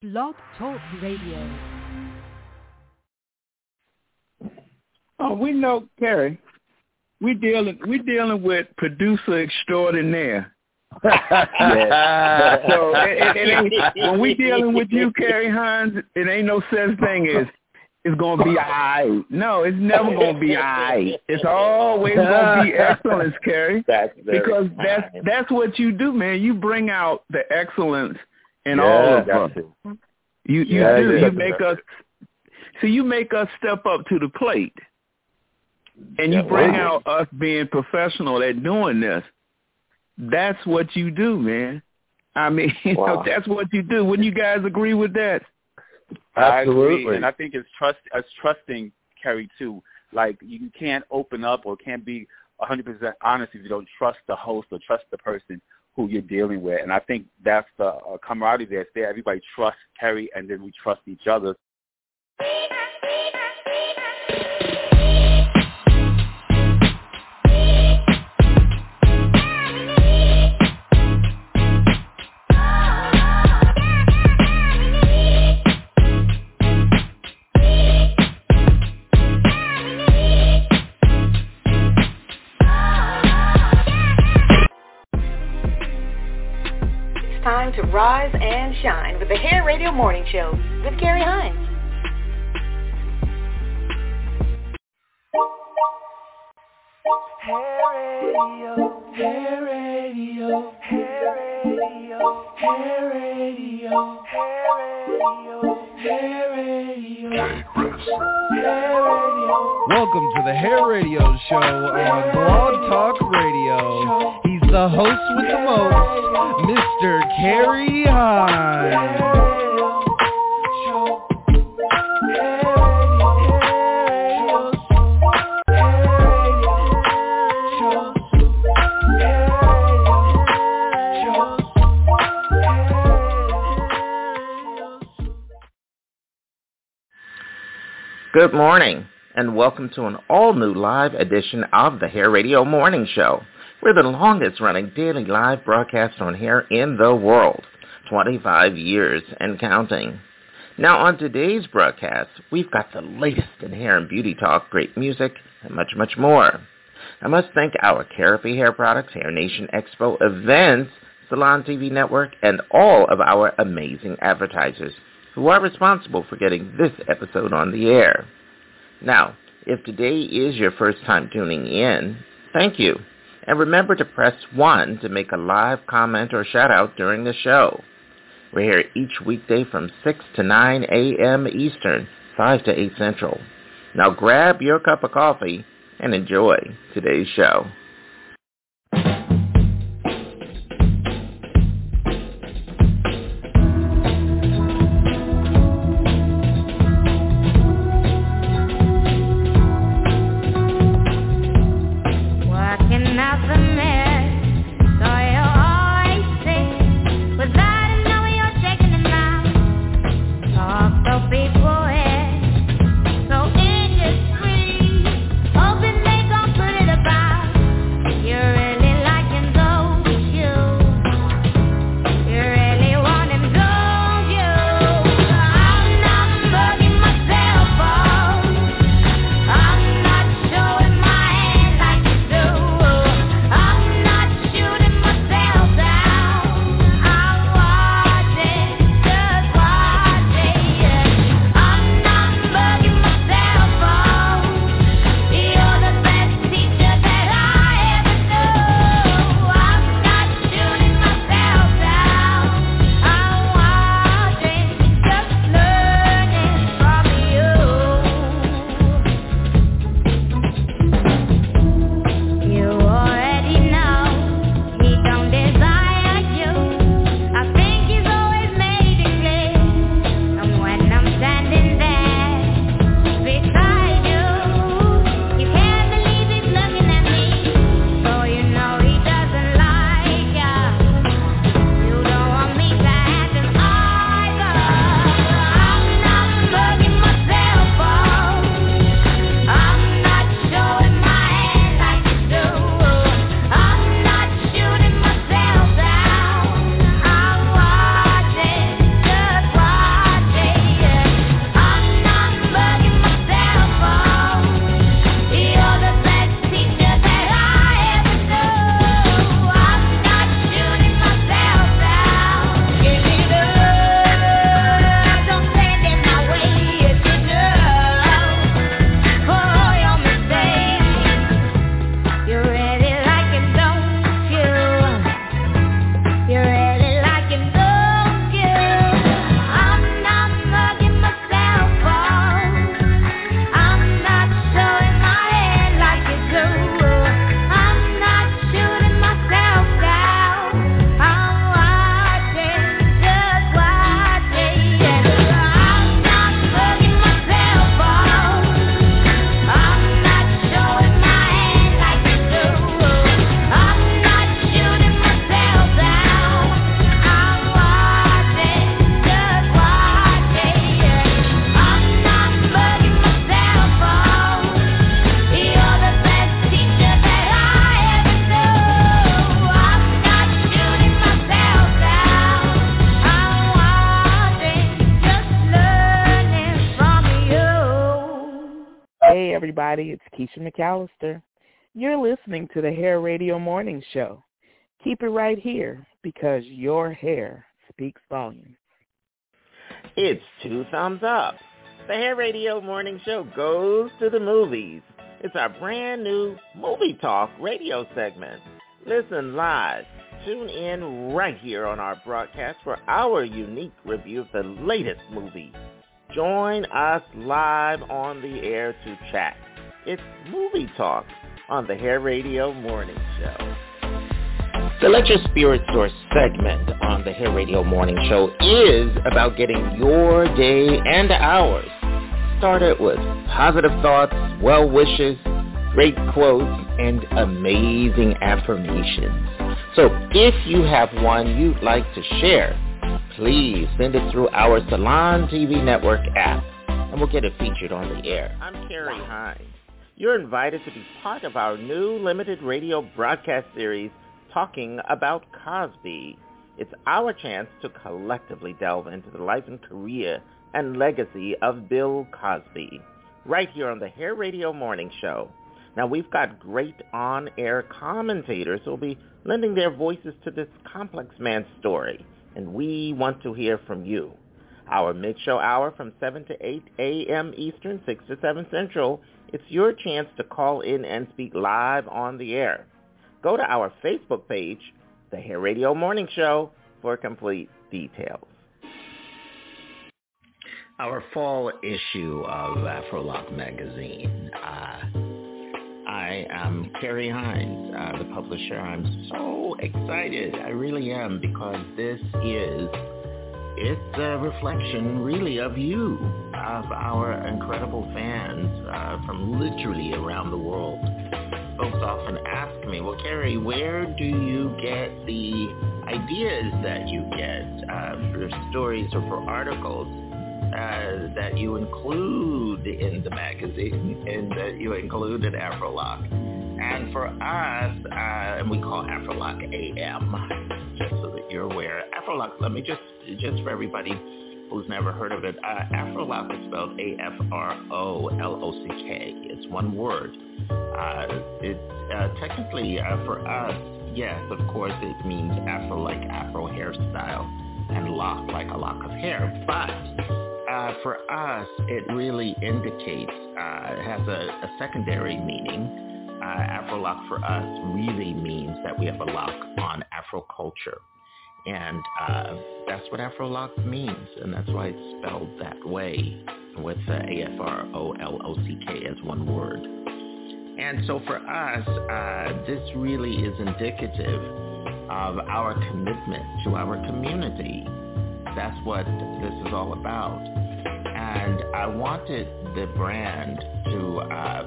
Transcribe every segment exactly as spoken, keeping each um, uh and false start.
Blog Talk Radio. Oh, we know, Carrie. We dealing we dealing with producer extraordinaire. Yeah. So it, it, it ain't, when we dealing with you, Carrie Hines, it ain't no such thing as it's gonna be alright. No, it's never gonna be alright. It's always gonna be excellence, Carrie. That's because that's fine. that's what you do, man. You bring out the excellence in yeah, all of us. it. You you yeah, do. Yeah, you make us. So you make us step up to the plate. And you yeah, bring wow. out us being professional at doing this. That's what you do, man. I mean, you wow. know, that's what you do. Wouldn't you guys agree with that? Absolutely. I agree. And I think it's trust. It's trusting, Kerry, too. Like, you can't open up or can't be one hundred percent honest if you don't trust the host or trust the person who you're dealing with. And I think that's the uh, camaraderie that's there. Everybody trusts Kerry, and then we trust each other. Time to rise and shine with the Hair Radio Morning Show with Carrie Hines. Hair Radio, Hair Radio, Hair Radio, Hair Radio, Hair Radio, Hair Radio, Hair Radio. Welcome to the Hair Radio Show on Blog Talk Radio. He's the host with the most, Mister Carrie Hines. Good morning, and welcome to an all-new live edition of the Hair Radio Morning Show. We're the longest-running daily live broadcast on hair in the world, twenty-five years and counting. Now, on today's broadcast, we've got the latest in hair and beauty talk, great music, and much, much more. I must thank our Carapy Hair Products, Hair Nation Expo events, Salon T V Network, and all of our amazing advertisers who are responsible for getting this episode on the air. Now, if today is your first time tuning in, thank you. And remember to press one to make a live comment or shout-out during the show. We're here each weekday from six to nine a.m. Eastern, five to eight Central. Now grab your cup of coffee and enjoy today's show. everybody. It's Keisha McAllister. You're listening to the Hair Radio Morning Show. Keep it right here because your hair speaks volumes. It's two thumbs up. The Hair Radio Morning Show goes to the movies. It's our brand new Movie Talk radio segment. Listen live. Tune in right here on our broadcast for our unique review of the latest movie. Join us live on the air to chat. It's Movie Talk on the Hair Radio Morning Show. The Let Your Spirit Source segment on the Hair Radio Morning Show is about getting your day and ours started with positive thoughts, well wishes, great quotes, and amazing affirmations. So if you have one you'd like to share, please send it through our Salon T V Network app, and we'll get it featured on the air. I'm Carrie Hines. You're invited to be part of our new limited radio broadcast series, Talking About Cosby. It's our chance to collectively delve into the life and career and legacy of Bill Cosby, right here on the Hair Radio Morning Show. Now, we've got great on-air commentators who will be lending their voices to this complex man's story, and we want to hear from you. Our mid-show hour from seven to eight a.m. Eastern, six to seven Central, it's your chance to call in and speak live on the air. Go to our Facebook page, The Hair Radio Morning Show, for complete details. Our fall issue of Afrolock magazine. Uh, I am Carrie Hines, uh, the publisher. I'm so excited. I really am, because this is, it's a reflection really of you, of our incredible fans uh, from literally around the world. Folks often ask me, well, Carrie, where do you get the ideas that you get uh, for stories or for articles uh, that you include in the magazine and that you include in Afrolock? And for us, uh, and we call Afrolock A M, just so that you're aware. Afrolock, let me just, just for everybody who's never heard of it, uh, Afrolock is spelled A F R O L O C K. It's one word. Uh, it uh, technically, uh, for us, yes, of course, it means Afro like Afro hairstyle and lock like a lock of hair. But uh, for us, it really indicates, uh, it has a, a secondary meaning. Uh, Afrolock for us really means that we have a lock on Afro culture. And uh, that's what Afrolock means, and that's why it's spelled that way, with uh, A F R O L O C K as one word. And so for us, uh, this really is indicative of our commitment to our community. That's what this is all about. And I wanted the brand to uh,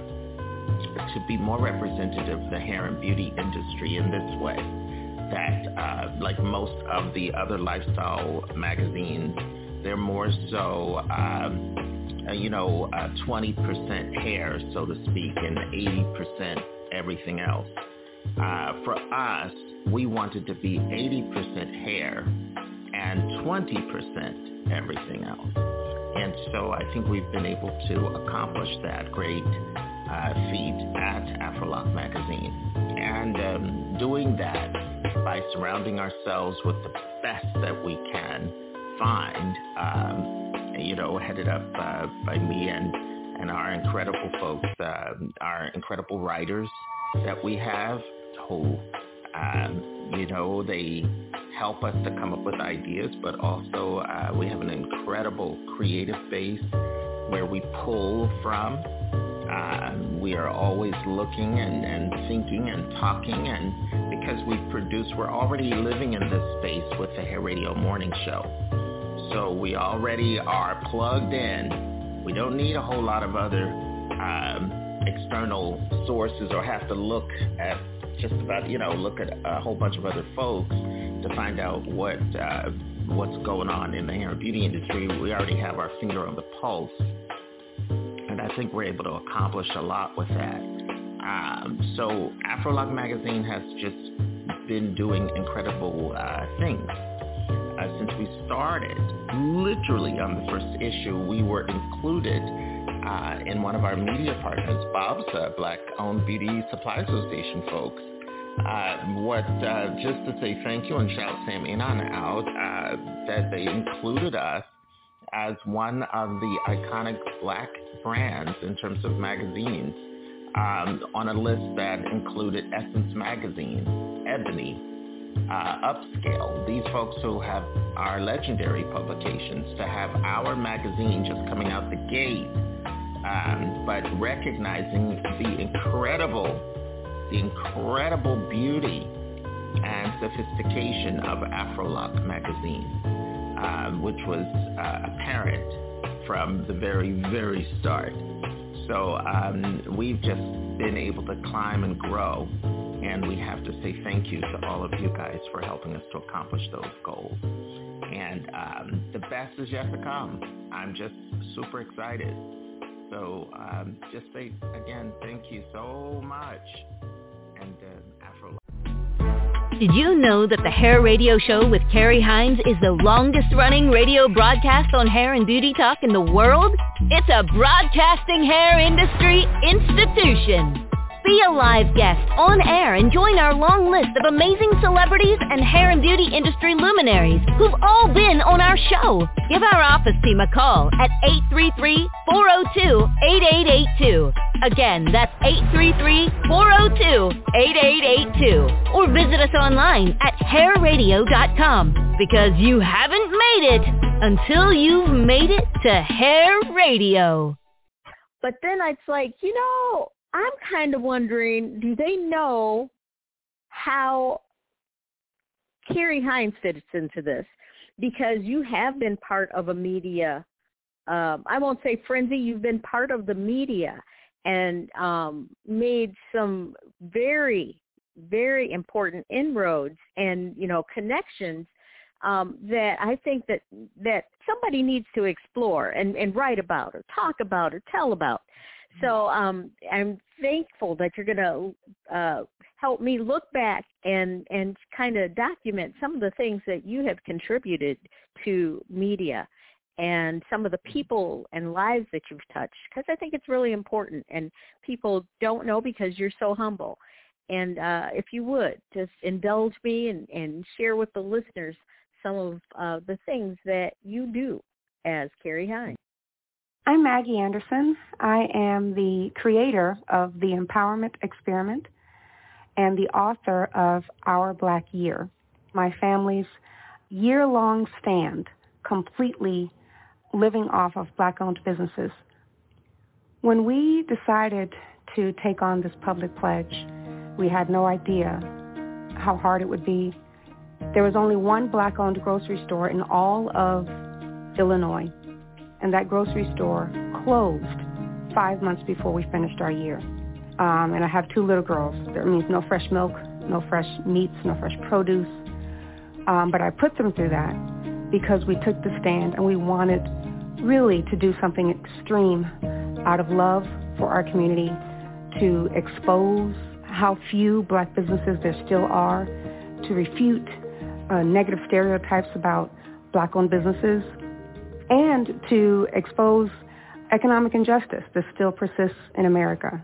to be more representative of the hair and beauty industry in this way. That, uh, like most of the other lifestyle magazines, they're more so, um, uh, you know, uh, twenty percent hair, so to speak, and eighty percent everything else. Uh, for us, we wanted to be eighty percent hair and twenty percent everything else. And so I think we've been able to accomplish that great uh, feat at Afrolock magazine. And um, doing that by surrounding ourselves with the best that we can find, um, you know, headed up uh, by me and, and our incredible folks, uh, our incredible writers that we have who, um, you know, they help us to come up with ideas, but also uh, we have an incredible creative base where we pull from. Uh, we are always looking and, and thinking and talking, and because we produce, we're already living in this space with the Hair Radio Morning Show. So we already are plugged in. We don't need a whole lot of other um, external sources or have to look at just about, you know, look at a whole bunch of other folks to find out what uh, what's going on in the hair and beauty industry. We already have our finger on the pulse. And I think we're able to accomplish a lot with that. Um, so Afrolock magazine has just been doing incredible uh, things. Uh, since we started, literally on the first issue, we were included uh, in one of our media partners, Bob's uh, Black-owned Beauty Supply Association folks. Uh, what, uh, just to say thank you and shout Sam Inan out, uh, that they included us as one of the iconic black brands in terms of magazines um, on a list that included Essence Magazine, Ebony, uh, Upscale, these folks who have our legendary publications, to have our magazine just coming out the gate, um, but recognizing the incredible the incredible beauty and sophistication of Afrolock magazine, um, which was uh, apparent from the very, very start. So um, we've just been able to climb and grow, and we have to say thank you to all of you guys for helping us to accomplish those goals. And um, the best is yet to come. I'm just super excited. So um, just say, again, thank you so much. And uh, Afro. Did you know that the Hair Radio Show with Carrie Hines is the longest-running radio broadcast on hair and beauty talk in the world? It's a broadcasting hair industry institution. Be a live guest on air and join our long list of amazing celebrities and hair and beauty industry luminaries who've all been on our show. Give our office team a call at eight three three, four oh two, eight eight eight two. Again, that's eight three three, four oh two, eight eight eight two. Or visit us online at hair radio dot com, because you haven't made it until you've made it to Hair Radio. But then it's like, you know, I'm kind of wondering, do they know how Carrie Hines fits into this? Because you have been part of a media, um, I won't say frenzy, you've been part of the media and um, made some very, very important inroads and, you know, connections um, that I think that, that somebody needs to explore and, and write about or talk about or tell about. So um, I'm thankful that you're going to uh, help me look back and, and kind of document some of the things that you have contributed to media and some of the people and lives that you've touched, because I think it's really important, and people don't know because you're so humble. And uh, if you would, just indulge me and, and share with the listeners some of uh, the things that you do as Carrie Hines. I'm Maggie Anderson. I am the creator of the Empowerment Experiment and the author of Our Black Year, my family's year-long stand completely living off of Black-owned businesses. When we decided to take on this public pledge, we had no idea how hard it would be. There was only one Black-owned grocery store in all of Illinois, and that grocery store closed five months before we finished our year. Um, and I have two little girls. That means no fresh milk, no fresh meats, no fresh produce. Um, but I put them through that because we took the stand and we wanted really to do something extreme out of love for our community, to expose how few Black businesses there still are, to refute uh, negative stereotypes about Black-owned businesses, and to expose economic injustice that still persists in America.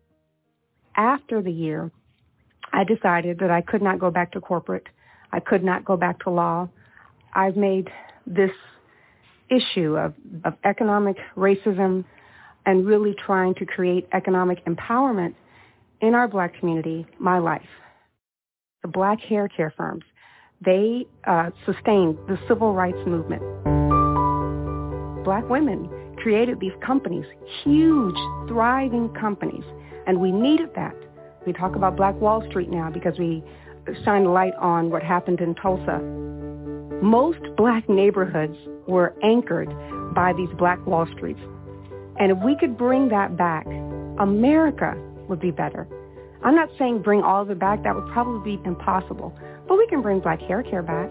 After the year, I decided that I could not go back to corporate. I could not go back to law. I've made this issue of, of economic racism and really trying to create economic empowerment in our Black community my life. The Black hair care firms, they uh, sustained the civil rights movement. Black women created these companies, huge, thriving companies, and we needed that. We talk about Black Wall Street now because we shine a light on what happened in Tulsa. Most Black neighborhoods were anchored by these Black Wall Streets. And if we could bring that back, America would be better. I'm not saying bring all of it back. That would probably be impossible. But we can bring Black hair care back.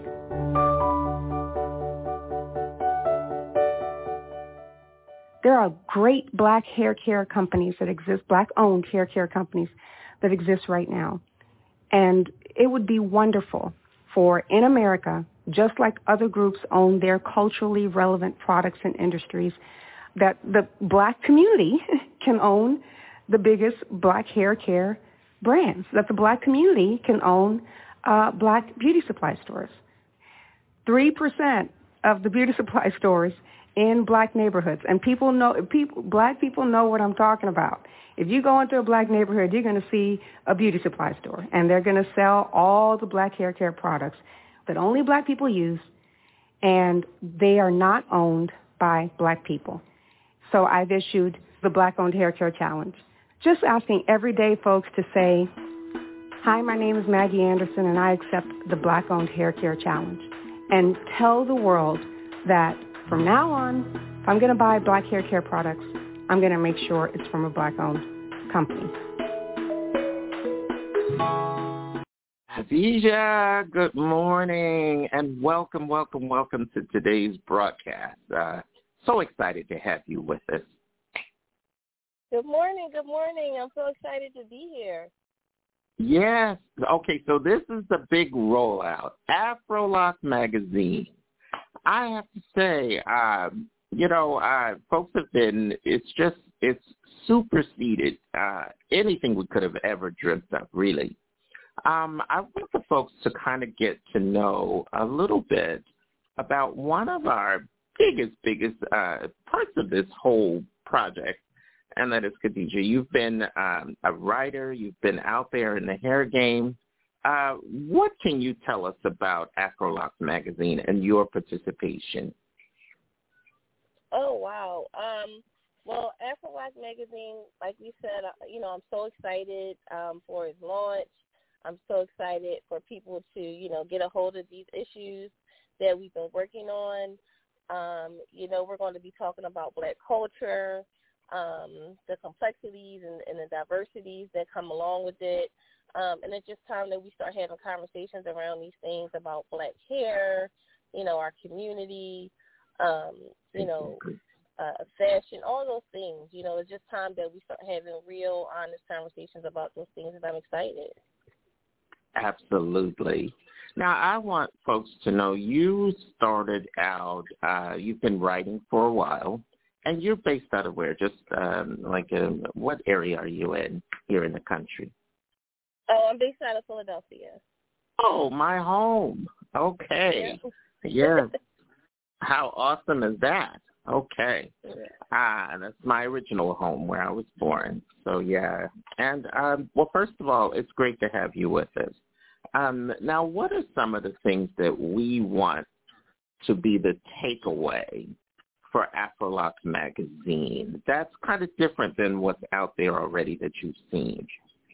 There are great Black hair care companies that exist, Black-owned hair care companies that exist right now. And it would be wonderful for, in America, just like other groups own their culturally relevant products and industries, that the black community can own the biggest black hair care brands, that the black community can own uh, black beauty supply stores. Three percent of the beauty supply stores in black neighborhoods, and people know, people, black people know what I'm talking about. If you go into a black neighborhood, you're going to see a beauty supply store, and they're going to sell all the black hair care products that only black people use, and they are not owned by black people. So I've issued the Black-Owned Hair Care Challenge, just asking everyday folks to say, hi, my name is Maggie Anderson, and I accept the Black-Owned Hair Care Challenge, and tell the world that from now on, if I'm going to buy black hair care products, I'm going to make sure it's from a black-owned company. Khadija, good morning, and welcome, welcome, welcome to today's broadcast. Uh, so excited to have you with us. Good morning, good morning. I'm so excited to be here. Yes. Okay, so this is the big rollout, Afrolock Magazine. I have to say, um, you know, uh, folks have been, it's just, it's superseded uh, anything we could have ever dreamt of, really. Um, I want the folks to kind of get to know a little bit about one of our biggest, biggest uh, parts of this whole project, and that is Khadija. You've been um, a writer. You've been out there in the hair game. Uh, what can you tell us about Afrolock Magazine and your participation? Oh, wow. Um, well, Afrolock Magazine, like we said, uh, you know, I'm so excited um, for its launch. I'm so excited for people to, you know, get a hold of these issues that we've been working on. Um, you know, we're going to be talking about black culture, um, the complexities and, and the diversities that come along with it. Um, and it's just time that we start having conversations around these things about black hair, you know, our community, um, you know, uh, fashion, all those things. You know, it's just time that we start having real, honest conversations about those things, and I'm excited. Absolutely. Now, I want folks to know you started out, uh, you've been writing for a while, and you're based out of where? Just um, like um, what area are you in here in the country? Oh, I'm based out of Philadelphia. Oh, my home. Okay. Yeah. Yes. How awesome is that? Okay. Yeah. Ah, that's my original home where I was born. So, yeah. And, um, well, first of all, it's great to have you with us. Um, now, what are some of the things that we want to be the takeaway for Afrolock Magazine? That's kind of different than what's out there already that you've seen.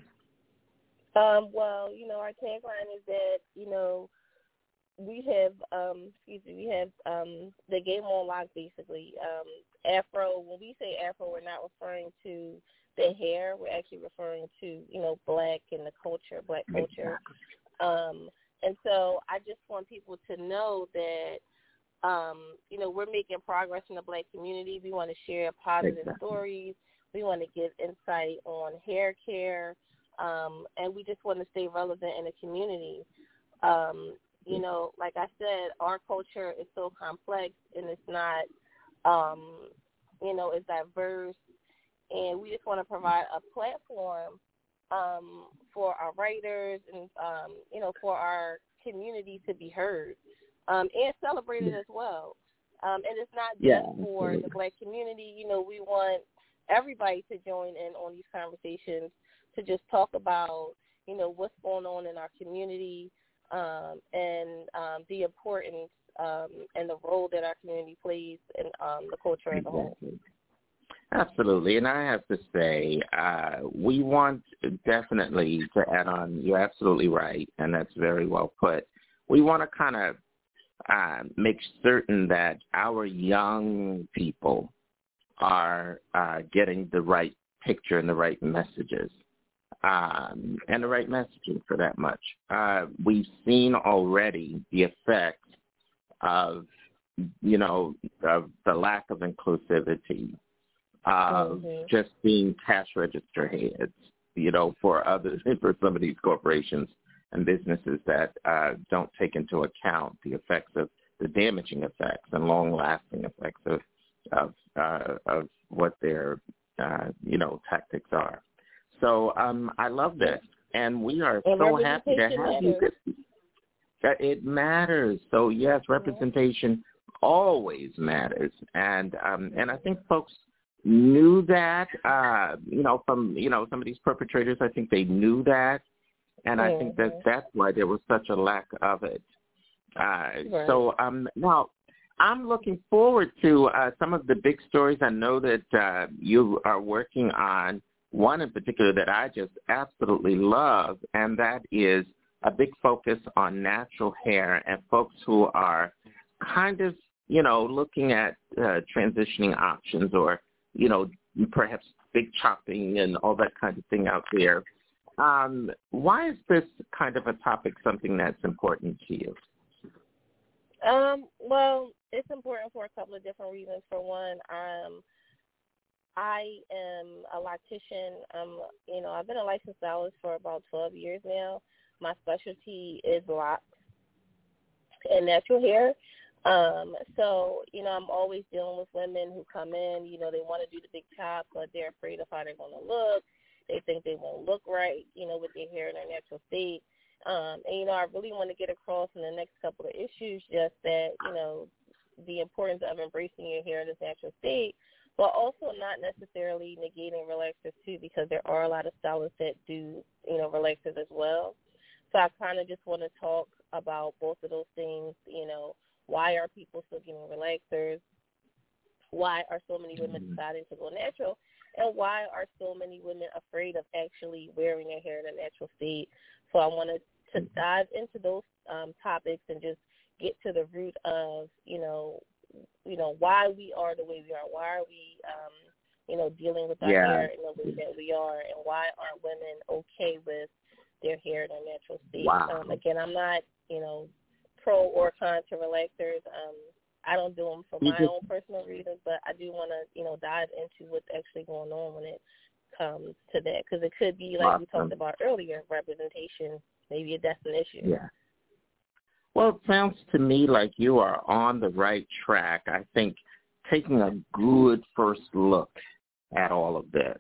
Um, well, you know, our tagline is that, you know, we have, um, excuse me, we have um, the game on lock, basically. Um, Afro, when we say Afro, we're not referring to the hair. We're actually referring to, you know, black and the culture, black culture. Um, and so I just want people to know that, um, you know, we're making progress in the black community. We want to share positive exactly. stories. We want to give insight on hair care. Um, and we just want to stay relevant in the community. Um, you know, like I said, our culture is so complex and it's not, um, you know, it's diverse. And we just want to provide a platform um, for our writers and, um, you know, for our community to be heard um, and celebrated as well. Um, and it's not just yeah, for absolutely. the black community. You know, we want everybody to join in on these conversations to just talk about, you know, what's going on in our community um, and um, the importance um, and the role that our community plays in um, the culture as a whole. Absolutely. And I have to say, uh, we want definitely to add on, you're absolutely right, and that's very well put. We want to kind of uh, make certain that our young people are uh, getting the right picture and the right messages. Um, and the right messaging for that much. Uh, we've seen already the effect of, you know, of the lack of inclusivity, of mm-hmm. just being cash register heads, you know, for others, for some of these corporations and businesses that uh, don't take into account the effects of the damaging effects and long-lasting effects of of, uh, of love this. And we are and so happy to representation have you. matters. It matters. So, yes, representation always matters. And um, and I think folks knew that, uh, you know, from, you know, some of these perpetrators, I think they knew that. And I mm-hmm. think that that's why there was such a lack of it. Uh, right. So um, now I'm looking forward to uh, some of the big stories. I know that uh, you are working on one in particular that I just absolutely love, and that is a big focus on natural hair and folks who are kind of, you know, looking at uh, transitioning options or, you know, perhaps big chopping and all that kind of thing out there. Um, why is this kind of a topic something that's important to you? Um, well, it's important for a couple of different reasons. For one, um, I am a loctician. Um, you know, I've been a licensed stylist for about twelve years now. My specialty is locks and natural hair. Um, so, you know, I'm always dealing with women who come in, you know, they want to do the big chop, but they're afraid of how they're going to look. They think they won't look right, you know, with their hair in their natural state. Um, and, you know, I really want to get across in the next couple of issues just that, you know, the importance of embracing your hair in its natural state, but also not necessarily negating relaxers, too, because there are a lot of stylists that do, you know, relaxers as well. So I kind of just want to talk about both of those things, you know, why are people still getting relaxers? Why are so many women deciding to go natural? And why are so many women afraid of actually wearing their hair in a natural state? So I wanted to dive into those um, topics and just get to the root of, you know, you know, why we are the way we are. Why are we, um, you know, dealing with our yeah. hair in the way that we are? And why aren't women okay with their hair in their natural state? Wow. Um, again, I'm not, you know, pro or con to relaxers. Um, I don't do them for you my just, own personal reasons, but I do want to, you know, dive into what's actually going on when it comes to that, because it could be, like awesome. we talked about earlier, representation, maybe a definition. Yeah. Well, it sounds to me like you are on the right track. I think taking a good first look at all of this.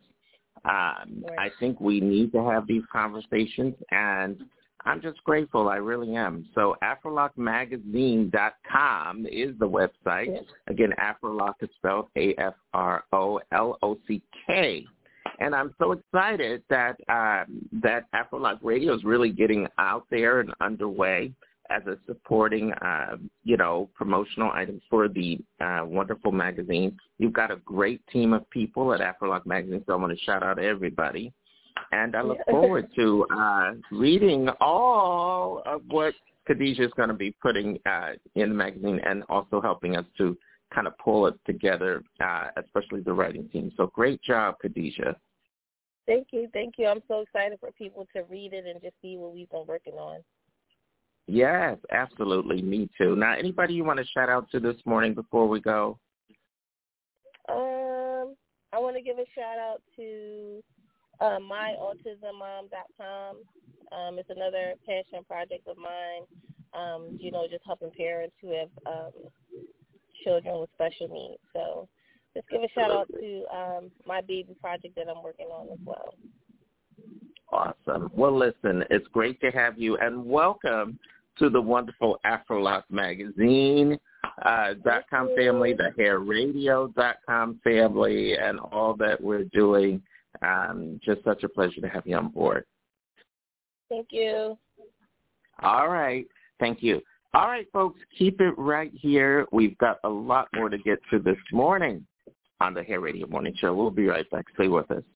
Um, right. I think we need to have these conversations, and I'm just grateful. I really am. So afrolock magazine dot com is the website. Yes. Again, Afrolock is spelled A F R O L O C K. And I'm so excited that um, that Afrolock Radio is really getting out there and underway as a supporting, uh, you know, promotional item for the uh, wonderful magazine. You've got a great team of people at Afrolock Magazine, so I want to shout out to everybody. And I look forward to uh, reading all of what Khadijah is going to be putting uh, in the magazine and also helping us to kind of pull it together, uh, especially the writing team. So great job, Khadijah. Thank you. Thank you. I'm so excited for people to read it and just see what we've been working on. Yes, absolutely. Me too. Now, anybody you want to shout out to this morning before we go? Um, I want to give a shout out to Uh, my autism mom dot com. Um, it's another passion project of mine, um, you know, just helping parents who have um, children with special needs. So just give a shout out to um, my baby project that I'm working on as well. Awesome. Well, listen, it's great to have you, and welcome to the wonderful Afrolock Magazine uh, dot com family, the hair radio dot com family, and all that we're doing. Um, just such a pleasure to have you on board. Thank you. All right. Thank you. All right, folks, keep it right here. We've got a lot more to get to this morning on the Hair Radio Morning Show. We'll be right back. Stay with us.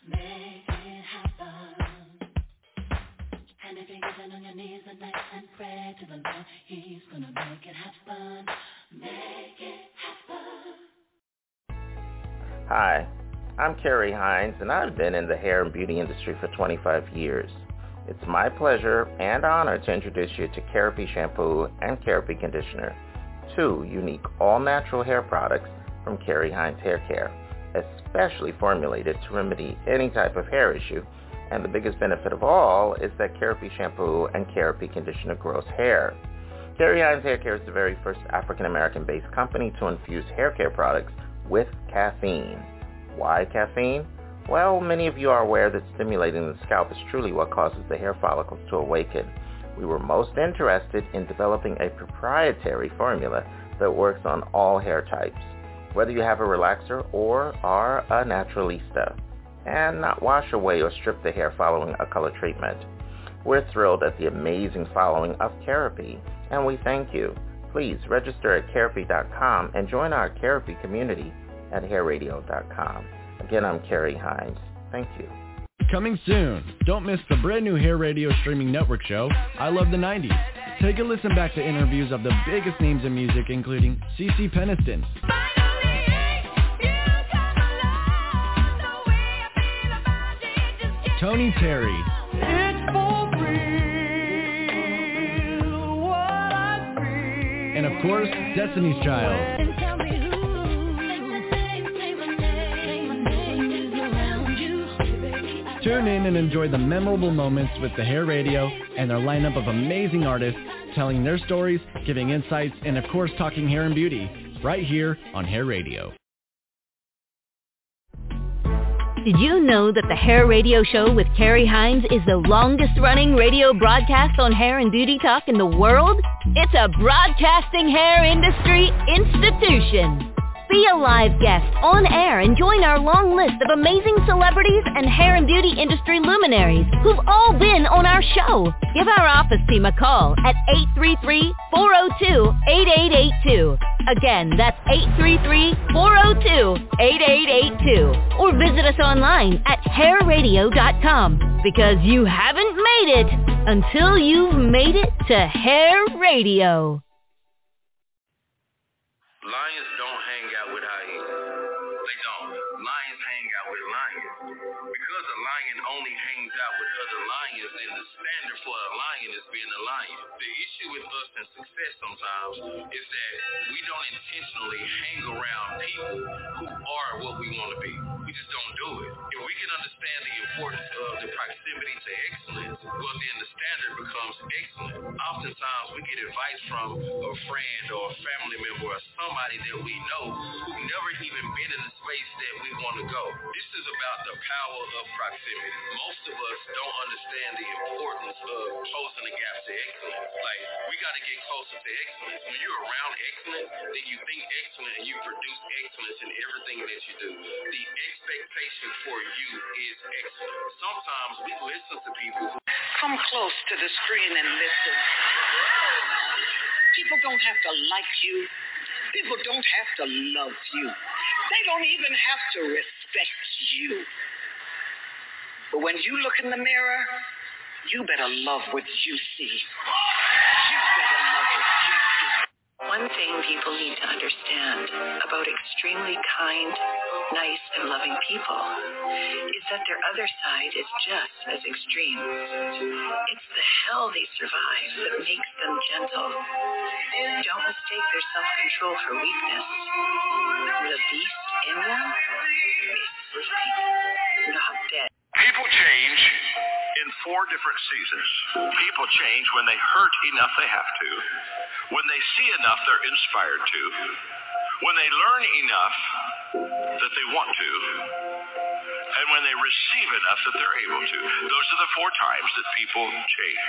Make it happen. And if you're getting on your knees at night and pray to the Lord, He's gonna make it happen. Make it happen. Hi, I'm Kerry Hines, and I've been in the hair and beauty industry for twenty-five years. It's my pleasure and honor to introduce you to Kerapy Shampoo and Kerapy Conditioner, two unique all-natural hair products from Kerry Hines Hair Care, especially formulated to remedy any type of hair issue. And the biggest benefit of all is that Kerapy Shampoo and Kerapy Conditioner grows hair. Kerry Hines Hair Care is the very first African-American-based company to infuse hair care products with caffeine. Why caffeine? Well, many of you are aware that stimulating the scalp is truly what causes the hair follicles to awaken. We were most interested in developing a proprietary formula that works on all hair types, whether you have a relaxer or are a naturalista, and not wash away or strip the hair following a color treatment. We're thrilled at the amazing following of Kerapy, and we thank you. Please register at kerapy dot com and join our Kerapy community at hair radio dot com. Again, I'm Kerry Hines. Thank you. Coming soon. Don't miss the brand new Hair Radio streaming network show, I Love the nineties. Take a listen back to interviews of the biggest names in music, including CeCe Peniston, Tony Terry, It's for real, what I feel. and of course, Destiny's Child. Tune in and enjoy the memorable moments with the Hair Radio and their lineup of amazing artists telling their stories, giving insights, and of course talking hair and beauty, right here on Hair Radio. Did you know that the Hair Radio Show with Kerry Hines is the longest-running radio broadcast on hair and beauty talk in the world? It's a broadcasting hair industry institution. Be a live guest on air and join our long list of amazing celebrities and hair and beauty industry luminaries who've all been on our show. Give our office team a call at eight three three, four oh two, eight eight eight two. Again, that's eight three three, four oh two, eight eight eight two. Or visit us online at hair radio dot com, because you haven't made it until you've made it to Hair Radio. Lions don't hang out with hyenas. They don't. Lions hang out with lions. Because a lion only hangs out with other lions, then the standard for a lion is being a lion. The issue with us and success sometimes is that we don't intentionally hang around people who are what we want to be. We just don't do it. If we can understand the importance of the proximity to excellence, well then the standard becomes excellent. Oftentimes we get advice from a friend or a family member or somebody that we know who've never even been in the space that we want to go. This is about the power of proximity. Most of us don't understand the importance of closing the gap to excellence. Like, we got to get closer to excellence. When you're around excellence, then you think excellent and you produce excellence in everything that you do. The expectation for you is excellent. Sometimes we listen to people who come close to the screen and listen. People don't have to like you. People don't have to love you. They don't even have to respect you. But when you look in the mirror, you better love what you see. You better love what you see. One thing people need to understand about extremely kind, nice, and loving people is that their other side is just as extreme. It's the hell they survive that makes them gentle. Don't mistake their self-control for weakness. The beast in them is sleeping, not dead. People change in four different seasons. People change when they hurt enough they have to, when they see enough they're inspired to, when they learn enough that they want to, and when they receive enough that they're able to. Those are the four times that people change.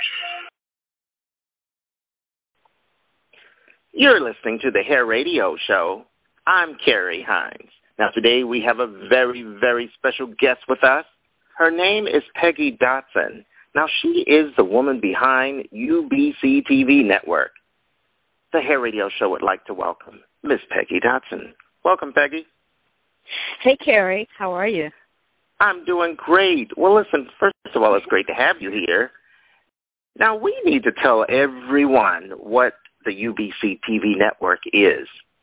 You're listening to the Hair Radio Show. I'm Kerry Hines. Now today we have a very, very special guest with us. Her name is Peggy Dotson. Now she is the woman behind U B C T V Network. The Hair Radio Show would like to welcome Miss Peggy Dotson. Welcome, Peggy. Hey, Kerry. How are you? I'm doing great. Well, listen, first of all, it's great to have you here. Now, we need to tell everyone what the U B C T V network is.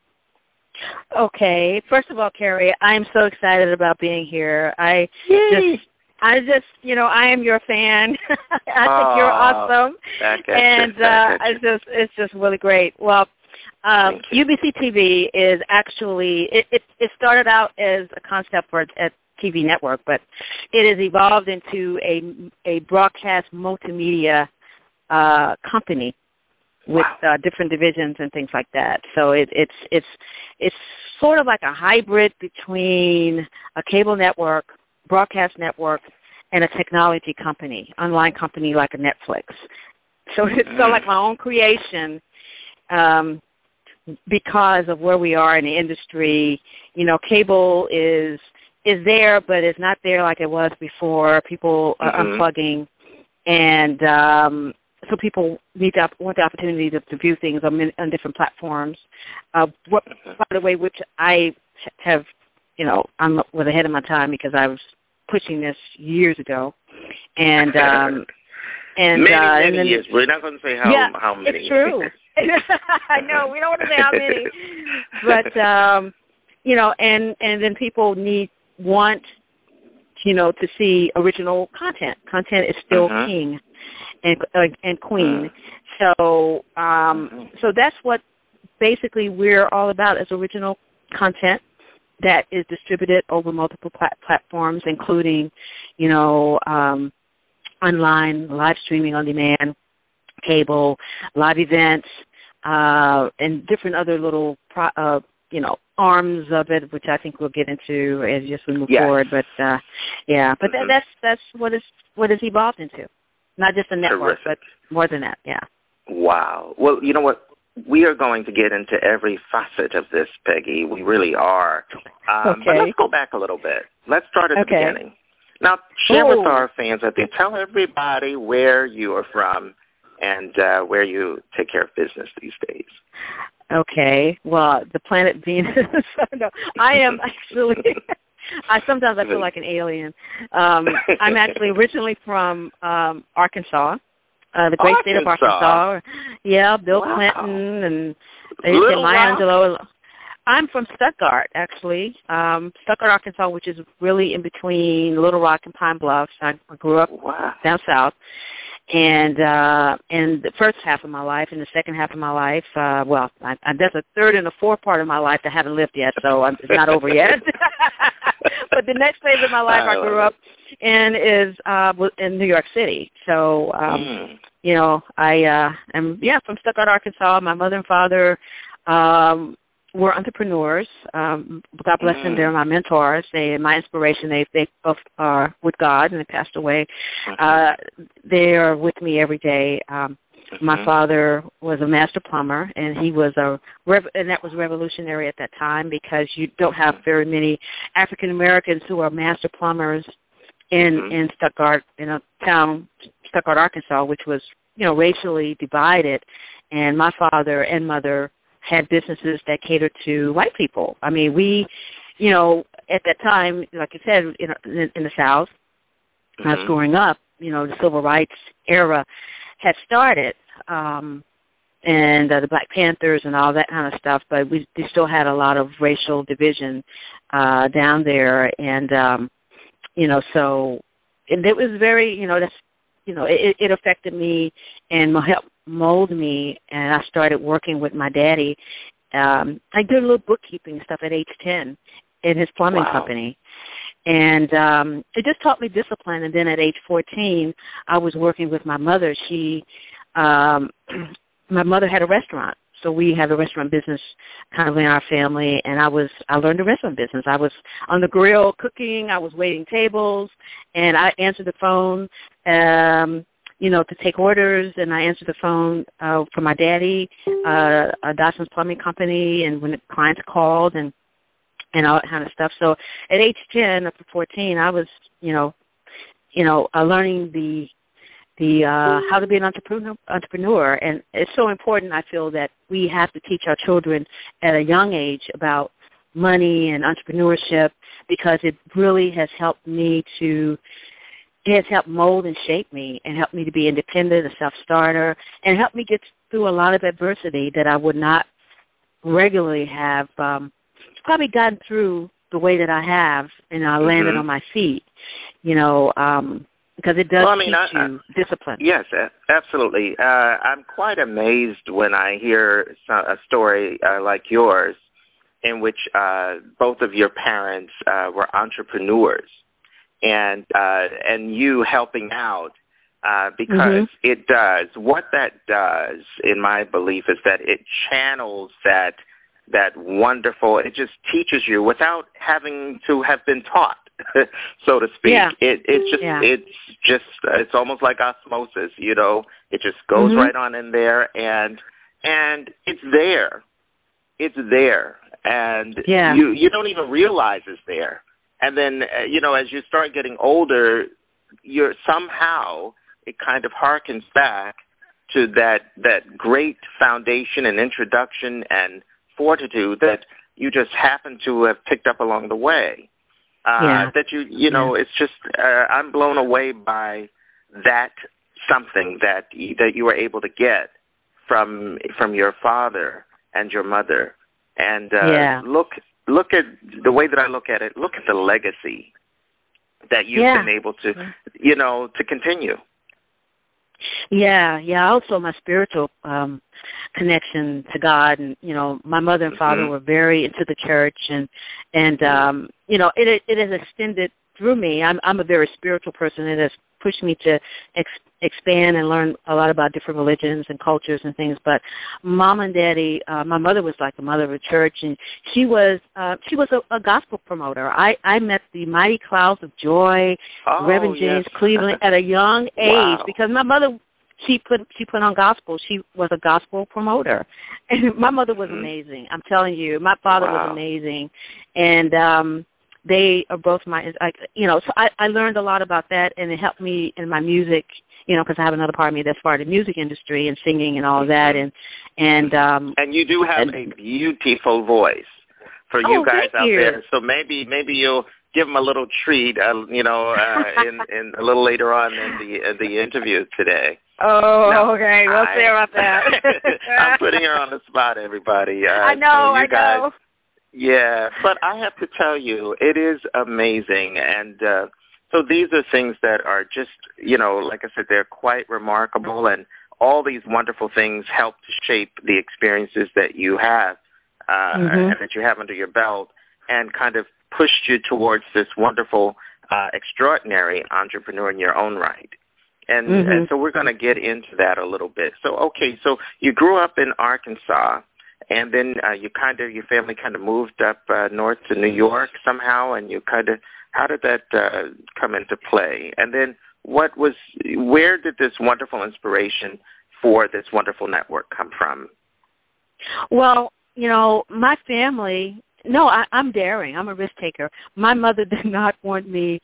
Okay. First of all, Carrie, I'm so excited about being here. I Yay. just, I just, you know, I am your fan. I think oh, you're awesome, back at and you, back uh, at you. it's just, it's just really great. Well, um, U B C T V is actually, it, it, it started out as a concept for a T V network, but it has evolved into a a broadcast multimedia uh, company with wow. uh, different divisions and things like that. So it, it's it's it's sort of like a hybrid between a cable network, broadcast network, and a technology company, online company like a Netflix. So it's sort of like my own creation um, because of where we are in the industry. You know, cable is is there, but it's not there like it was before. People are mm-hmm. unplugging, and um, so people need to want the opportunity to, to view things on, on different platforms. Uh, what, by the way, which I have, you know, I'm was ahead of my time because I was pushing this years ago, and um, and many, uh, many and then, years. We're not going to say how yeah, how many. It's true. I know we don't want to say how many, but um, you know, and and then people need want, you know, to see original content. Content is still uh-huh. king and uh, and queen. Uh-huh. So um, uh-huh. so that's what basically we're all about, is original content that is distributed over multiple plat- platforms, including, you know, um, online, live streaming on demand, cable, live events, uh, and different other little, pro- uh, you know, arms of it, which I think we'll get into as as we move yes. forward. But uh, yeah, but mm-hmm. that, that's that's what it's what it's evolved into. Not just a network, Terrific. but more than that. Yeah. Wow. Well, you know what? We are going to get into every facet of this, Peggy. We really are. Um, okay. But let's go back a little bit. Let's start at okay. the beginning. Now, share Ooh. with our fans out there, tell everybody where you are from and uh, where you take care of business these days. Okay. Well, the planet Venus. no, I am actually. I sometimes I feel like an alien. Um, I'm actually originally from um, Arkansas, uh, the great Arkansas. state of Arkansas. Yeah, Bill wow. Clinton and Little Maya Rock. Angelou. I'm from Stuttgart, actually. Um, Stuttgart, Arkansas, which is really in between Little Rock and Pine Bluff. I grew up wow. down south. And uh, in the first half of my life, in the second half of my life, uh, well, I, I, that's a third and a fourth part of my life that I haven't lived yet, so I'm, it's not over yet. But the next phase of my life I, I grew up in is uh, in New York City. So, um, mm. you know, I uh, am, yeah, from Stuttgart, Arkansas. My mother and father um, were entrepreneurs. Um, God bless them. Mm. They're my mentors. They, my inspiration. They, they both are with God, and they passed away. Uh, they are with me every day. Um, mm-hmm. My father was a master plumber, and he was a, rev- and that was revolutionary at that time because you don't have very many African Americans who are master plumbers in mm-hmm. in Stuttgart, in a town, Stuttgart, Arkansas, which was, you know, racially divided. And my father and mother had businesses that catered to white people. I mean, we, you know, at that time, like I said, in, in, in the South, mm-hmm. when I was growing up, you know, the civil rights era had started, um, and uh, the Black Panthers and all that kind of stuff, but we, we still had a lot of racial division uh, down there, and, um, you know, so and it was very, you know, that's, you know, it, it affected me and helped mold me, and I started working with my daddy. Um, I did a little bookkeeping stuff at age ten in his plumbing wow. company. And um, it just taught me discipline. And then at age fourteen, I was working with my mother. She, um, my mother had a restaurant. So we had a restaurant business kind of in our family, and I was I learned the restaurant business. I was on the grill cooking. I was waiting tables, and I answered the phone, um, you know, to take orders, and I answered the phone uh, for my daddy, uh, uh, Dawson's Plumbing Company, and when the clients called and and all that kind of stuff. So at age ten up to fourteen, I was, you know, you know, uh, learning the the uh, how to be an entrepreneur, entrepreneur. And it's so important, I feel, that we have to teach our children at a young age about money and entrepreneurship because it really has helped me to, it has helped mold and shape me and helped me to be independent, a self-starter, and helped me get through a lot of adversity that I would not regularly have um, probably gotten through the way that I have, and I landed Mm-hmm. on my feet, you know, um, because it does Well, I mean, teach I- you discipline. Yes, a- absolutely. Uh, I'm quite amazed when I hear so- a story uh, like yours in which uh, both of your parents uh, were entrepreneurs and uh, and you helping out uh, because Mhm. it does. What that does, in my belief, is that it channels that that wonderful, it just teaches you without having to have been taught, so to speak. Yeah. It it's just Yeah. it's just it's almost like osmosis, you know. It just goes Mhm. right on in there, and and it's there. It's there, and Yeah. you you don't even realize it's there. And then uh, you know, as you start getting older, you're somehow it kind of harkens back to that that great foundation and introduction and fortitude that you just happen to have picked up along the way. Uh, Yeah. That you, you know, Yeah. it's just, uh, I'm blown away by that something that you, that you were able to get from from your father and your mother. And uh, Yeah. look look at the way that I look at it. Look at the legacy that you've Yeah. been able to, you know, to continue. Yeah, yeah. Also, my spiritual um, connection to God, and you know, my mother and father Mhm. were very into the church, and and um, you know, it it has extended through me. I'm I'm a very spiritual person. It has pushed me to ex- expand and learn a lot about different religions and cultures and things. But mom and daddy, uh, my mother was like a mother of a church, and she was uh, she was a, a gospel promoter. I I met the Mighty Clouds of Joy, Oh, Reverend James yes. Cleveland at a young age Wow. because my mother. She put she put on gospel. She was a gospel promoter, and my mother was Mhm. amazing. I'm telling you, my father Wow. was amazing, and um, they are both my. I, you know, so I, I learned a lot about that, and it helped me in my music. You know, because I have another part of me that's part of the music industry and singing and all of that, and and um, And you do have and, a beautiful voice for Oh, you guys thank out you. there. So maybe maybe you'll give them a little treat, uh, you know, uh, in, in a little later on in the in the interview today. Oh, No, okay. We'll I- see about that. I'm putting her on the spot, everybody. Uh, I know, so you I guys, know. Yeah, but I have to tell you, it is amazing. And uh, so these are things that are just, you know, like I said, they're quite remarkable. And all these wonderful things help to shape the experiences that you have uh, Mhm. and that you have under your belt and kind of pushed you towards this wonderful, uh, extraordinary entrepreneur in your own right. And, Mhm. and so we're going to get into that a little bit. So, okay, so you grew up in Arkansas, and then uh, you kind of, your family kind of moved up uh, north to New York somehow, and you kind of, how did that uh, come into play? And then what was, where did this wonderful inspiration for this wonderful network come from? Well, you know, my family, no, I, I'm daring. I'm a risk taker. My mother did not want me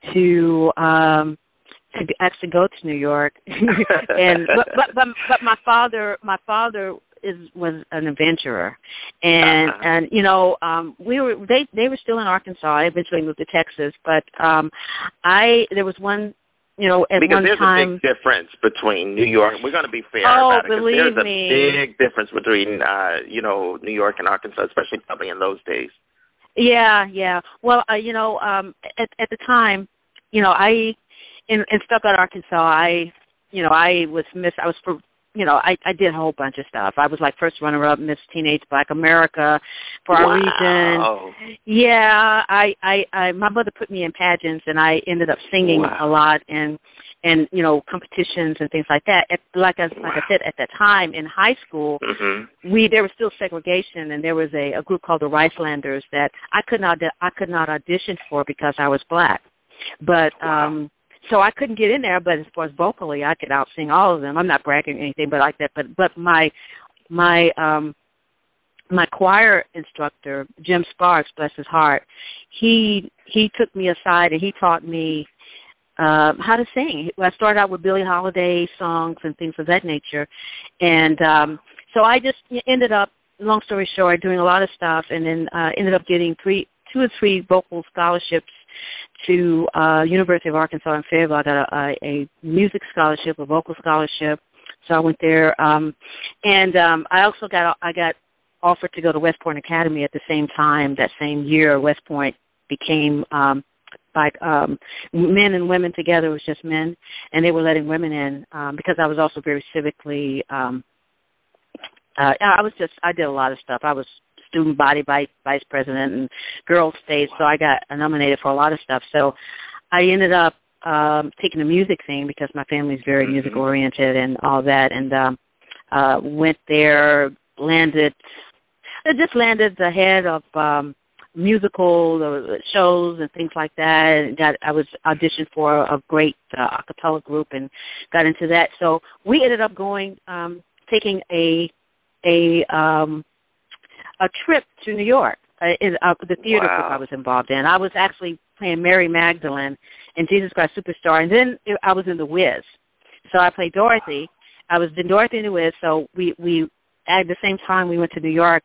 to um to actually go to New York, and but, but but but my father, my father is was an adventurer, and Uh-huh. and you know, um, we were they they were still in Arkansas. I eventually moved to Texas, but um, I there was one. You know, at because one there's time, a big difference between New York. We're going to be fair Oh, about it. 'cause believe there's a me. big difference between, uh, you know, New York and Arkansas, especially probably in those days. Yeah, yeah. Well, uh, you know, um, at at the time, you know, I in in Stuttgart, Arkansas, I, you know, I was miss. I was for. You know, I, I did a whole bunch of stuff. I was like first runner-up Miss Teenage Black America for our Wow. region. Yeah, I, I, I, my mother put me in pageants, and I ended up singing Wow. a lot, and and you know, competitions and things like that. At, like I like I said, at that time in high school, Mm-hmm. we there was still segregation, and there was a, a group called the Ricelanders that I could not I could not audition for because I was black, but. Wow. um So I couldn't get in there, but as far as vocally, I could out-sing all of them. I'm not bragging or anything, but like that. But but my my um my choir instructor, Jim Sparks, bless his heart, he he took me aside and he taught me um, how to sing. I started out with Billie Holiday songs and things of that nature, and um, so I just ended up, long story short, doing a lot of stuff, and then uh, ended up getting three, two or three vocal scholarships to uh, University of Arkansas in Fayetteville. I got a, a music scholarship, a vocal scholarship, so I went there. Um, and um, I also got I got offered to go to West Point Academy at the same time. That same year, West Point became um, like um, men and women together. It was just men, and they were letting women in um, because I was also very civically. Um, uh, I was just I did a lot of stuff. I was student body vice, vice president and girls stage, so I got nominated for a lot of stuff. So I ended up um, taking the music thing because my family's very mm-hmm. music oriented and all that, and um, uh, went there, landed, I just landed the head of um, musical uh, shows and things like that. And got I was auditioned for a great uh, a cappella group and got into that. So we ended up going, um, taking a a um, a trip to New York, uh, in uh, the theater wow. group I was involved in. I was actually playing Mary Magdalene in Jesus Christ Superstar, and then I was in The Wiz. So I played Dorothy. I was in Dorothy in The Wiz, so we, we at the same time we went to New York.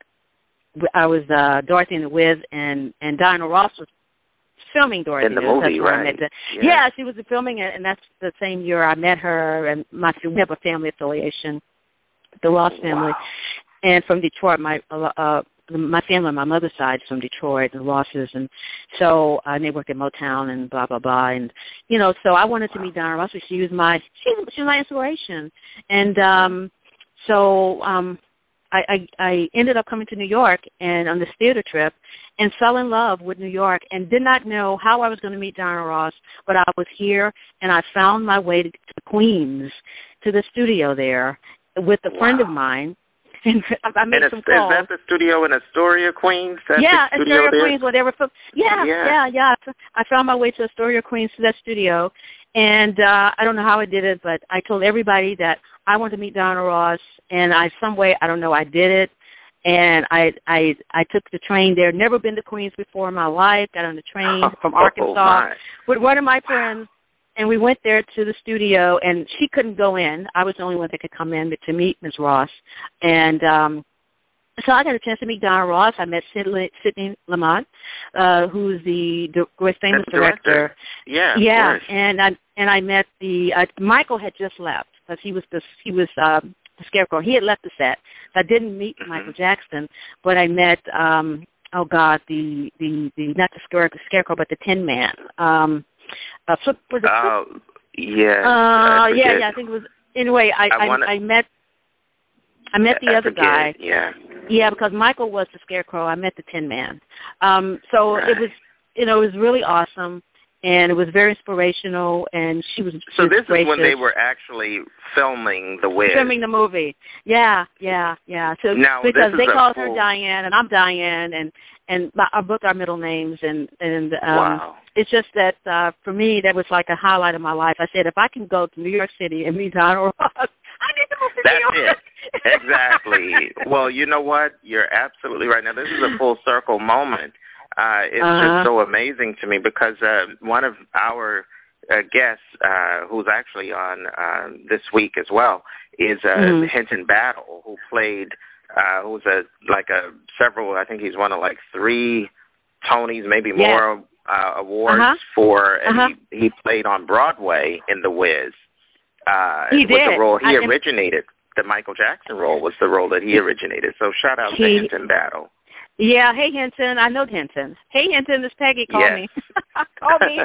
I was uh, Dorothy in The Wiz, and, and Diana Ross was filming Dorothy. In the movie, right? right? I met the, yeah. yeah, she was filming it, and that's the same year I met her, and my, we have a family affiliation, the Ross family. Wow. And from Detroit, my uh, my family on my mother's side is from Detroit, the Rosses, and so uh, and they work at Motown and blah blah blah, and you know, so I wanted to meet Diana Ross. She was my she, she was my inspiration, and um, so um, I, I I ended up coming to New York and on this theater trip, and fell in love with New York, and did not know how I was going to meet Diana Ross, but I was here, and I found my way to, to Queens, to the studio there, with a friend wow. of mine. And I made and some is, calls. Is that the studio in Astoria, Queens? That's yeah, the studio Astoria, there? Queens, whatever. Yeah, yeah, yeah, yeah. I found my way to Astoria, Queens, to that studio, and uh, I don't know how I did it, but I told everybody that I wanted to meet Diana Ross, and I, some way, I don't know, I did it, and I, I, I took the train there. Never been to Queens before in my life. Got on the train oh, from Arkansas my. with one of my friends. And we went there to the studio, and she couldn't go in. I was the only one that could come in to meet Miz Ross. And um, so I got a chance to meet Diana Ross. I met Sidney, Sidney Lamont, uh, who's the, the great famous the director. director. Yeah, yeah. Of course. And I and I met the uh, Michael had just left because he was the he was uh, the Scarecrow. He had left the set. So I didn't meet mm-hmm. Michael Jackson, but I met um, oh God, the the the not the Scarecrow, Scarecrow but the Tin Man. Um, Uh, flip, was it Oh, uh, yeah. Uh, yeah, yeah. I think it was. Anyway, I I, I, wanna, I met I met the I other forget. guy. Yeah. Yeah, because Michael was the Scarecrow. I met the Tin Man. Um, so right. it was, you know, it was really awesome, and it was very inspirational. And she was. So she was this gracious. is when they were actually filming The Wiz. Filming the movie. Yeah, yeah, yeah. So now, because this they is called full... her Diane, and I'm Diane, and and my, our both our middle names, and and um, wow. It's just that uh, for me, that was like a highlight of my life. I said, if I can go to New York City and meet Diana Ross, I need to move to That's New York. it. Exactly. Well, you know what? You're absolutely right. Now, this is a full circle moment. Uh, it's uh-huh. just so amazing to me because uh, one of our uh, guests, uh, who's actually on uh, this week as well, is uh, mm-hmm. Hinton Battle, who played, uh, who's a like a several. I think he's won a, like three Tonys, maybe yeah. more. Uh, awards uh-huh. for, and uh-huh. he, he played on Broadway in The Wiz. Uh, he with did. the role he I, originated. The Michael Jackson role was the role that he originated. So shout out he, to Hinton Battle. Yeah, hey Hinton, I know Hinton. Hey Hinton, this Peggy called yes. me. Call me.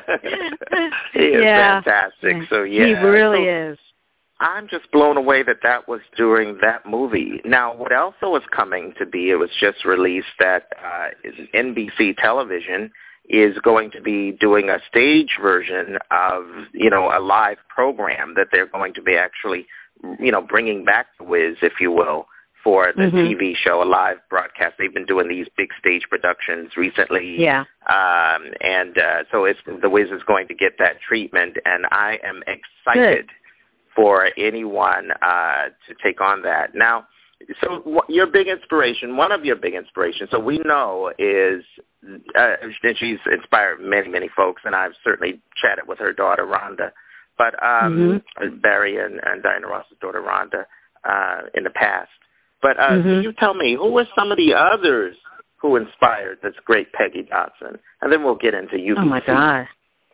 He is yeah. fantastic. So yeah, he really so, is. I'm just blown away that that was during that movie. Now, what also was coming to be, it was just released that uh, N B C Television is going to be doing a stage version of, you know, a live program that they're going to be actually, you know, bringing back The Wiz, if you will, for the mm-hmm. T V show, a live broadcast. They've been doing these big stage productions recently. Yeah. Um, and uh, so it's, The Wiz is going to get that treatment, and I am excited Good. for anyone uh, to take on that. Now, so what, your big inspiration, one of your big inspirations, so we know is, uh, and she's inspired many, many folks, and I've certainly chatted with her daughter, Rhonda, but um, mm-hmm. Barry and, and Diana Ross's daughter, Rhonda, uh, in the past. But uh, Mm-hmm. can you tell me, who were some of the others who inspired this great Peggy Dotson? And then we'll get into U B C. Oh, my God.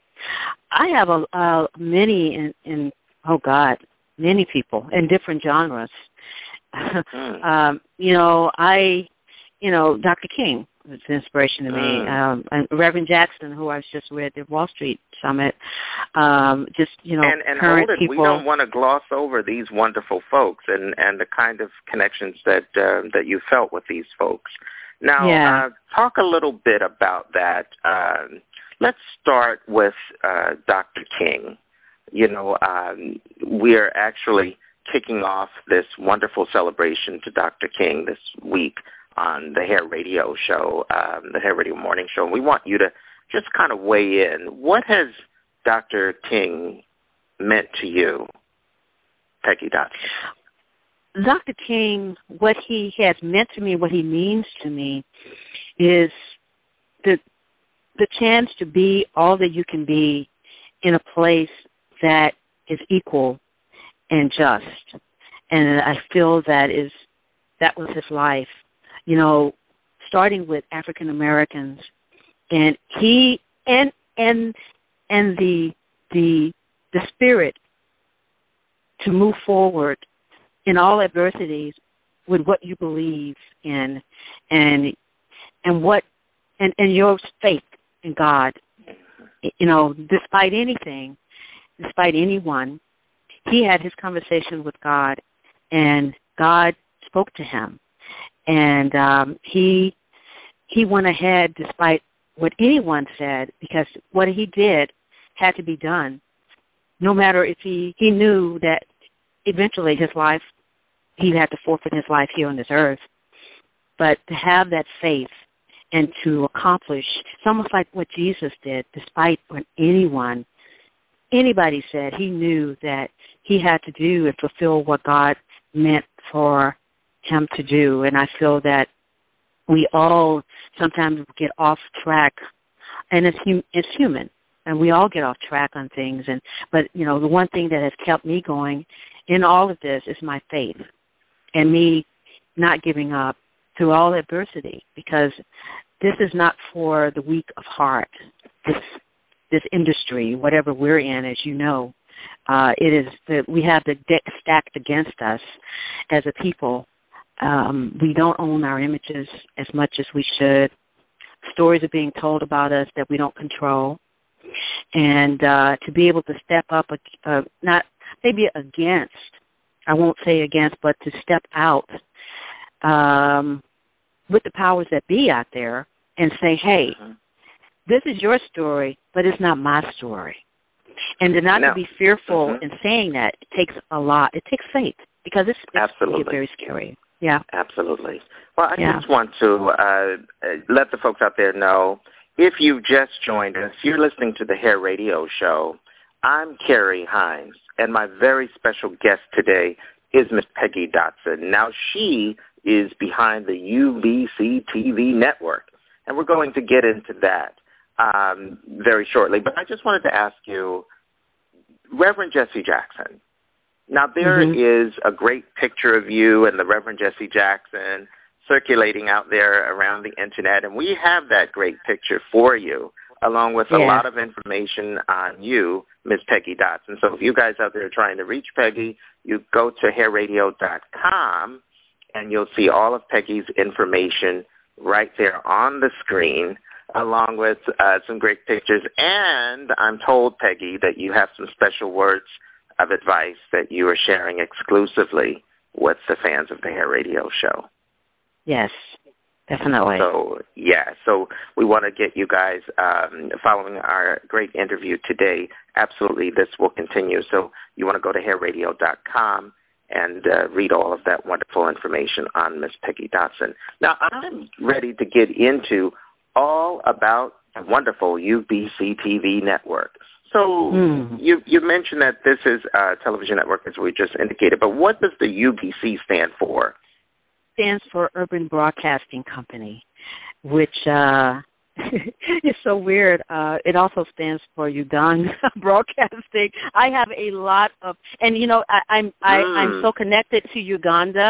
I have a, uh, many in, in, oh, God, many people in different genres. Mm. um, you know, I, you know, Doctor King was an inspiration to me. Mm. Um, and Reverend Jackson, who I was just with at Wall Street Summit, um, just, you know, and, and current hold it, people. we don't want to gloss over these wonderful folks and, and the kind of connections that uh, that you felt with these folks. Now, Yeah. uh, talk a little bit about that. Um, let's start with uh, Doctor King. You know, um, we're actually kicking off this wonderful celebration to Doctor King this week on the Hair Radio Show, um, the Hair Radio Morning Show. And we want you to just kind of weigh in. What has Doctor King meant to you, Peggy Dotson? Doctor King, what he has meant to me, what he means to me, is the the chance to be all that you can be in a place that is equal and just. And I feel that is that was his life. You know, starting with African Americans, and he and and and the the the spirit to move forward in all adversities with what you believe in, and and what and, and your faith in God. You know, despite anything, despite anyone, he had his conversation with God, and God spoke to him, and um, he he went ahead despite what anyone said, because what he did had to be done, no matter if he he knew that eventually his life, he had to forfeit his life here on this earth. But to have that faith and to accomplish, it's almost like what Jesus did, despite what anyone, anybody said, he knew that he had to do and fulfill what God meant for him to do. And I feel that we all sometimes get off track, and it's, hum- it's human, and we all get off track on things. And but, you know, the one thing that has kept me going in all of this is my faith and me not giving up through all adversity, because this is not for the weak of heart. This this industry, whatever we're in, as you know, uh, it is that we have the deck stacked against us as a people. Um, we don't own our images as much as we should. Stories are being told about us that we don't control. And uh, to be able to step up, uh, not maybe against, I won't say against, but to step out um, with the powers that be out there and say, hey, this is your story, but it's not my story. And to not no. to be fearful mm-hmm. in saying that, it takes a lot. It takes faith, because it's, it's Absolutely. very scary. Yeah. Absolutely. Well, I yeah. just want to uh, let the folks out there know, if you've just joined us, you're listening to the Hair Radio Show. I'm Carrie Hines, and my very special guest today is Miss Peggy Dotson. Now, she is behind the U B C T V network, and we're going to get into that um, very shortly. But I just wanted to ask you, Reverend Jesse Jackson. Now, there mm-hmm. is a great picture of you and the Reverend Jesse Jackson circulating out there around the Internet, and we have that great picture for you, along with yeah. a lot of information on you, Miss Peggy Dotson. So if you guys out there are trying to reach Peggy, you go to hair radio dot com, and you'll see all of Peggy's information right there on the screen, along with uh, some great pictures. And I'm told, Peggy, that you have some special words of advice that you are sharing exclusively with the fans of the Hair Radio Show. Yes, definitely. So, yeah, so we want to get you guys um, following our great interview today. Absolutely, this will continue. So you want to go to hair radio dot com and uh, read all of that wonderful information on Miss Peggy Dotson. Now, I'm ready to get into all about the wonderful U B C T V network. So mm. you you mentioned that this is a television network, as we just indicated, but what does the U B C stand for? Stands for Urban Broadcasting Company, which uh, is so weird. Uh, it also stands for Uganda Broadcasting. I have a lot of, and you know, I, I'm I, mm. I'm so connected to Uganda,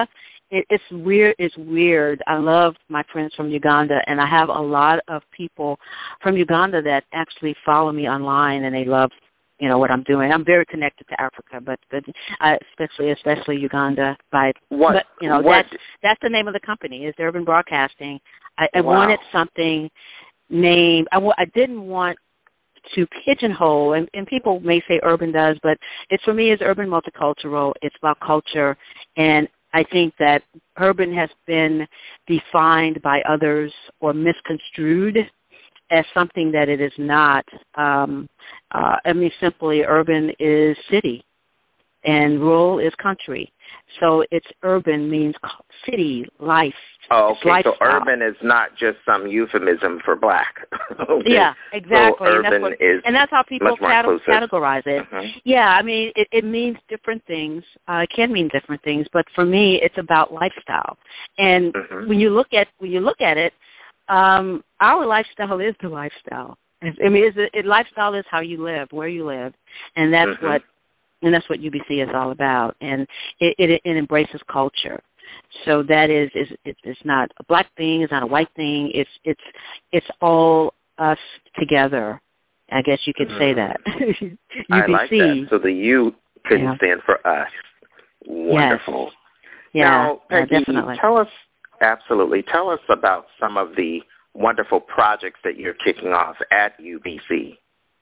it, it's weird. It's weird. I love my friends from Uganda, and I have a lot of people from Uganda that actually follow me online, and they love, you know, what I'm doing. I'm very connected to Africa, but but uh, especially especially Uganda. By what but you know what? that's that's the name of the company is Urban Broadcasting. I, I Wow. wanted something named. I, w- I didn't want to pigeonhole, and, and people may say urban does, but it's for me it's urban multicultural. It's about culture, and I think that urban has been defined by others or misconstrued as something that it is not. Um, uh, I mean, simply urban is city, and rural is country. So it's urban means city, life. Oh, it's okay. lifestyle. So urban is not just some euphemism for black. Okay. Yeah, exactly. So and, that's urban what, is and that's how people much more cate- inclusive. categorize it. Mhm. Yeah, I mean, it, it means different things. Uh, it can mean different things, but for me, it's about lifestyle. And Mhm. when you look at when you look at it, um, our lifestyle is the lifestyle. I mean, it's a, it, lifestyle is how you live, where you live, and that's Mhm. what and that's what U B C is all about. And it, it, it embraces culture. So that is is it, it's not a black thing, it's not a white thing. It's it's it's all us together. I guess you could say that. U B C. I like that. So the U could Yeah. stand for us. Wonderful. Yeah, Now, yeah, Peggy, definitely. tell us, absolutely, tell us about some of the wonderful projects that you're kicking off at U B C.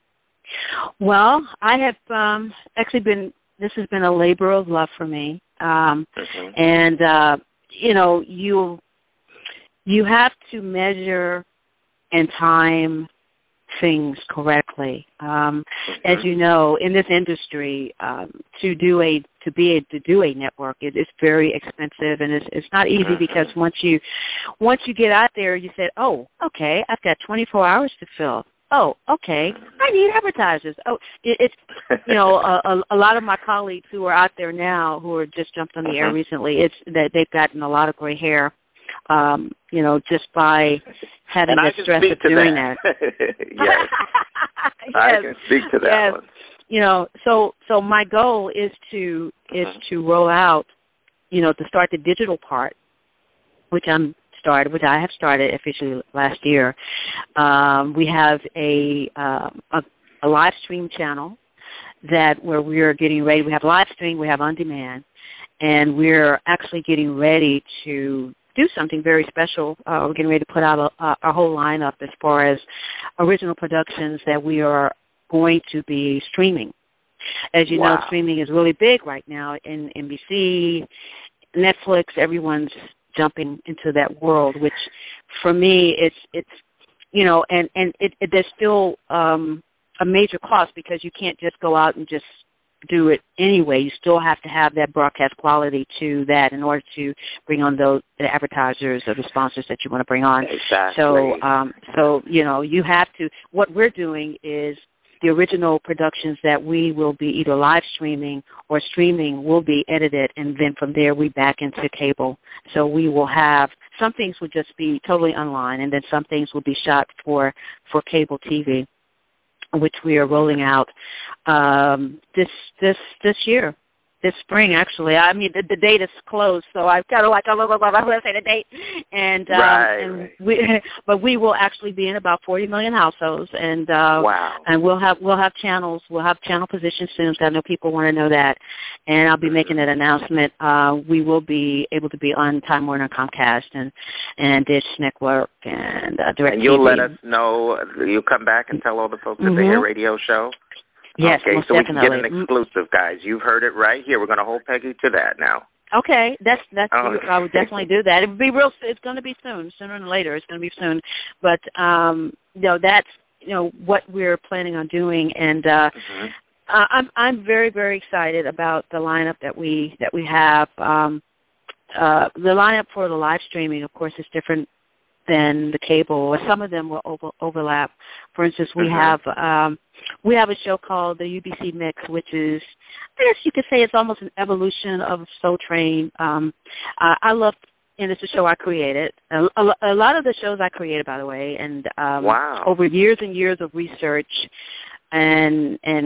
Well, I have um, actually been, this has been a labor of love for me. Um, Mhm. and, uh, you know, you you have to measure and time things correctly. Um, As you know, in this industry, um, to do a to be a, to do a network, it is very expensive, and it's it's not easy because once you once you get out there, you say, oh, okay, I've got twenty-four hours to fill. Oh, okay, I need advertisers. Oh, it, it's you know a, a, a lot of my colleagues who are out there now who are just jumped on the air Mhm. recently. It's that they've gotten a lot of gray hair. Um, you know, just by having And I the can stress speak of to doing that. that. Yes. I Yes. can speak to that Yes. one. You know, so so my goal is to is to roll out, you know, to start the digital part, which I'm started, which I have started officially last year. Um, we have a, um, a a live stream channel that where we are getting ready. We have live stream, we have on demand, and we're actually getting ready to do something very special. Uh, we're getting ready to put out a, a, a whole lineup as far as original productions that we are going to be streaming. As you Wow. know, streaming is really big right now in N B C, Netflix. Everyone's jumping into that world, which for me, it's it's you know, and and it, it, there's still um, a major cost because you can't just go out and just do it anyway. You still have to have that broadcast quality to that in order to bring on those the advertisers or the sponsors that you want to bring on. Exactly. So, um, so you know, you have to. What we're doing is the original productions that we will be either live streaming or streaming will be edited, and then from there we back into cable. So we will have some things will just be totally online, and then some things will be shot for for cable T V, which we are rolling out um, this this this year, this spring. Actually, I mean the, the date is closed, so I kind of like I'm going to say the date, and, um, Right, and right. we, but we will actually be in about forty million households, and uh, Wow. and we'll have we'll have channels, we'll have channel positions soon. So I know people want to know that, and I'll be making that announcement. Uh, we will be able to be on Time Warner, Comcast, and and Dish Network, and uh, DirecTV. And you'll let us know, you'll come back and tell all the folks at the Mhm. Hair Radio Show? Yes, okay, most so we definitely. can get an exclusive, guys. You've heard it right here. We're going to hold Peggy to that now. Okay, that's that's. Oh. I would definitely do that. It would be real. It's going to be soon, sooner than later. It's going to be soon, but um, you know that's you know what we're planning on doing, and uh, Mhm. uh, I'm I'm very very excited about the lineup that we that we have. Um, uh, the lineup for the live streaming, of course, is different than the cable, or some of them will over, overlap. For instance, we Mhm. have um, we have a show called the U B C Mix, which is, I guess you could say, it's almost an evolution of Soul Train. Um, uh, I love, and it's a show I created. A, a, a lot of the shows I created, by the way, and um, Wow. over years and years of research and and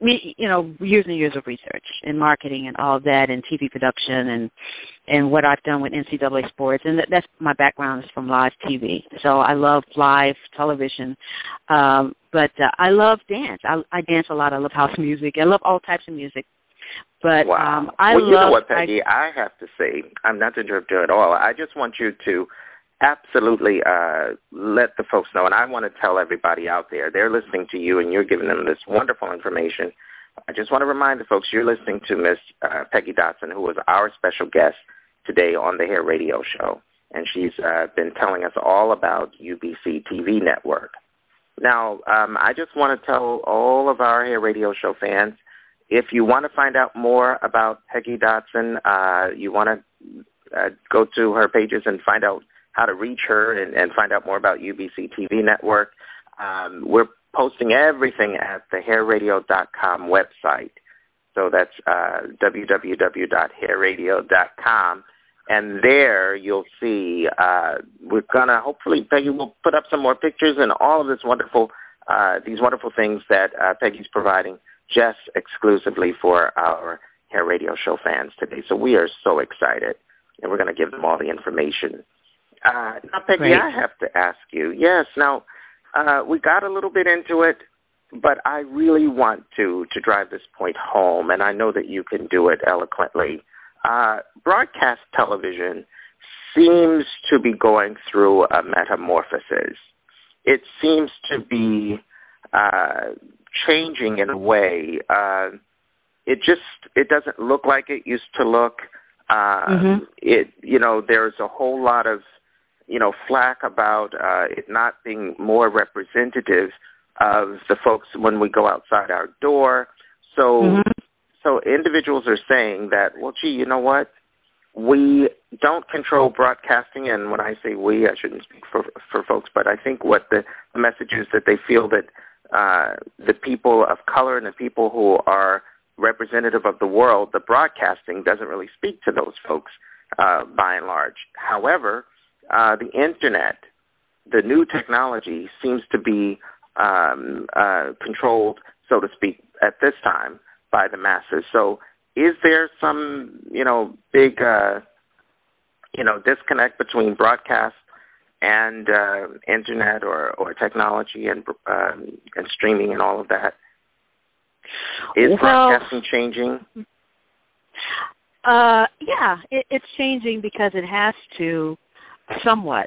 me, you know, years and years of research in marketing and all of that, and T V production, and and what I've done with N C double A sports, and that, that's my background is from live T V. So I love live television, um, but uh, I love dance. I, I dance a lot. I love house music. I love all types of music. But wow. um, I well, love. you know what, Peggy? I, I have to say, I'm not to interrupt you at all. I just want you to absolutely uh, let the folks know, and I want to tell everybody out there, they're listening to you and you're giving them this wonderful information. I just want to remind the folks you're listening to Miss uh, Peggy Dotson, who was our special guest today on the Hair Radio Show, and she's uh, been telling us all about U B C T V Network. Now, um, I just want to tell all of our Hair Radio Show fans, if you want to find out more about Peggy Dotson, uh, you want to uh, go to her pages and find out how to reach her and, and find out more about U B C T V Network. Um, we're posting everything at the hair radio dot com website. So that's uh, w w w dot hair radio dot com. And there you'll see, uh, we're going to hopefully, Peggy will put up some more pictures and all of this wonderful, uh, these wonderful things that uh, Peggy's providing just exclusively for our Hair Radio Show fans today. So we are so excited, and we're going to give them all the information. Uh, now, Peggy, Great. I have to ask you, yes, now, uh, we got a little bit into it, but I really want to, to drive this point home, and I know that you can do it eloquently. Uh, broadcast television seems to be going through a metamorphosis. It seems to be uh, changing in a way. Uh, it just, it doesn't look like it used to look. Uh, mm-hmm. It, you know, there's a whole lot of, you know, flack about uh, it not being more representative of the folks when we go outside our door. So, mm-hmm. so individuals are saying that, well, gee, you know what? We don't control broadcasting, and when I say we, I shouldn't speak for for folks, but I think what the message is that they feel that uh, the people of color and the people who are representative of the world, the broadcasting doesn't really speak to those folks uh, by and large. However, uh, the Internet, the new technology, seems to be um, uh, controlled, so to speak, at this time by the masses. So is there some, you know, big, uh, you know, disconnect between broadcast and uh, Internet or, or technology and um, and streaming and all of that? Is well, broadcasting changing? Uh, yeah, it, it's changing because it has to somewhat.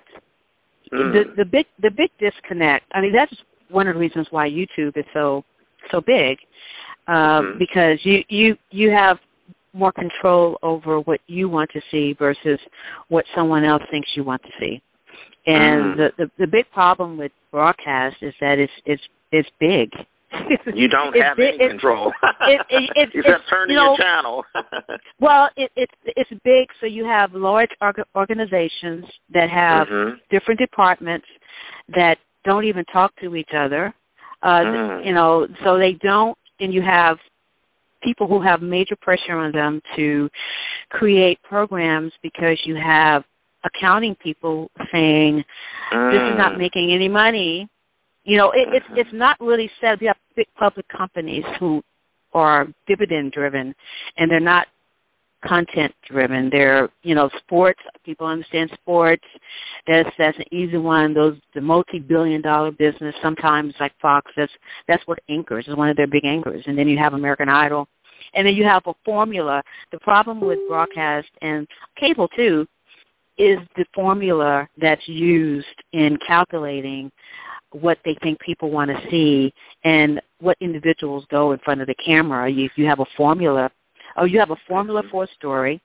Mm. The the big the big disconnect. I mean, that's one of the reasons why YouTube is so so big, uh, mm-hmm. because you, you you have more control over what you want to see versus what someone else thinks you want to see. And mm. the, the the big problem with broadcast is that it's it's it's big. You don't have big, any control. It, it, it, Except turning you know, your channel. well, it, it, it's big, so you have large organizations that have mm-hmm. different departments that don't even talk to each other. Uh, mm. You know, so they don't, and you have people who have major pressure on them to create programs because you have accounting people saying, mm. this is not making any money. You know, it, it's it's not really said. We have big public companies who are dividend driven, and they're not content driven. They're, you know, sports. People understand sports. That's that's an easy one. Those the multi billion dollar business. Sometimes like Fox. That's that's what anchors is one of their big anchors. And then you have American Idol, and then you have a formula. The problem with broadcast and cable too is the formula that's used in calculating what they think people want to see and what individuals go in front of the camera. You, you have a formula, or you have a formula for a story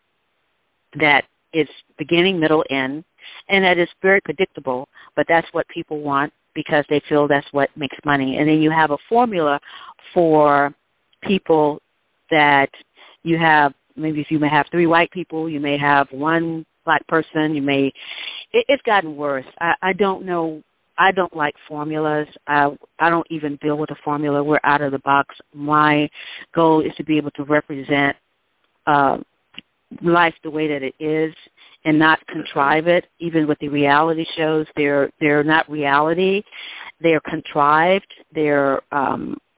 that is beginning, middle, end, and that is very predictable, but that's what people want because they feel that's what makes money. And then you have a formula for people that you have, maybe if you may have three white people, you may have one black person, you may, it, it's gotten worse. I, I don't know. I don't like formulas. I, I don't even deal with a formula. We're out of the box. My goal is to be able to represent uh, life the way that it is and not contrive it. Even with the reality shows, they're they're not reality. They're contrived. They're um,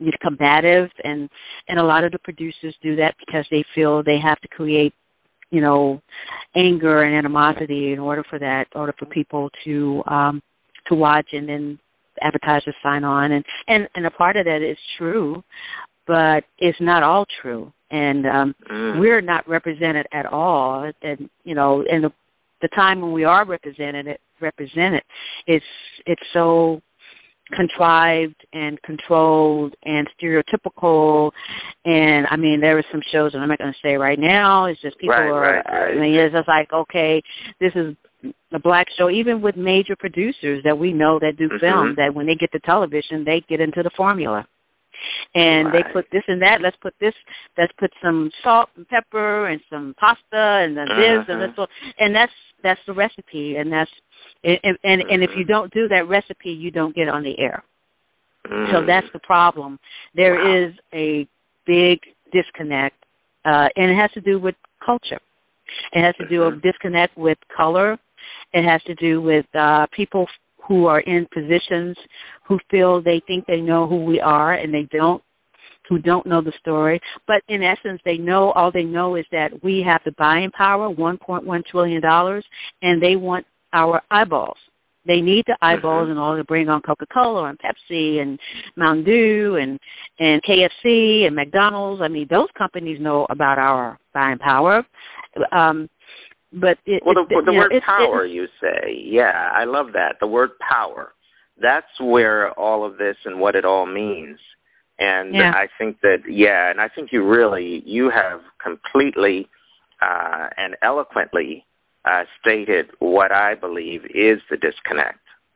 combative, and and a lot of the producers do that because they feel they have to create, you know, anger and animosity in order for that, in order for people to um, to watch, and then advertisers sign on, and, and and a part of that is true, but it's not all true, and um, mm. we're not represented at all, and you know, and the the time when we are represented, represented, it's it's so contrived and controlled and stereotypical, and I mean, there are some shows that I'm not going to say right now. It's just people right, are. Right, right. I mean, it's just like, okay, this is a black show. Even with major producers that we know that do mm-hmm. film, that when they get to television, they get into the formula. And right. they put this and that. Let's put this. Let's put some salt and pepper and some pasta and then this uh-huh. and this. And that's that's the recipe. And that's and and, and mm-hmm. if you don't do that recipe, you don't get on the air. Mm. So that's the problem. There wow. is a big disconnect, uh, and it has to do with culture. It has to do with disconnect with color. It has to do with uh, people who are in positions who feel they think they know who we are and they don't, who don't know the story. But in essence, they know, all they know is that we have the buying power, one point one trillion dollars, and they want our eyeballs. They need the eyeballs mm-hmm. in order to bring on Coca-Cola and Pepsi and Mountain Dew and, and K F C and McDonald's. I mean, those companies know about our buying power. Um, but it, well, the, it, the you word know, power, it, you say. Yeah, I love that. The word power. That's where all of this and what it all means. And yeah. I think that, yeah, and I think you really, you have completely uh, and eloquently uh, stated what I believe is the disconnect.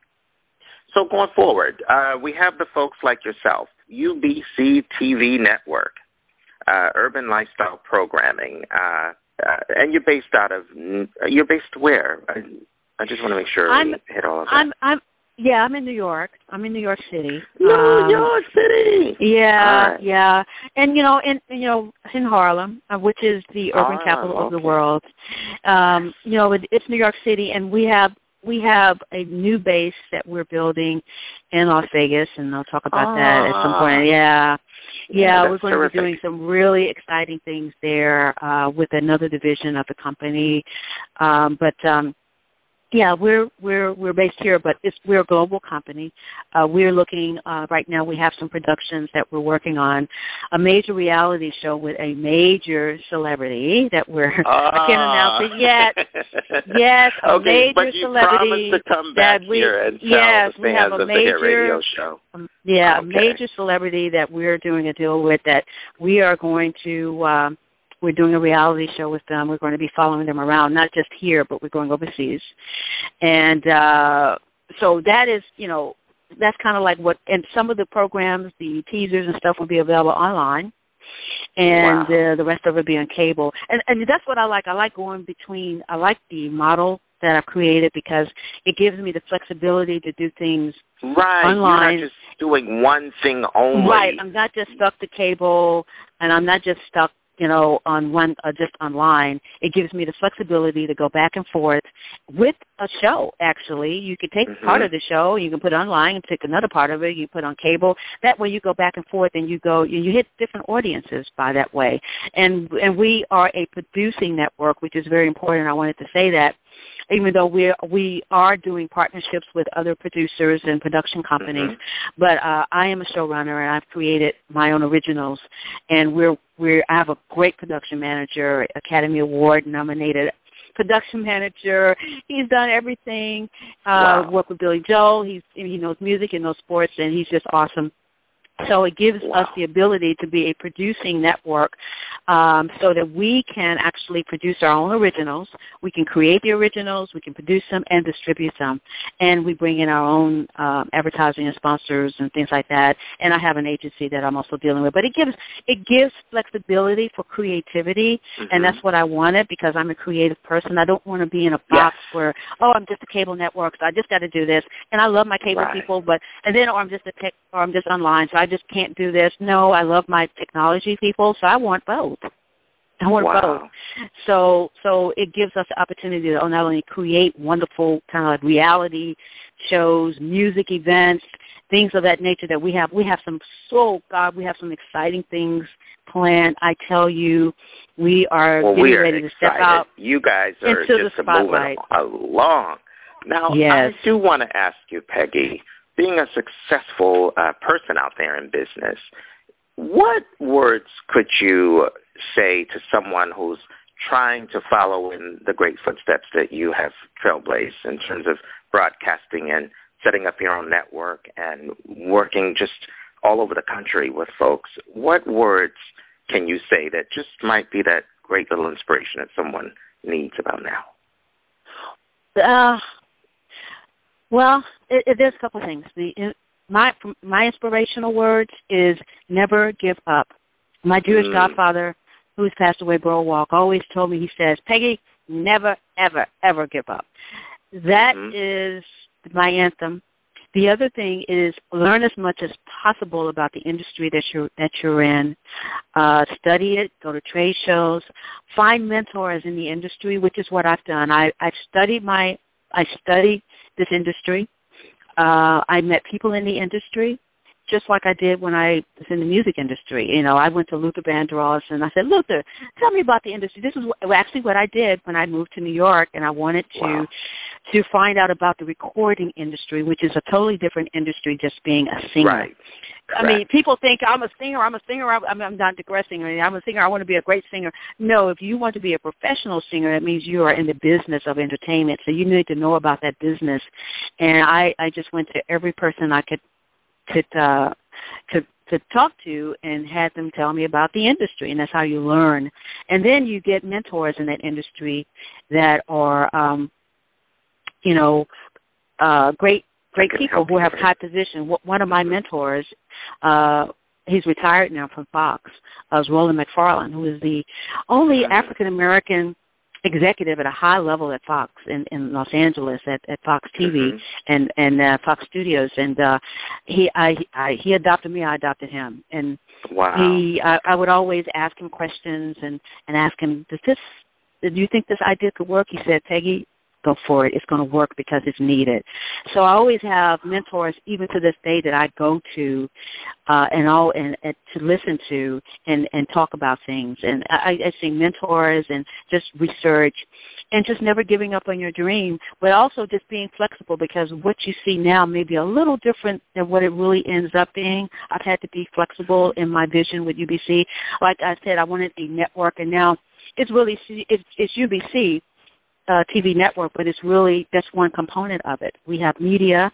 So going forward, uh, we have the folks like yourself, U B C T V Network, uh, Urban Lifestyle Programming, uh, uh, and you're based out of, you're based where? I, I just want to make sure I'm, we hit all of that. I'm, I'm, yeah, I'm in New York. I'm in New York City. New um, York City. Yeah, right. yeah, and you know, in you know, in Harlem, uh, which is the urban ah, capital okay. of the world. Um, you know, it, it's New York City, and we have we have a new base that we're building in Las Vegas, and I'll talk about ah. that at some point. Yeah, yeah, yeah we're going terrific. to be doing some really exciting things there uh, with another division of the company, um, but. Um, Yeah, we're we're we're based here, but it's, we're a global company. Uh, we're looking uh, right now. We have some productions that we're working on, a major reality show with a major celebrity that we're ah. I can't announce it yet. Yes, a okay, major but you celebrity promised to come back that we here and tell yes the we fans have a of major the Hair Radio Show. Um, yeah, okay. a major celebrity that we're doing a deal with that we are going to. Um, We're doing a reality show with them. We're going to be following them around, not just here, but we're going overseas. And uh, so that is, you know, that's kind of like what, and some of the programs, the teasers and stuff will be available online. And wow. uh, the rest of it will be on cable. And, and that's what I like. I like going between, I like the model that I've created because it gives me the flexibility to do things right. online. You're not just doing one thing only. Right. I'm not just stuck to cable, and I'm not just stuck you know, on one, uh, just online. It gives me the flexibility to go back and forth with a show, actually. You can take mm-hmm. part of the show, you can put it online and take another part of it, you put on cable. That way you go back and forth and you go, you, you hit different audiences by that way. And and we are a producing network, which is very important. I wanted to say that. Even though we we are doing partnerships with other producers and production companies, mm-hmm. but uh, I am a showrunner and I've created my own originals, and we're we're I have a great production manager, Academy Award nominated production manager. He's done everything. Uh, wow. Worked with Billy Joel. He's he knows music and knows sports, and he's just awesome. So it gives wow. us the ability to be a producing network um, so that we can actually produce our own originals. We can create the originals, we can produce them and distribute them. And we bring in our own um, advertising and sponsors and things like that. And I have an agency that I'm also dealing with. But it gives it gives flexibility for creativity, mm-hmm. and that's what I wanted because I'm a creative person. I don't want to be in a box yes. where, oh, I'm just a cable network, so I just got to do this. And I love my cable right. people, but and then or I'm just a tech, or I'm just online, so I just can't do this. No, I love my technology people, so I want both. I want wow. both. So so it gives us the opportunity to not only create wonderful kind of like reality shows, music events, things of that nature that we have. We have some, so, God, we have some exciting things planned. I tell you, we are well, getting we are ready to step excited. out You guys are into just the moving spotlight. along. Now, yes. I do want to ask you, Peggy, being a successful uh, person out there in business, what words could you say to someone who's trying to follow in the great footsteps that you have trailblazed in terms of broadcasting and setting up your own network and working just all over the country with folks? What words can you say that just might be that great little inspiration that someone needs about now? Uh, well, it, it, there's a couple things. The, my my inspirational words is never give up. My Jewish mm. godfather, who's passed away, Bro Walk, always told me, he says, Peggy, never, ever, ever give up. That mm-hmm. is my anthem. The other thing is learn as much as possible about the industry that you're that you're in. Uh, study it. Go to trade shows. Find mentors in the industry, which is what I've done. I I studied my I studied this industry. Uh, I met people in the industry, just like I did when I was in the music industry. You know, I went to Luther Vandross and I said, Luther, tell me about the industry. This is what, actually what I did when I moved to New York, and I wanted to wow. to find out about the recording industry, which is a totally different industry, just being a singer. Right. I mean, people think I'm a singer, I'm a singer, I'm, I'm not digressing. I mean, I'm a singer, I want to be a great singer. No, if you want to be a professional singer, that means you are in the business of entertainment, so you need to know about that business. And I, I just went to every person I could could uh, to to talk to and had them tell me about the industry, and that's how you learn. And then you get mentors in that industry that are, um, you know, uh, great great people who have high position. One of my mentors, uh, he's retired now from Fox, uh, is Roland McFarlane, who is the only African American executive at a high level at Fox in, in Los Angeles at, at Fox T V mm-hmm. and and uh, Fox Studios, and uh, he I, I he adopted me, I adopted him, and wow. he I, I would always ask him questions and and ask him, does this do you think this idea could work? He said, Peggy, go for it. It's going to work because it's needed. So I always have mentors, even to this day, that I go to uh, and all and, and to listen to and, and talk about things. And I, I say mentors and just research and just never giving up on your dream, but also just being flexible, because what you see now may be a little different than what it really ends up being. I've had to be flexible in my vision with U B C. Like I said, I wanted a network, and now it's really it's, it's U B C. Uh, T V network, but it's really, that's one component of it. We have media,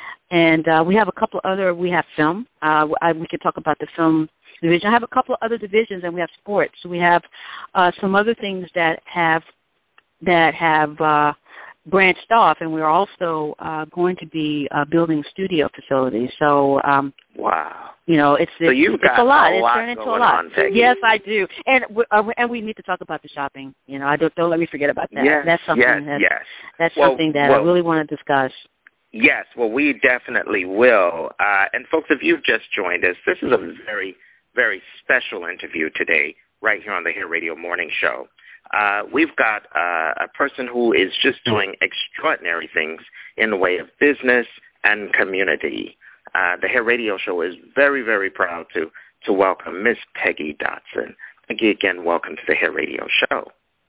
and uh, we have a couple other, we have film. Uh, I, we can talk about the film division. I have a couple of other divisions, and we have sports. We have uh, some other things that have, that have uh, branched off, and we're also uh, going to be uh, building studio facilities. So, um, wow. You know, it's so it's, you've it's got a lot. A it's lot turned into going a lot. On, Peggy. Yes, I do, and we, uh, and we need to talk about the shopping. You know, I don't don't let me forget about that. Yes, that's something. yes, that, yes. That's well, something that well, I really want to discuss. Yes, well, we definitely will. Uh, and folks, if you've just joined us, this is a very, very special interview today, right here on the Hair Radio Morning Show. Uh, we've got uh, a person who is just doing extraordinary things in the way of business and community. Uh, the Hair Radio Show is very, very proud to, to welcome Miss Peggy Dotson. Peggy, again, welcome to the Hair Radio Show.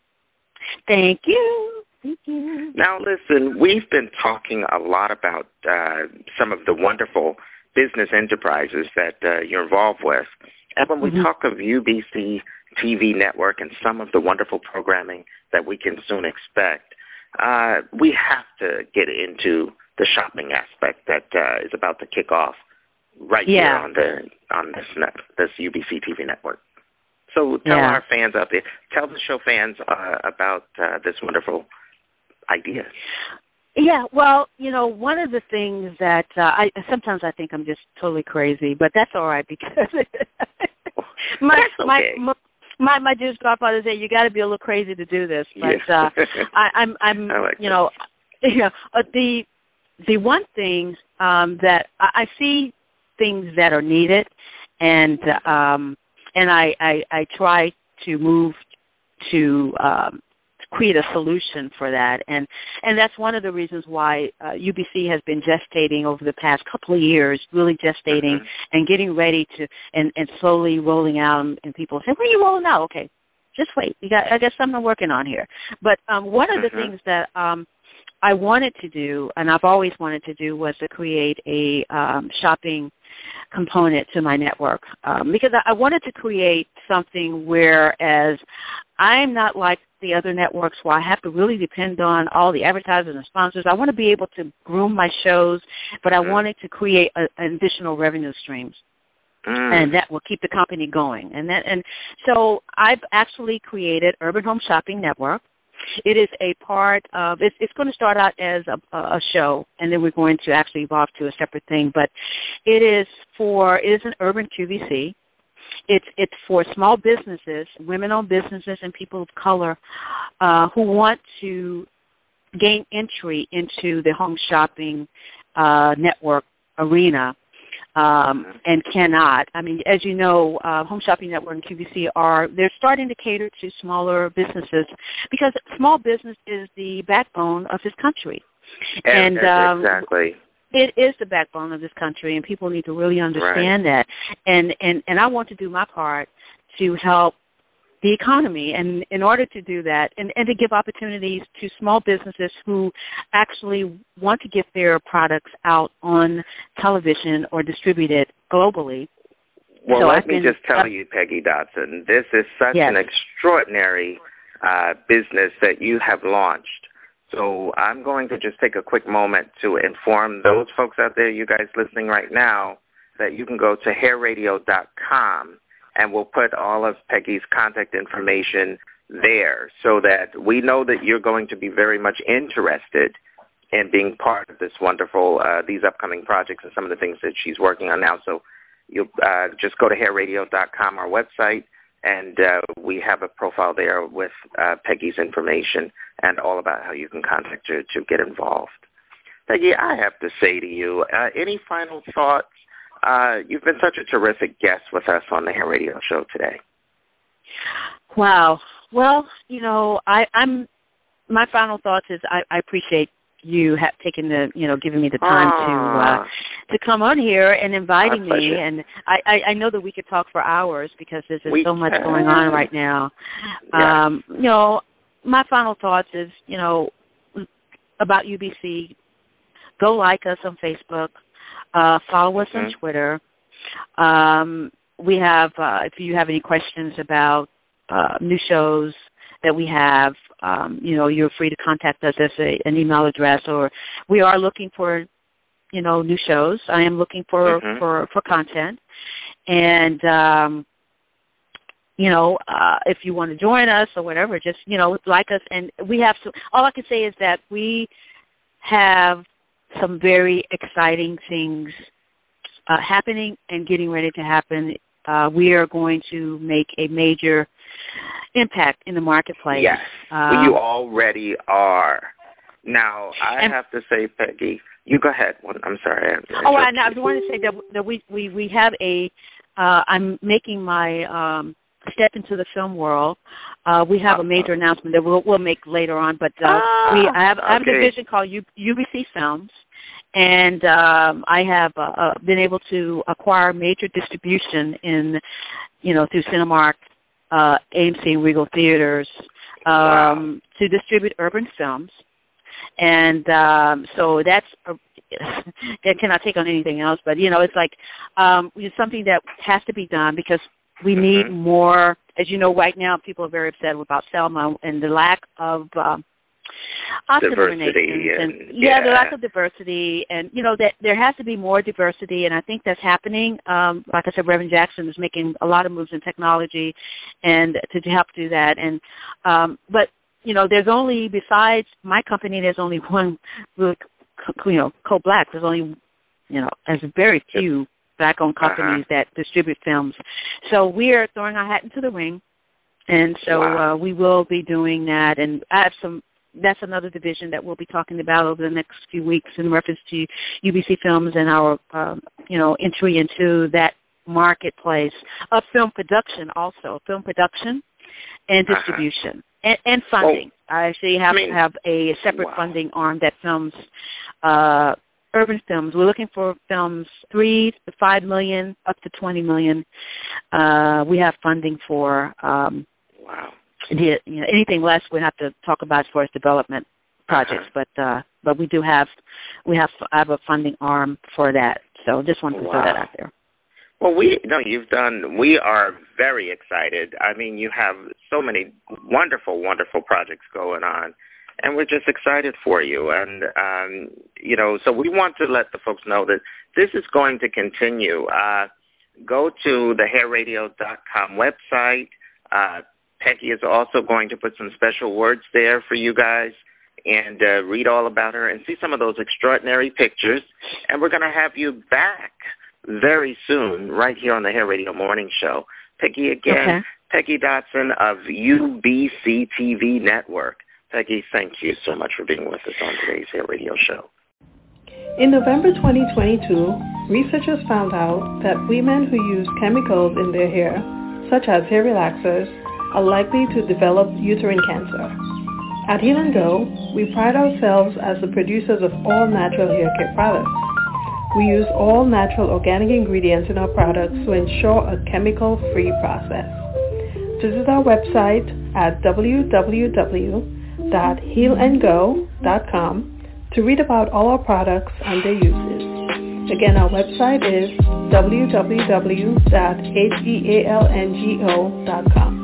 Thank you. Thank you. Now, listen, we've been talking a lot about uh, some of the wonderful business enterprises that uh, you're involved with. And when we mm-hmm. talk of U B C T V network and some of the wonderful programming that we can soon expect, uh, we have to get into the shopping aspect that uh, is about to kick off right yeah. here on the on this net, this U B C T V network. So tell yeah. our fans out there, tell the show fans uh, about uh, this wonderful idea. Yeah, well, you know, one of the things that uh, I sometimes I think I'm just totally crazy, but that's all right because my, that's okay. my my my Jewish godfather said you got to be a little crazy to do this, but yeah. uh, I, I'm I'm I like you know, you know uh, the the one thing um, that I, I see things that are needed, and um, and I, I I try to move to um, create a solution for that. And and that's one of the reasons why uh, U B C has been gestating over the past couple of years, really gestating mm-hmm. and getting ready to, and, and slowly rolling out. And, and people say, where are you rolling out? Okay, just wait. You got, I got something I'm working on here. But um, one of the mm-hmm. things that um, I wanted to do, and I've always wanted to do, was to create a um, shopping component to my network um, because I, I wanted to create something whereas I'm not like the other networks where I have to really depend on all the advertisers and sponsors. I want to be able to groom my shows, but I wanted to create a, additional revenue streams. Mm. And that will keep the company going. And that, and so I've actually created Urban Home Shopping Network. It is a part of, it's, it's going to start out as a, a show, and then we're going to actually evolve to a separate thing. But it is for, it is an urban Q V C. It's it's for small businesses, women-owned businesses, and people of color uh, who want to gain entry into the home shopping uh, network arena. Um, and cannot. I mean, as you know, uh, Home Shopping Network and Q V C are, they're starting to cater to smaller businesses because small business is the backbone of this country. And, and um, exactly. It is the backbone of this country, and people need to really understand right. that. And, and, and I want to do my part to help the economy, and in order to do that, and, and to give opportunities to small businesses who actually want to get their products out on television or distribute it globally. Well, so let I've me been, just tell uh, you, Peggy Dotson, this is such yes. an extraordinary uh, business that you have launched. So I'm going to just take a quick moment to inform those folks out there, you guys listening right now, that you can go to hair radio dot com. And we'll put all of Peggy's contact information there so that we know that you're going to be very much interested in being part of this wonderful, uh, these upcoming projects and some of the things that she's working on now. So you'll uh, just go to hair radio dot com, our website, and uh, we have a profile there with uh, Peggy's information and all about how you can contact her to get involved. Peggy, I have to say to you, uh, any final thoughts? Uh, you've been such a terrific guest with us on the Hair Radio Show today. Wow. Well, you know, I, I'm. My final thoughts is I, I appreciate you have taken the, you know, giving me the time Aww. to uh, to come on here and inviting My me. pleasure. And I, I, I know that we could talk for hours because there's just we so much can. going on right now. Yes. Um, you know, my final thoughts is, you know, about U B C. Go like us on Facebook. Uh, follow us mm-hmm. on Twitter. Um, we have, uh, if you have any questions about uh, new shows that we have, um, you know, you're free to contact us as a, an email address, or we are looking for, you know, new shows. I am looking for, mm-hmm. for, for content. And, um, you know, uh, if you want to join us or whatever, just, you know, like us. And we have to, all I can say is that we have some very exciting things uh, happening and getting ready to happen. Uh, we are going to make a major impact in the marketplace. Yes, um, well, you already are. Now, I and, have to say, Peggy, you go ahead. I'm sorry. I, I oh, I, I wanted to say that, that we, we, we have a, uh, I'm making my um, step into the film world. Uh, we have a major announcement that we'll, we'll make later on, but uh, ah, we I have, I have okay. a division called U, UBC Films, and um, I have uh, uh, been able to acquire major distribution in, you know, through Cinemark, uh, A M C, Regal Theaters, um, wow. to distribute urban films. And um, so that's a, that cannot take on anything else. But, you know, it's like um, it's something that has to be done because we mm-hmm. need more. As you know, right now people are very upset about Selma and the lack of um, Oscar diversity. And, and, yeah, yeah, the lack of diversity. And, you know, that there has to be more diversity, and I think that's happening. Um, like I said, Reverend Jackson is making a lot of moves in technology and to, to help do that. And um, But, you know, there's only, besides my company, there's only one, you know, co-black. There's only, you know, there's very few black-owned companies uh-huh. that distribute films. So we are throwing our hat into the ring, and so wow. uh, we will be doing that. And I have some, that's another division that we'll be talking about over the next few weeks in reference to U B C Films and our, um, you know, entry into that marketplace of film production also, film production. and distribution uh-huh. and, and funding. Well, I actually have I mean, have a separate wow. funding arm that films uh, urban films. We're looking for films three to five million, up to twenty million. Uh, we have funding for um, wow. The, you know, anything less we have to talk about as far as development projects. Uh-huh. But uh, but we do have we have I have a funding arm for that. So just wanted to wow. throw that out there. Well, we no, you've done. We are very excited. I mean, you have so many wonderful, wonderful projects going on, and we're just excited for you. And um, you know, so we want to let the folks know that this is going to continue. Uh, go to the hair radio dot com website. Uh, Peggy is also going to put some special words there for you guys, and uh, read all about her and see some of those extraordinary pictures. And we're going to have you back very soon right here on the Hair Radio Morning Show. Peggy again, okay. Peggy Dotson of U B C T V Network. Peggy, thank you so much for being with us on today's Hair Radio Show. In November twenty twenty-two, researchers found out that women who use chemicals in their hair, such as hair relaxers, are likely to develop uterine cancer. At Heal and Go, we pride ourselves as the producers of all natural hair care products. We use all natural organic ingredients in our products to ensure a chemical-free process. Visit our website at w w w dot heal and go dot com to read about all our products and their uses. Again, our website is w w w dot heal and go dot com.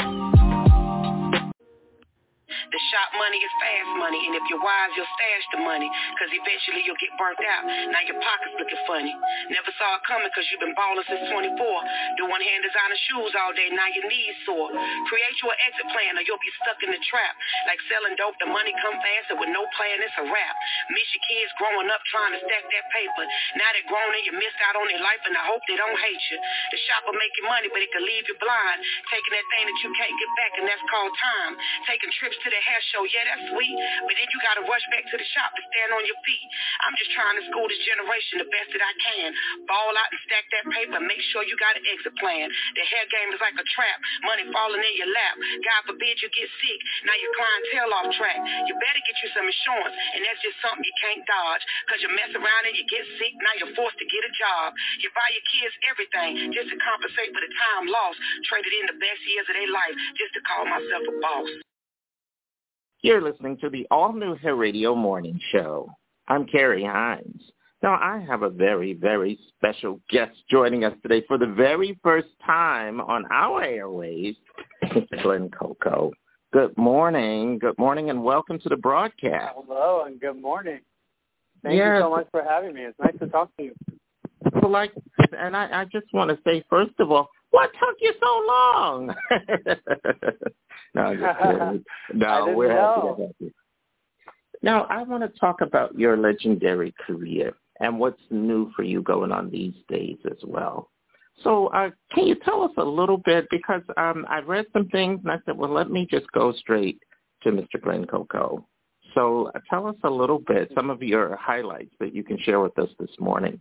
The shop money is fast money, and if you're wise, you'll stash the money, because eventually you'll get burnt out. Now your pocket's looking funny. Never saw it coming because you've been balling since twenty-four. Doing hand designer shoes all day, now your knees sore. Create you an exit plan or you'll be stuck in the trap. Like selling dope, the money come fast, and with no plan, it's a wrap. Miss your kids growing up trying to stack that paper. Now they're grown and you missed out on their life, and I hope they don't hate you. The shop will make you money, but it can leave you blind. Taking that thing that you can't get back, and that's called time. Taking trips to the hair show, yeah, that's sweet, but then you got to rush back to the shop to stand on your feet. I'm just trying to school this generation the best that I can. Ball out and stack that paper, make sure you got an exit plan. The hair game is like a trap, money falling in your lap. God forbid you get sick, now your clientele off track. You better get you some insurance, and that's just something you can't dodge, because you mess around and you get sick, now you're forced to get a job. You buy your kids everything just to compensate for the time lost, traded in the best years of their life just to call myself a boss. You're listening to the all-new Hair Radio Morning Show. I'm Carrie Hines. Now, I have a very, very special guest joining us today for the very first time on our airwaves, Glenn Coco. Good morning. Good morning, and welcome to the broadcast. Hello, and good morning. Thank yes. you so much for having me. It's nice to talk to you. Well, like, and I, I just want to say, first of all, what took you so long? no, just kidding. No, we're happy to have you. Now, I want to talk about your legendary career and what's new for you going on these days as well. So uh, can you tell us a little bit, because um, I read some things and I said, well, let me just go straight to Mister Glenn Coco. So uh, tell us a little bit, some of your highlights that you can share with us this morning.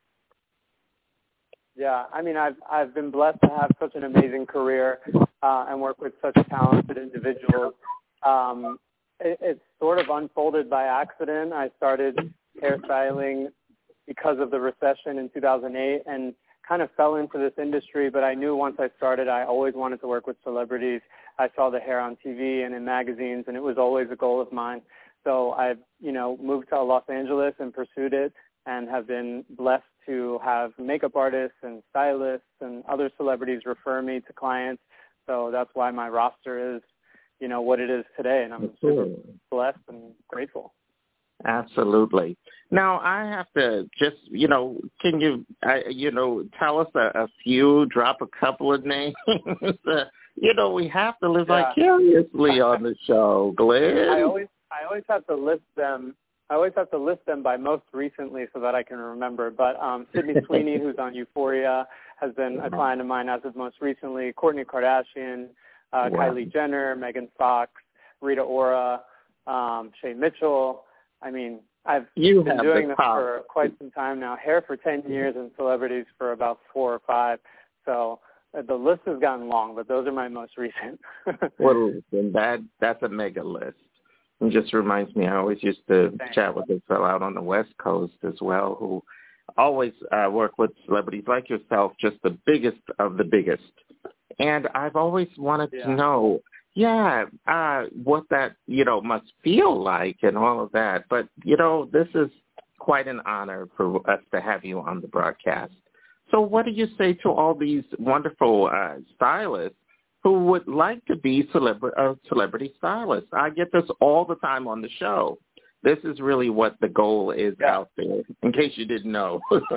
Yeah, I mean, I've I've been blessed to have such an amazing career uh, and work with such talented individuals. Um, it, it's sort of unfolded by accident. I started hairstyling because of the recession in two thousand eight and kind of fell into this industry, but I knew once I started, I always wanted to work with celebrities. I saw the hair on T V and in magazines, and it was always a goal of mine. So I've, you know, moved to Los Angeles and pursued it, and have been blessed to have makeup artists and stylists and other celebrities refer me to clients. So that's why my roster is, you know, what it is today, and I'm super blessed and grateful. Absolutely. Now, I have to just, you know, can you, I, you know, tell us a, a few, drop a couple of names? uh, you know, we have to live yeah. vicariously on the show, Glenn. I always, I always have to list them. I always have to list them by most recently so that I can remember. But um, Sydney Sweeney, who's on Euphoria, has been a client of mine as of most recently. Kourtney Kardashian, uh, wow. Kylie Jenner, Megan Fox, Rita Ora, um, Shay Mitchell. I mean, I've you been doing this top. for quite some time now. Hair for ten years and celebrities for about four or five. So uh, the list has gotten long, but those are my most recent. Well, then that that's a mega list. It just reminds me, I always used to Thanks. chat with a fellow out on the West Coast as well who always uh, work with celebrities like yourself, just the biggest of the biggest. And I've always wanted yeah. to know, yeah, uh, what that, you know, must feel like and all of that. But, you know, this is quite an honor for us to have you on the broadcast. So what do you say to all these wonderful uh, stylists who would like to be celebra- uh, celebrity stylists? I get this all the time on the show. This is really what the goal is yeah. out there, in case you didn't know.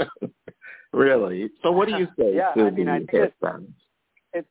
Really. So what do you say yeah, to I mean, the I think it's, stylists? it's,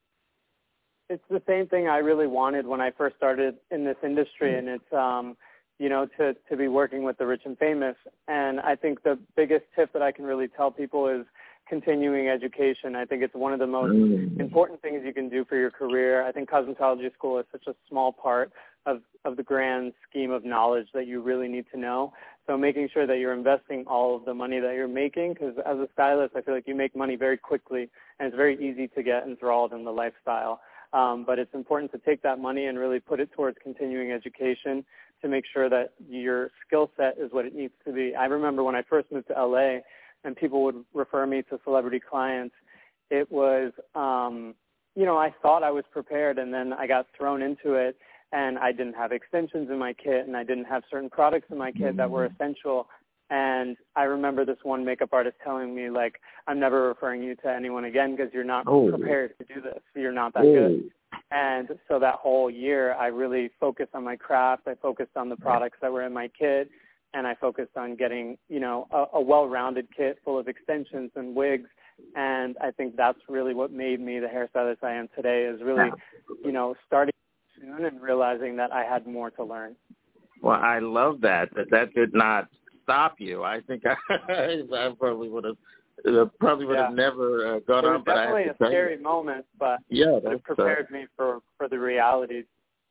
it's the same thing I really wanted when I first started in this industry, and it's, um, you know, to, to be working with the rich and famous. And I think the biggest tip that I can really tell people is continuing education. I think it's one of the most mm. important things you can do for your career. I think cosmetology school is such a small part of, of the grand scheme of knowledge that you really need to know. So making sure that you're investing all of the money that you're making, because as a stylist, I feel like you make money very quickly, and it's very easy to get enthralled in the lifestyle. Um, but it's important to take that money and really put it towards continuing education to make sure that your skill set is what it needs to be. I remember when I first moved to L A and people would refer me to celebrity clients, it was, um, you know, I thought I was prepared, and then I got thrown into it, and I didn't have extensions in my kit, and I didn't have certain products in my kit that were essential. And I remember this one makeup artist telling me, like, I'm never referring you to anyone again because you're not oh. prepared to do this. You're not that oh. good. And so that whole year, I really focused on my craft. I focused on the products that were in my kit, and I focused on getting, you know, a, a well-rounded kit full of extensions and wigs. And I think that's really what made me the hairstylist I am today, is really, you know, starting soon and realizing that I had more to learn. Well, I love that, but that did not stop you. I think I, I probably would have uh, probably would yeah. have never uh, gone on. It was but definitely I a scary you. moment, but yeah, it prepared uh, me for, for the realities.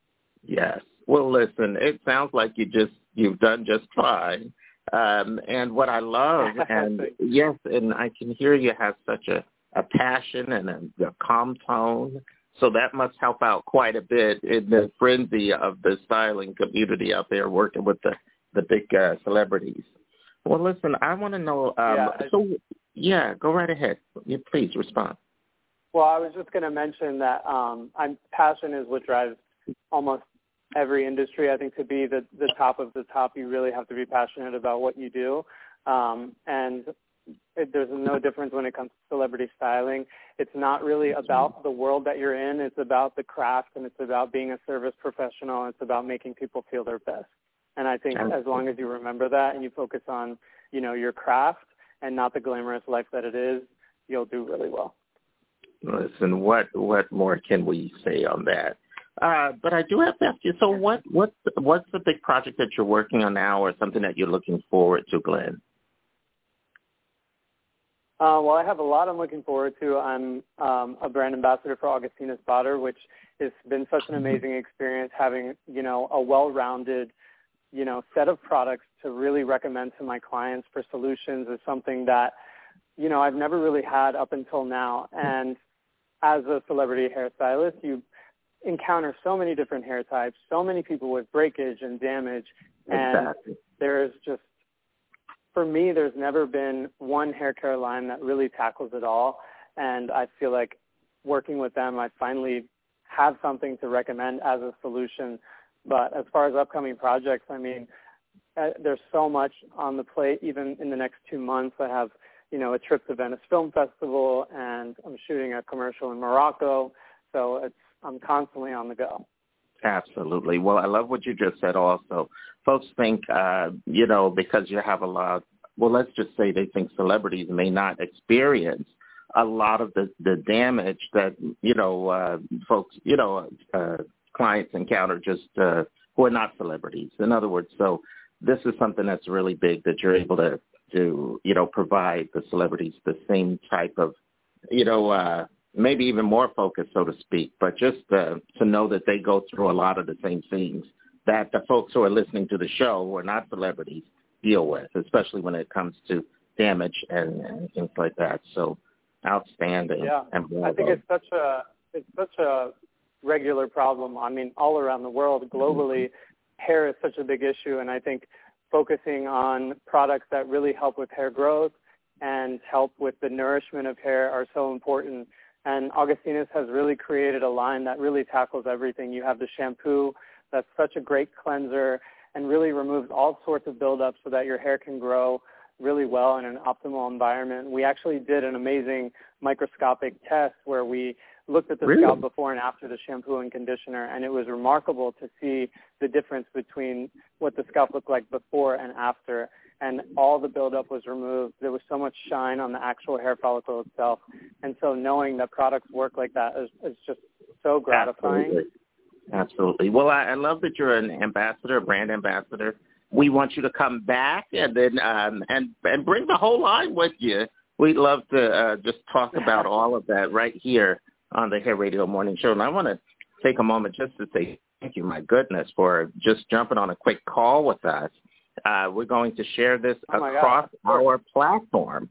Yes. Well, listen, it sounds like you just you've done just fine. Um, and what I love, and yes, and I can hear you have such a, a passion and a, a calm tone. So that must help out quite a bit in the frenzy of the styling community out there working with the, the big uh, celebrities. Well, listen, I want to know, um, yeah, so, yeah, go right ahead. You please respond. Well, I was just going to mention that um, I'm, passion is what drives almost every industry. I think to be the, the top of the top, you really have to be passionate about what you do. Um, and it, there's no difference when it comes to celebrity styling. It's not really about the world that you're in. It's about the craft, and it's about being a service professional. It's about making people feel their best. And I think as long as you remember that and you focus on, you know, your craft and not the glamorous life that it is, you'll do really well. Listen, what what more can we say on that? Uh, but I do have to ask you, so what, what, what's the big project that you're working on now, or something that you're looking forward to, Glenn? Uh, well, I have a lot I'm looking forward to. I'm um, a brand ambassador for Augustinus Bader, which has been such an amazing experience, having, you know, a well-rounded, you know, set of products to really recommend to my clients for solutions is something that, you know, I've never really had up until now. And as a celebrity hairstylist, you encounter so many different hair types, so many people with breakage and damage, and exactly. there's just, for me, there's never been one hair care line that really tackles it all, and I feel like working with them, I finally have something to recommend as a solution. But as far as upcoming projects, I mean, uh, there's so much on the plate. Even in the next two months, I have, you know, a trip to Venice Film Festival, and I'm shooting a commercial in Morocco, so it's I'm constantly on the go. Absolutely. Well, I love what you just said also. Folks think, uh, you know, because you have a lot, well, let's just say they think celebrities may not experience a lot of the, the damage that, you know, uh, folks, you know, uh, clients encounter just uh, who are not celebrities. In other words, so this is something that's really big, that you're able to, to you know, provide the celebrities the same type of, you know, uh, maybe even more focused, so to speak, but just uh, to know that they go through a lot of the same things that the folks who are listening to the show who are not celebrities deal with, especially when it comes to damage and, and things like that. So Outstanding. Yeah, and I think it's such a it's such a regular problem. I mean, all around the world, globally, hair is such a big issue, and I think focusing on products that really help with hair growth and help with the nourishment of hair are so important. And Augustinus has really created a line that really tackles everything. You have the shampoo that's such a great cleanser and really removes all sorts of buildup so that your hair can grow really well in an optimal environment. We actually did an amazing microscopic test where we looked at the really? scalp before and after the shampoo and conditioner, and it was remarkable to see the difference between what the scalp looked like before and after, and all the buildup was removed. There was so much shine on the actual hair follicle itself, and so knowing that products work like that is, is just so gratifying. Absolutely. Absolutely. Well, I, I love that you're an ambassador, a brand ambassador. We want you to come back and then um, and and bring the whole line with you. We'd love to uh, just talk about all of that right here on the Hair Radio Morning Show. And I want to take a moment just to say thank you, my goodness, for just jumping on a quick call with us. Uh, we're going to share this oh across God, our platform.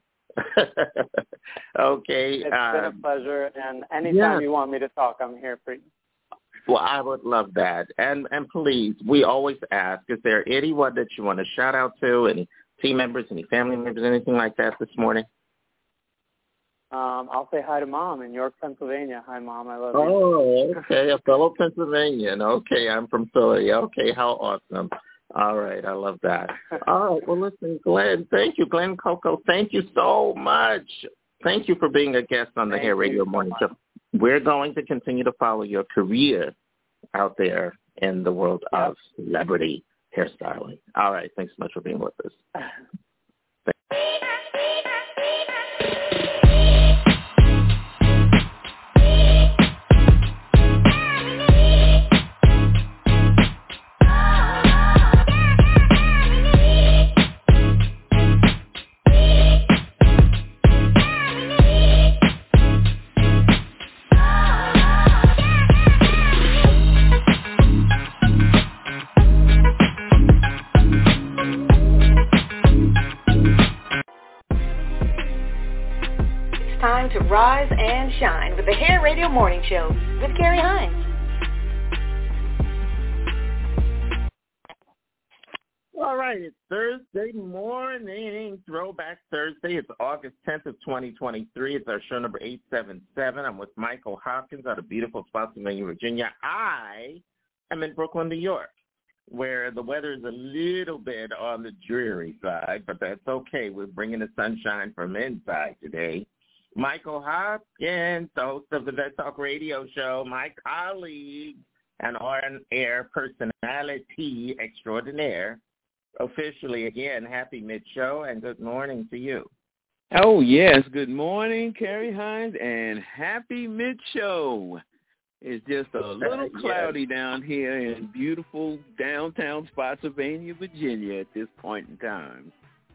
Okay. It's um, been a pleasure, and anytime yeah. you want me to talk, I'm here for you. Well, I would love that. And and please, we always ask, is there anyone that you want to shout out to, any team members, any family members, anything like that this morning? Um, I'll say hi to Mom in York, Pennsylvania. Hi, Mom. I love Oh, you. okay. A fellow Pennsylvanian. Okay, I'm from Philly. Okay, how awesome. All right, I love that. All right, well, listen, Glenn, thank you. Glenn Coco, thank you so much. Thank you for being a guest on the Thank Hair Radio so Morning much. Show. We're going to continue to follow your career out there in the world Yep. of celebrity hairstyling. All right, thanks so much for being with us. Time to rise and shine with the Hair Radio Morning Show with Carrie Hines. All right, it's Thursday morning, Throwback Thursday. It's August tenth of twenty twenty-three. It's our show number eight seventy-seven. I'm with Michael Hopkins out of beautiful Spotsylvania, Virginia. I am in Brooklyn, New York, where the weather is a little bit on the dreary side, but that's okay. We're bringing the sunshine from inside today. Michael Hopkins, the host of the Vet Talk Radio Show, my colleague and on-air personality extraordinaire. Officially, again, happy mid-show and good morning to you. Oh, yes. Good morning, Carrie Hines, and happy mid-show. It's just a little yes. cloudy down here in beautiful downtown Spotsylvania, Virginia at this point in time.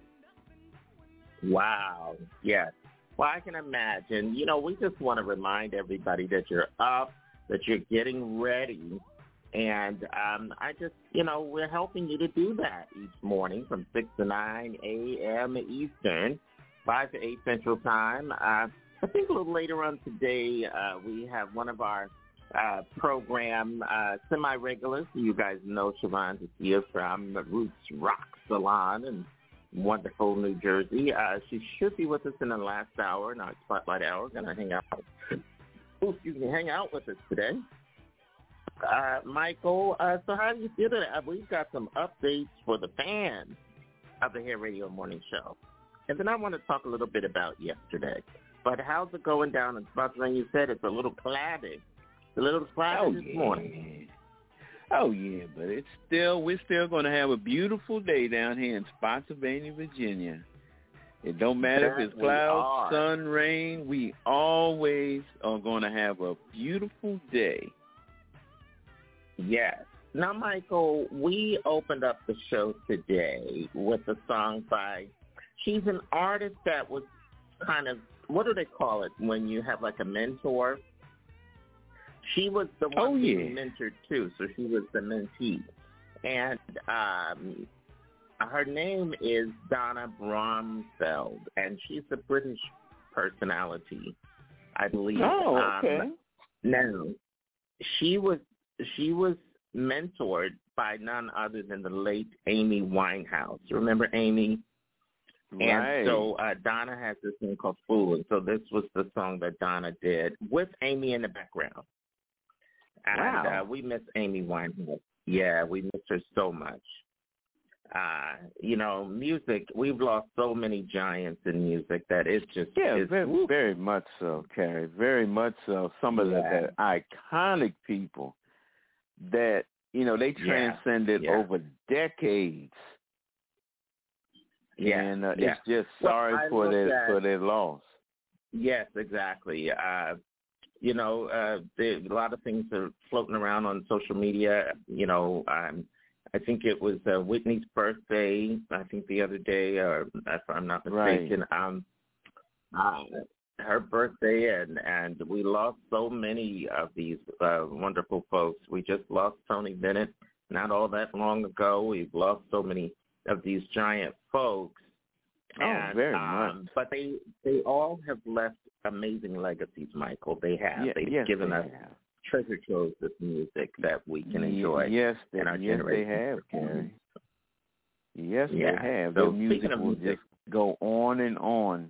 Wow. Yes. Well, I can imagine. You know, we just want to remind everybody that you're up, that you're getting ready. And um, I just, you know, we're helping you to do that each morning from six to nine a.m. Eastern, five to eight Central Time. Uh, I think a little later on today uh, we have one of our uh, program uh, semi-regulars. You guys know Siobhan Tatia from Roots Rock Salon in wonderful New Jersey. Uh, she should be with us in the last hour, in our Spotlight Hour. Going to hang out. Oh, excuse me, hang out with us today. Uh, Michael, uh, so how do you feel that uh, we've got some updates for the fans of the Hair Radio Morning Show? And then I want to talk a little bit about yesterday. But how's it going down in Spotsylvania? You said it's a little cloudy. It's a little cloudy oh, this yeah. morning. Oh, yeah, but it's still, we're still going to have a beautiful day down here in Spotsylvania, Virginia. It don't matter That if it's clouds, we sun, rain. We always are going to have a beautiful day. Yes. Now, Michael, we opened up the show today with a song by, she's an artist that was kind of, what do they call it when you have like a mentor? She was the one oh, who yeah. mentored too, so she was the mentee. And um, her name is Donna Bromfeld, and she's a British personality, I believe. Oh, okay. Um, now, she was she was mentored by none other than the late Amy Winehouse. Remember Amy? Right. And so uh, Donna has this thing called Fool, and so this was the song that Donna did with Amy in the background. And Wow. uh, we miss Amy Winehouse. Yeah, we miss her so much. Uh, you know, music, we've lost so many giants in music that it's just... Yeah, it's, very, very much so, Carrie. Very much so. Some of Yeah. the, the iconic people that, you know, they Yeah. transcended Yeah. over decades. Yeah, And uh, yeah. it's just Well, sorry I for look their at- for their loss. Yes, exactly. Uh, you know, uh, there, a lot of things are floating around on social media. You know, um, I think it was uh, Whitney's birthday, I think the other day, or if I'm not mistaken. Right. Um, uh, her birthday, and, and we lost so many of these uh, wonderful folks. We just lost Tony Bennett not all that long ago. We've lost so many of these giant folks. Oh, And, very um, much. But they they all have left amazing legacies, Michael. They have. Yeah, They've yes, given they us have. treasure troves of music that we can Ye- enjoy Yes, they, in our yes, they generation. have, Carrie. Yes, Yeah. they have. So Their music speaking of will music, just go on and on.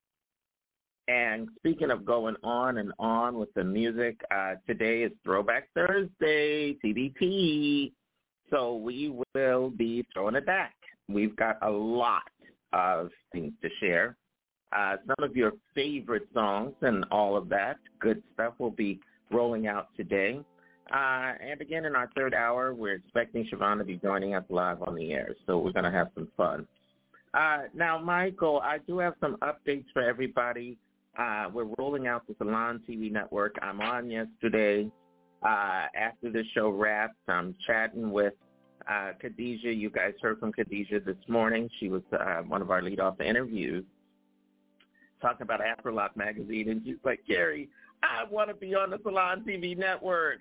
and speaking of going on and on with the music, uh, today is Throwback Thursday, T B T. So we will be throwing it back. We've got a lot of things to share. Uh, some of your favorite songs and all of that good stuff will be rolling out today. Uh, and again, in our third hour, we're expecting Siobhan to be joining us live on the air, so we're going to have some fun. Uh, now, Michael, I do have some updates for everybody. Uh, we're rolling out the Salon T V network. I'm on yesterday. Uh, after the show wraps, I'm chatting with uh, Khadijah. You guys heard from Khadijah this morning. She was uh, one of our lead-off interviews talking about Afrolock magazine, and she's like, Gary, I want to be on the Salon T V network.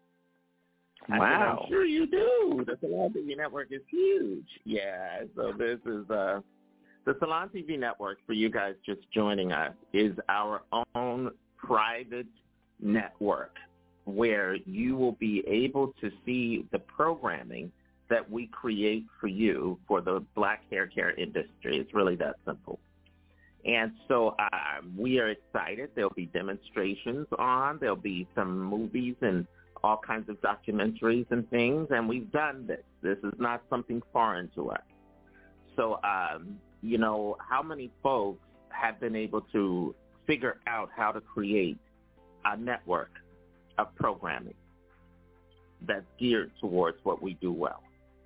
I Wow. said, I'm sure you do. The Salon T V network is huge. Yeah, so this is uh, the Salon T V network, for you guys just joining us, is our own private network where you will be able to see the programming that we create for you for the black hair care industry. It's really that simple. And so uh, we are excited. There'll be demonstrations on. There'll be some movies and all kinds of documentaries and things, and we've done this. This is not something foreign to us. So, um, you know, how many folks have been able to figure out how to create a network of programming that's geared towards what we do well?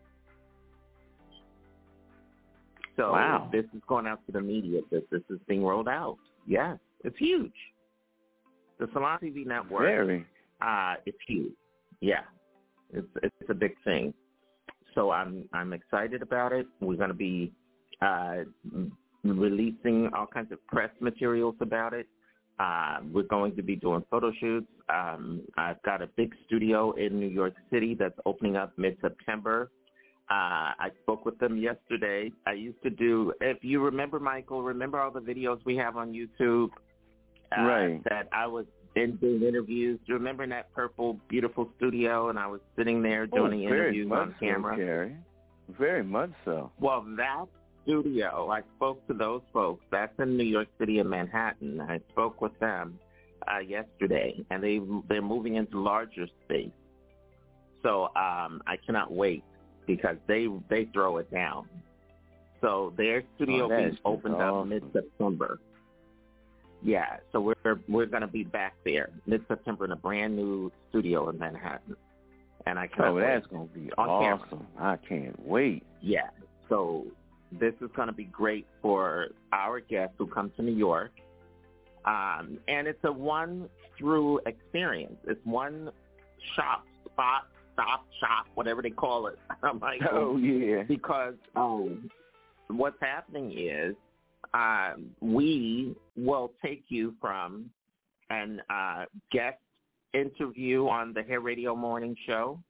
So Wow. This is going out to the media. This, this is being rolled out. Yes, it's huge. The Salon T V network. Very. Uh, it's huge. Yeah, it's it's a big thing. So I'm I'm excited about it. We're going to be uh, releasing all kinds of press materials about it. Uh, we're going to be doing photo shoots. Um, I've got a big studio in New York City that's opening up mid-September. Uh, I spoke with them yesterday. I used to do, if you remember, Michael, remember all the videos we have on YouTube? Uh, Right. That I was in doing interviews. Do you remember in that purple, beautiful studio, and I was sitting there doing Oh, the very interviews much on camera? So, Carrie. Very much so. Well, that studio, I spoke to those folks. That's in New York City and Manhattan. I spoke with them uh, yesterday, and they, they're moving into larger space. So um, I cannot wait, because they they throw it down. So their studio Oh, that being is just opened up awesome. mid-September. Yeah, so we're we're going to be back there mid-September in a brand new studio in Manhattan, and I cannot Oh, wait. that's going to be On camera. awesome. I can't wait. Yeah, so this is going to be great for our guests who come to New York, um, and it's a one-through experience. It's one shop, spot, stop, shop, whatever they call it. Michael. Oh, yeah. Because um, what's happening is um, we will take you from an uh, guest interview on the Hair Radio Morning Show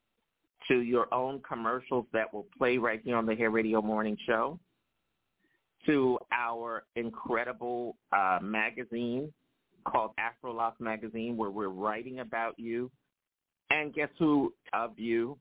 to your own commercials that will play right here on the Hair Radio Morning Show, to our incredible uh, magazine called Afrolock Magazine, where we're writing about you. And guess who of you?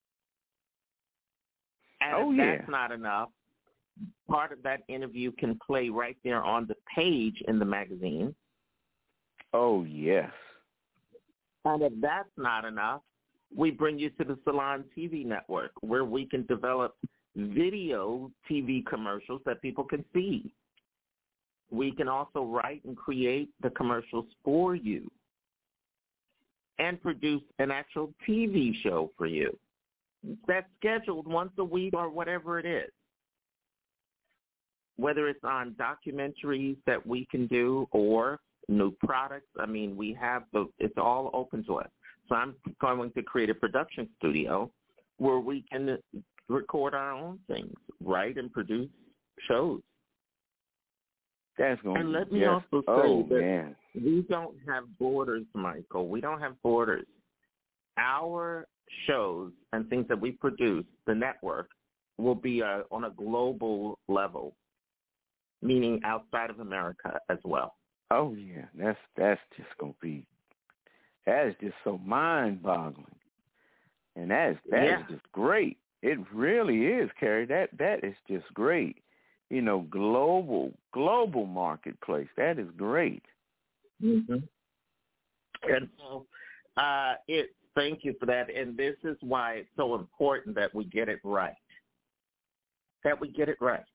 And oh, if yeah. that's not enough, part of that interview can play right there on the page in the magazine. Oh, yes. And if that's not enough, we bring you to the Salon T V network, where we can develop video T V commercials that people can see. We can also write and create the commercials for you and produce an actual T V show for you that's scheduled once a week or whatever it is. Whether it's on documentaries that we can do or new products, I mean, we have the, it's all open to us. So I'm going to create a production studio where we can record our own things, write and produce shows. That's going and let to me yes. also say oh, that man. we don't have borders, Michael. We don't have borders. Our shows and things that we produce, the network, will be uh, on a global level, meaning outside of America as well. Oh, yeah. That's that's just going to be, that is just so mind-boggling. And that is, that yeah. is just great. It really is, Carrie. That That is just great. You know, global, global marketplace. That is great. Mm-hmm. And so uh, it, thank you for that. And this is why it's so important that we get it right. That we get it right.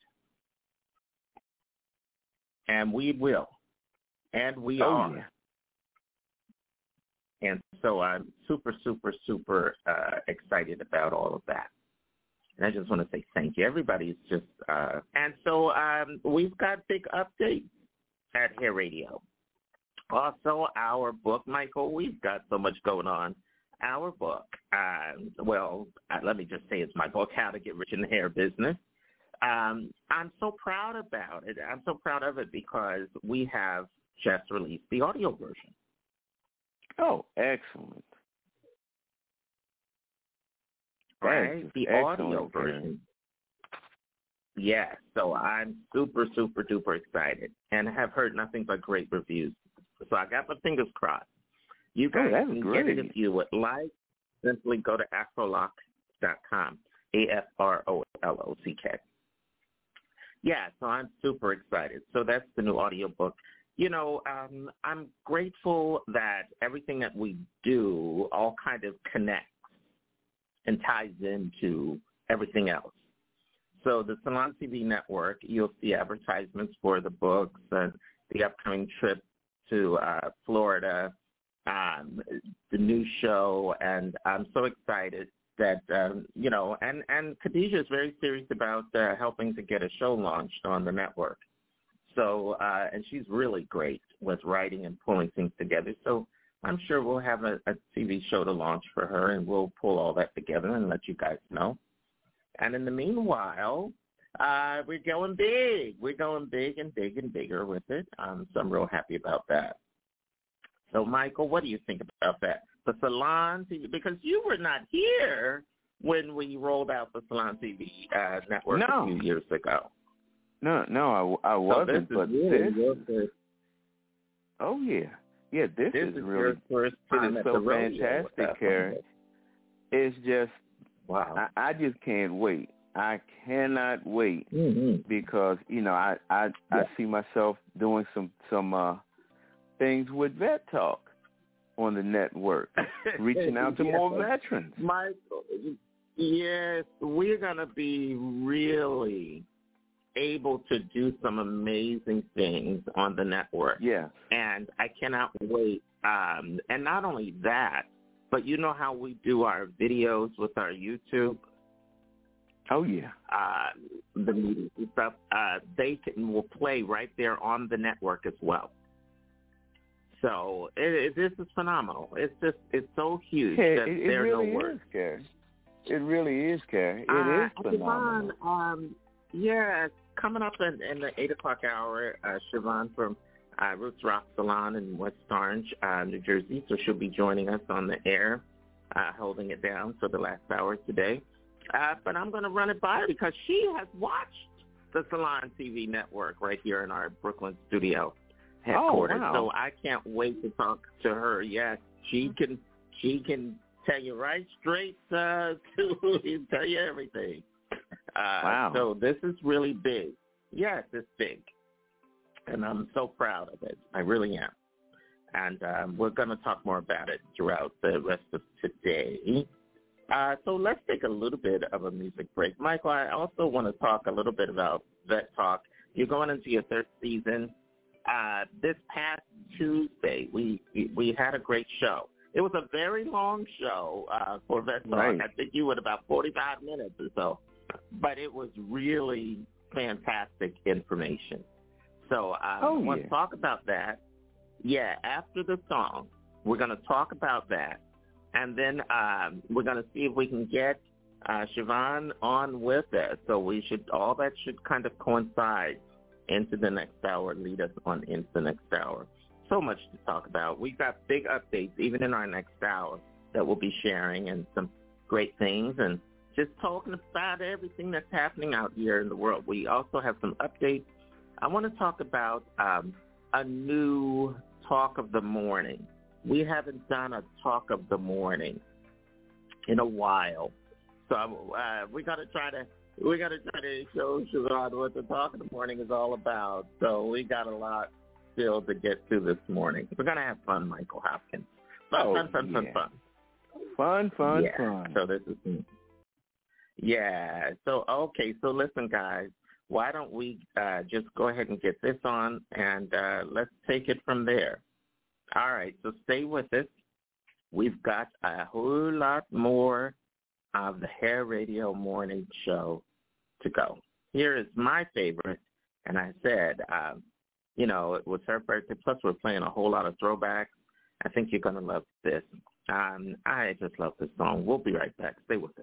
And we will. And we oh, are. Yeah. And so I'm super, super, super uh, excited about all of that. And I just want to say thank you. Everybody's just, uh, and so um, we've got big updates at Hair Radio. Also, our book, Michael, we've got so much going on. Our book, um, well, uh, let me just say it's my book, How to Get Rich in the Hair Business. Um, I'm so proud about it. I'm so proud of it because we have just released the audio version. Oh, excellent. Right, the audio version. Yes, so I'm super, super, duper excited and have heard nothing but great reviews. So I got my fingers crossed. You guys oh, can great. get it if you would like. Simply go to afrolock dot com, A F R O L O C K. Yeah, so I'm super excited. So that's the new audio book. You know, um, I'm grateful that everything that we do all kind of connects and ties into everything else. So the Salon T V network, you'll see advertisements for the books and the upcoming trip to uh, Florida, um, the new show, and I'm so excited that, um, you know, and, and Khadijah is very serious about uh, helping to get a show launched on the network. So, uh, and she's really great with writing and pulling things together. So I'm sure we'll have a, a T V show to launch for her, and we'll pull all that together and let you guys know. And in the meanwhile, uh, we're going big. We're going big and big and bigger with it. Um, so I'm real happy about that. So, Michael, what do you think about that? The Salon T V, because you were not here when we rolled out the Salon T V uh, network no. a few years ago. No, no, I, I wasn't, so but really this, oh, yeah. Yeah, this, this is, is really, your first time it is at so the rodeo fantastic, Carrie. It's just, wow. I, I just can't wait. I cannot wait mm-hmm. because, you know, I, I, yeah. I see myself doing some, some uh, things with Vet Talk on the network, reaching out to yes. more veterans. Michael, yes, we're going to be really able to do some amazing things on the network. Yeah. And I cannot wait. Um, and not only that, but you know how we do our videos with our YouTube? Oh, yeah. Uh, the media stuff, uh, they can, will play right there on the network as well. So it, it, this is phenomenal. It's just, it's so huge yeah, that it, it there are really no words. Is, Carrie. It really is, Carrie. It uh, is phenomenal. Siobhan, um, yeah, coming up in, in the eight o'clock hour, uh, Siobhan from uh, Roots Rock Salon in West Orange, uh, New Jersey. So she'll be joining us on the air, uh, holding it down for the last hour today. Uh, but I'm going to run it by her because she has watched the Salon T V network right here in our Brooklyn studio headquarters. Oh, wow. So I can't wait to talk to her. Yes, she can. She can tell you right straight uh, to tell you everything. Uh, Wow. So this is really big. Yes, it's big, and I'm so proud of it. I really am. And um, we're going to talk more about it throughout the rest of today. Uh, so let's take a little bit of a music break. Michael, I also want to talk a little bit about Vet Talk. You're going into your third season. Uh, this past Tuesday, we, we we had a great show. It was a very long show uh, for Vet Talk. Right. I think you were about forty-five minutes or so. But it was really fantastic information. So um, oh, I want yeah. to talk about that. Yeah, after the song, we're going to talk about that. And then um, we're going to see if we can get uh, Siobhan on with us. So we should, all that should kind of coincide into the next hour, lead us on into the next hour. So much to talk about. We've got big updates even in our next hour that we'll be sharing, and some great things, and just talking about everything that's happening out here in the world. We also have some updates. I want to talk about um, a new talk of the morning. We haven't done a talk of the morning in a while, so uh, we got to try to we got to try to show Siobhan what the talk of the morning is all about. So we got a lot still to get to this morning. We're gonna have fun, Michael Hopkins. Fun, Oh, fun, fun, yeah. fun, fun. Fun, fun, yeah. fun. So this is yeah. So okay. So listen, guys. Why don't we uh, just go ahead and get this on, and uh, let's take it from there. All right, so stay with us. We've got a whole lot more of the Hair Radio Morning Show to go. Here is my favorite, and I said, um, you know, it was her birthday, plus we're playing a whole lot of throwbacks. I think you're going to love this. Um, I just love this song. We'll be right back. Stay with us.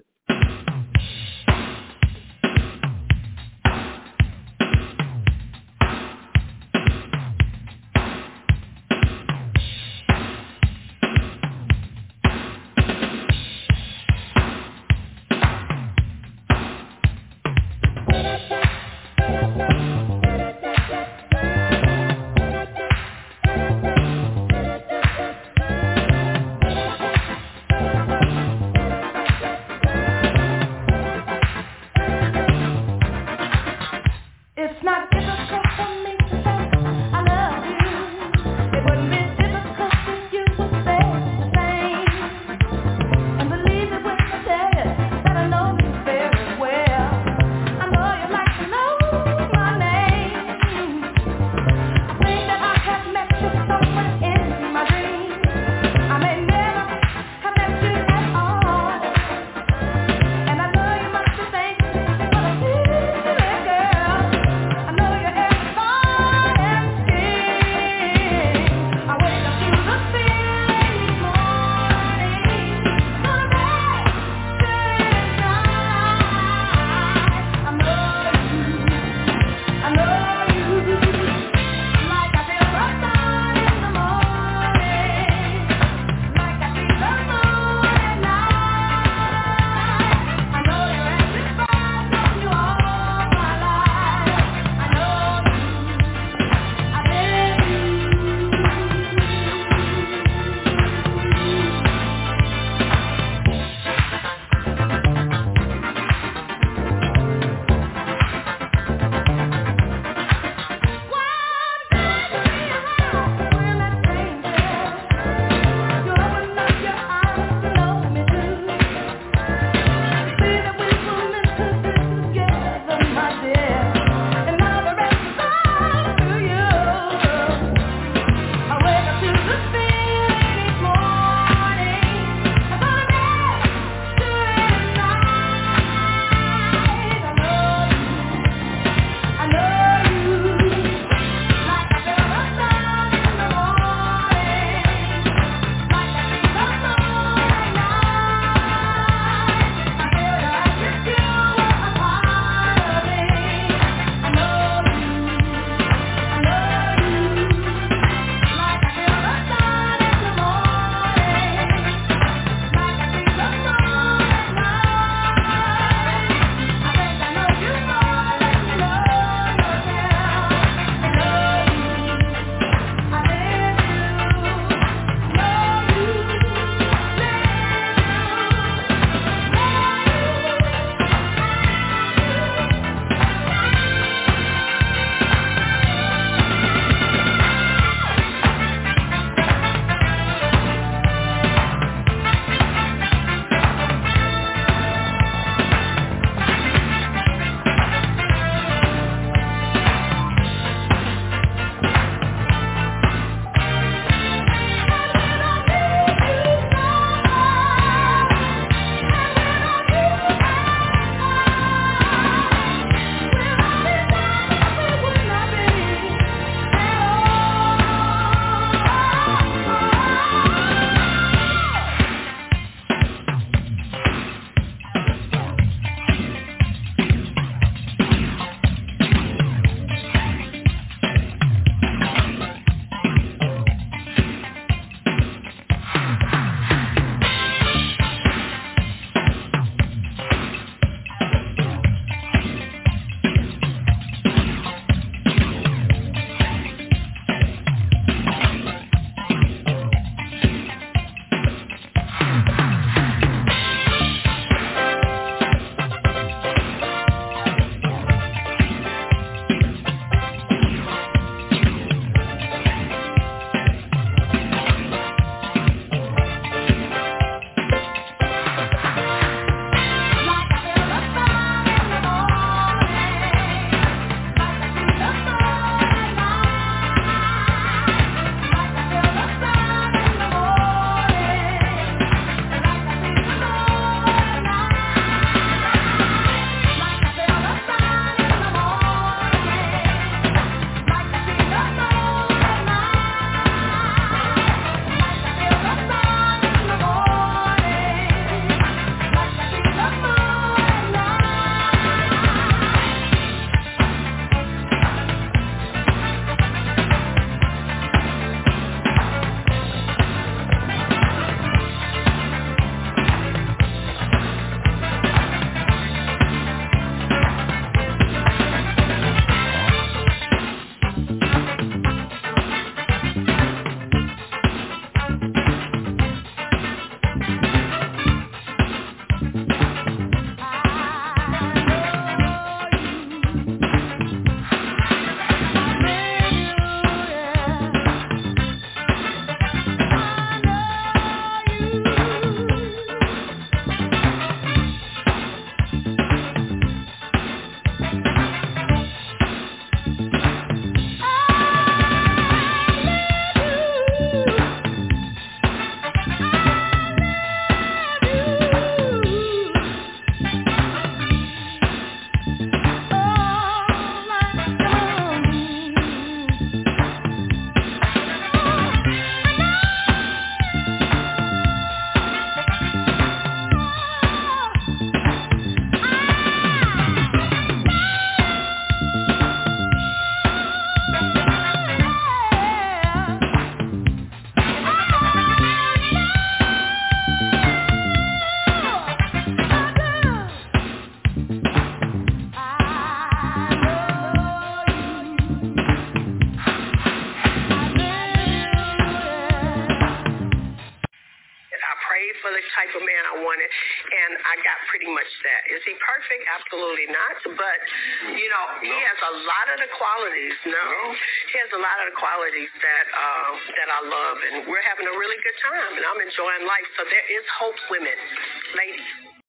and I got pretty much that. Is he perfect? Absolutely not. But, you know, he has a lot of the qualities. No, he has a lot of the qualities that uh, that I love, and we're having a really good time, and I'm enjoying life. So there is hope, women, ladies.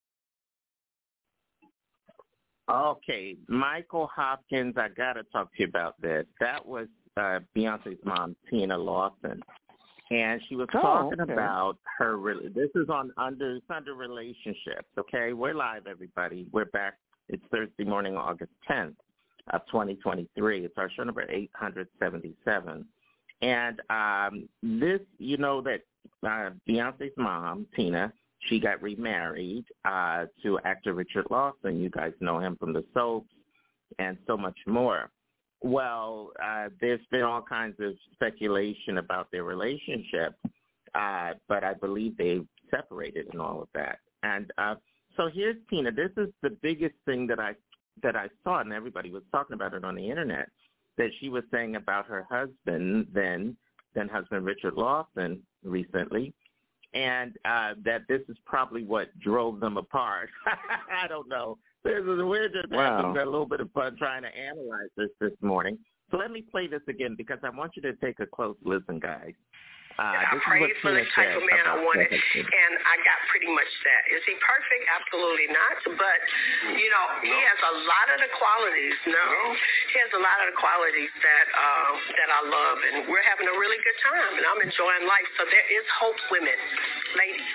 Okay, Michael Hopkins, I got to talk to you about this. That was uh, Beyonce's mom, Tina Lawson, and she was oh, talking okay. about her, this is on under, it's under relationships, okay? We're live, everybody. We're back. It's Thursday morning, August tenth of twenty twenty-three. It's our show number eight hundred seventy-seven. And um, this, you know that uh, Beyonce's mom, Tina, she got remarried uh, to actor Richard Lawson. You guys know him from the soaps and so much more. Well, uh, there's been all kinds of speculation about their relationship, uh, but I believe they separated and all of that. And uh, so here's Tina. This is the biggest thing that I that I saw, and everybody was talking about it on the internet, that she was saying about her husband, then then husband Richard Lawson, recently. And uh, that this is probably what drove them apart. I don't know. This is, we're just wow. having a little bit of fun trying to analyze this this morning. So let me play this again because I want you to take a close listen, guys. Uh, I prayed for the type of man I wanted, and I got pretty much that. Is he perfect? Absolutely not. But, you know, he has a lot of the qualities. No, he has a lot of the qualities that uh, that I love, and we're having a really good time, and I'm enjoying life. So there is hope, women, ladies.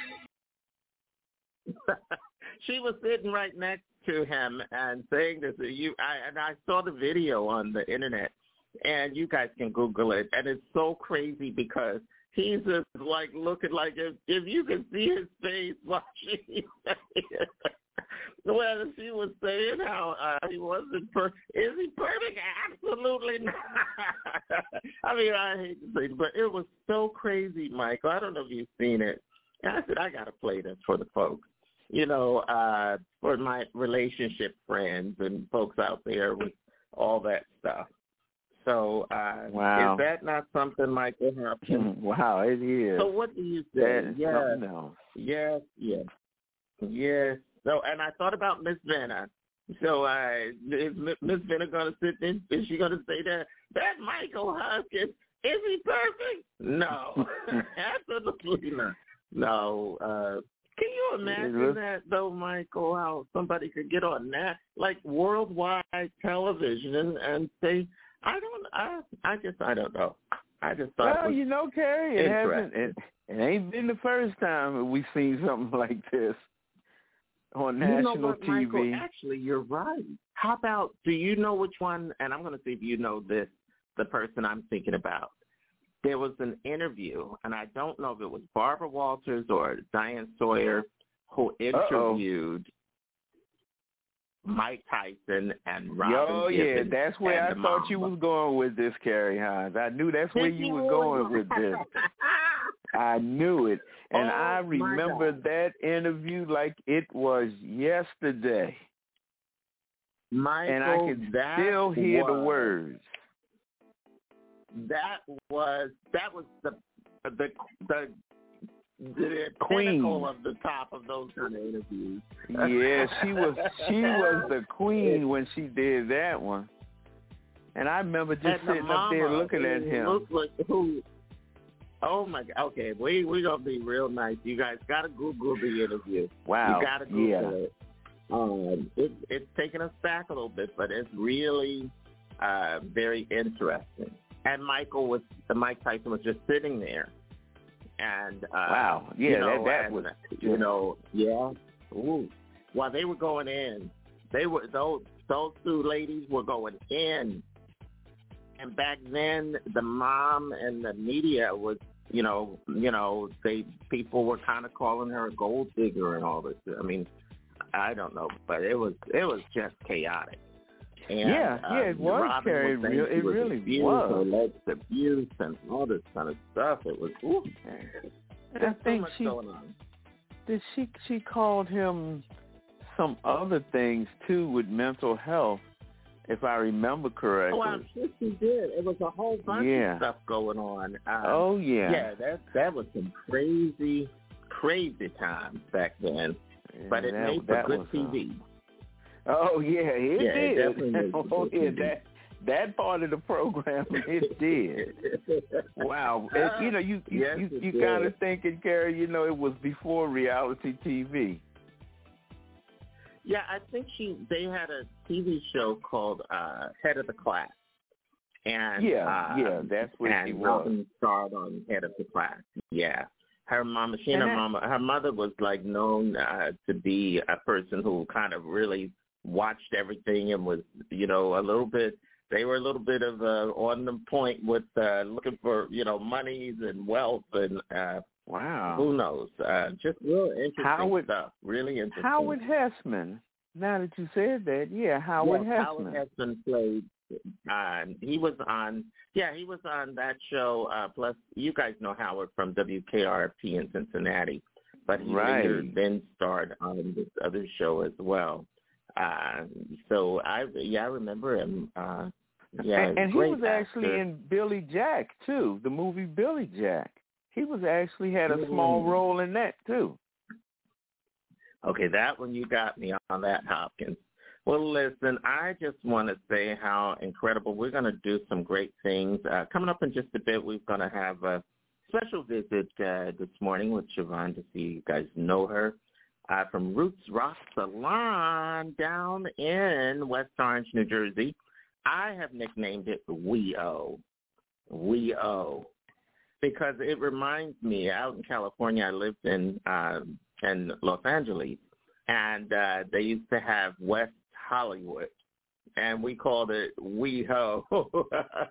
She was sitting right next to him and saying this. You, I, and I saw the video on the internet, and you guys can Google it, and it's so crazy because he's just like looking like if, if you can see his face while she well, she was saying how uh, he wasn't per- is he perfect? Absolutely not. I mean, I hate to say it, but it was so crazy, Michael. I don't know if you've seen it. And I said, I got to play this for the folks, you know, uh, for my relationship friends and folks out there with all that stuff. So uh, wow. is that not something, Michael Hopkins? Wow, it is. So what do you say? Yes, else. yes, yes, yes. So, and I thought about Miss Venna. So uh, is Miss Venna going to sit in? Is she going to say that? That Michael Hopkins, is he perfect? No, absolutely not. No. Uh, can you imagine that, though, Michael, how somebody could get on that, like worldwide television and, and say, I don't. I. I just. I don't know. I just thought. Well, it was you know, Carrie, it hasn't. It, it ain't been the first time we've seen something like this on national you know what, T V. Michael, actually, you're right. How about? Do you know which one? And I'm going to see if you know this. The person I'm thinking about. There was an interview, and I don't know if it was Barbara Walters or Diane Sawyer who interviewed. Uh-oh. Mike Tyson and Robin Oh, yeah, Gibbons that's where I thought mom. you was going with this, Carrie Hines. I knew that's where you were going with this. I knew it. And oh, I remember that interview like it was yesterday. Michael, and I can still hear was, the words. That was that was the the the the Queen pinnacle of the top of those kind of interviews. Yeah, she was she was the queen when she did that one. And I remember just and sitting the up there looking at him. Looked like who? Oh my God! Okay, we we gonna be real nice. You guys gotta Google the interview. Wow, you gotta Google yeah. it. Um, it, it's taken us back a little bit, but it's really uh, very interesting. And Michael was, Mike Tyson was just sitting there, and uh, wow, yeah, you know, that, that and, was, you know, yeah. Ooh. While they were going in, they were those those two ladies were going in, and back then the mom and the media was, you know, you know, they people were kind of calling her a gold digger and all this. I mean, I don't know, but it was it was just chaotic. And, yeah, yeah, it um, was, Carrie. It, real, it was really abused, was. Alleged abuse and all this kind of stuff. It was, ooh, I think so she, going on. Did she, she called him some other things, too, with mental health, if I remember correctly. Oh, I'm sure she did. It was a whole bunch yeah. of stuff going on. Um, oh, yeah. Yeah, that, that was some crazy, crazy times back then. but it that, made for that good was, T V. Uh, oh yeah, it yeah, did. It definitely made for oh good yeah, T V. that that part of the program it did. Wow, it, you know you you yes, you, you did. kind of thinking, Carrie, you know, it was before reality T V. Yeah, I think she they had a T V show called uh, Head of the Class. And yeah, uh, yeah, that's what and she was. Robin starred on Head of the Class. Yeah, her mama, she and, and her that, mama, her mother was like known uh, to be a person who kind of really watched everything and was, you know, a little bit. They were a little bit of uh, on the point with uh, looking for, you know, monies and wealth and uh, wow, who knows? Uh, just real interesting Howard, stuff. Really interesting. Howard Hessman. Now that you said that, yeah, Howard yeah, Hessman. Howard Hessman played. Uh, he was on, yeah, he was on that show. Uh, plus, you guys know Howard from W K R P in Cincinnati, but he right. later then starred on this other show as well. Uh, so I, yeah, I remember him. Uh, yeah, and, and he great was actor. actually in Billy Jack too, the movie Billy Jack. He was actually had a mm-hmm. small role in that too. Okay, that one you got me on that, Hopkins. Well, listen, I just want to say how incredible. We're going to do some great things. Uh, coming up in just a bit, we're going to have a special visit uh, this morning with Siobhan to see you guys know her uh, from Roots Rock Salon down in West Orange, New Jersey. I have nicknamed it We O. We O. Because it reminds me, out in California, I lived in, uh, in Los Angeles, and uh, they used to have West Hollywood, and we called it WeHo. uh,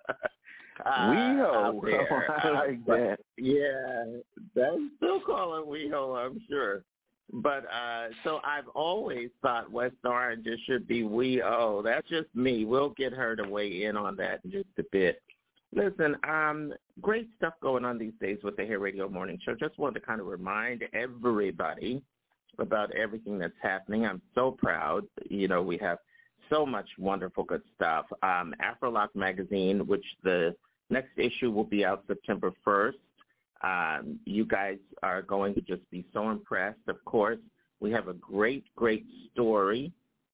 WeHo, I like but, that. Yeah, they still call it WeHo, I'm sure. But uh, so I've always thought West Orange it should be WeHo. That's just me. We'll get her to weigh in on that in just a bit. Listen, um, great stuff going on these days with the Hair Radio Morning Show. Just wanted to kind of remind everybody about everything that's happening. I'm so proud. You know, we have so much wonderful good stuff. Um, Afrolock Magazine, which the next issue will be out September first. Um, you guys are going to just be so impressed. Of course, we have a great, great story,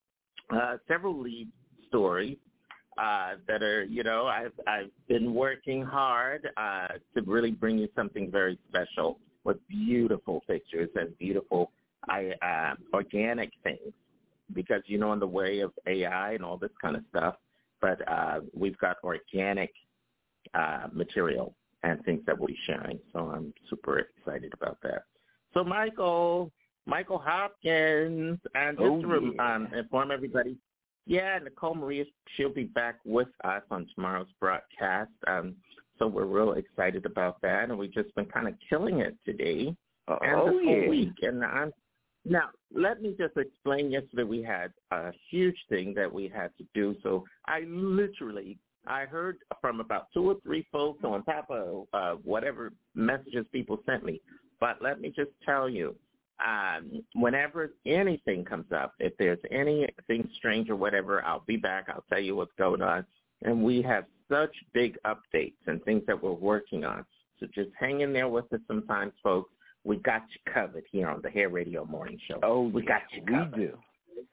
uh, several lead stories uh, that are, you know, I've, I've been working hard uh, to really bring you something very special with beautiful pictures and beautiful I, uh, organic things, because, you know, in the way of A I and all this kind of stuff, but uh, we've got organic uh, material and things that we'll be sharing. So I'm super excited about that. So Michael, Michael Hopkins, and just oh, to yeah. um, inform everybody, yeah, Nicole Maria, she'll be back with us on tomorrow's broadcast. Um, so we're real excited about that, and we've just been kind of killing it today uh, and oh, this whole yeah. week. And I'm Now, let me just explain. Yesterday we had a huge thing that we had to do. So I literally, I heard from about two or three folks on top of uh, whatever messages people sent me. But let me just tell you, um, whenever anything comes up, if there's anything strange or whatever, I'll be back. I'll tell you what's going on. And we have such big updates and things that we're working on. So just hang in there with us sometimes, folks. We got you covered here on the Hair Radio Morning Show. Oh, we yeah, got you covered. We do.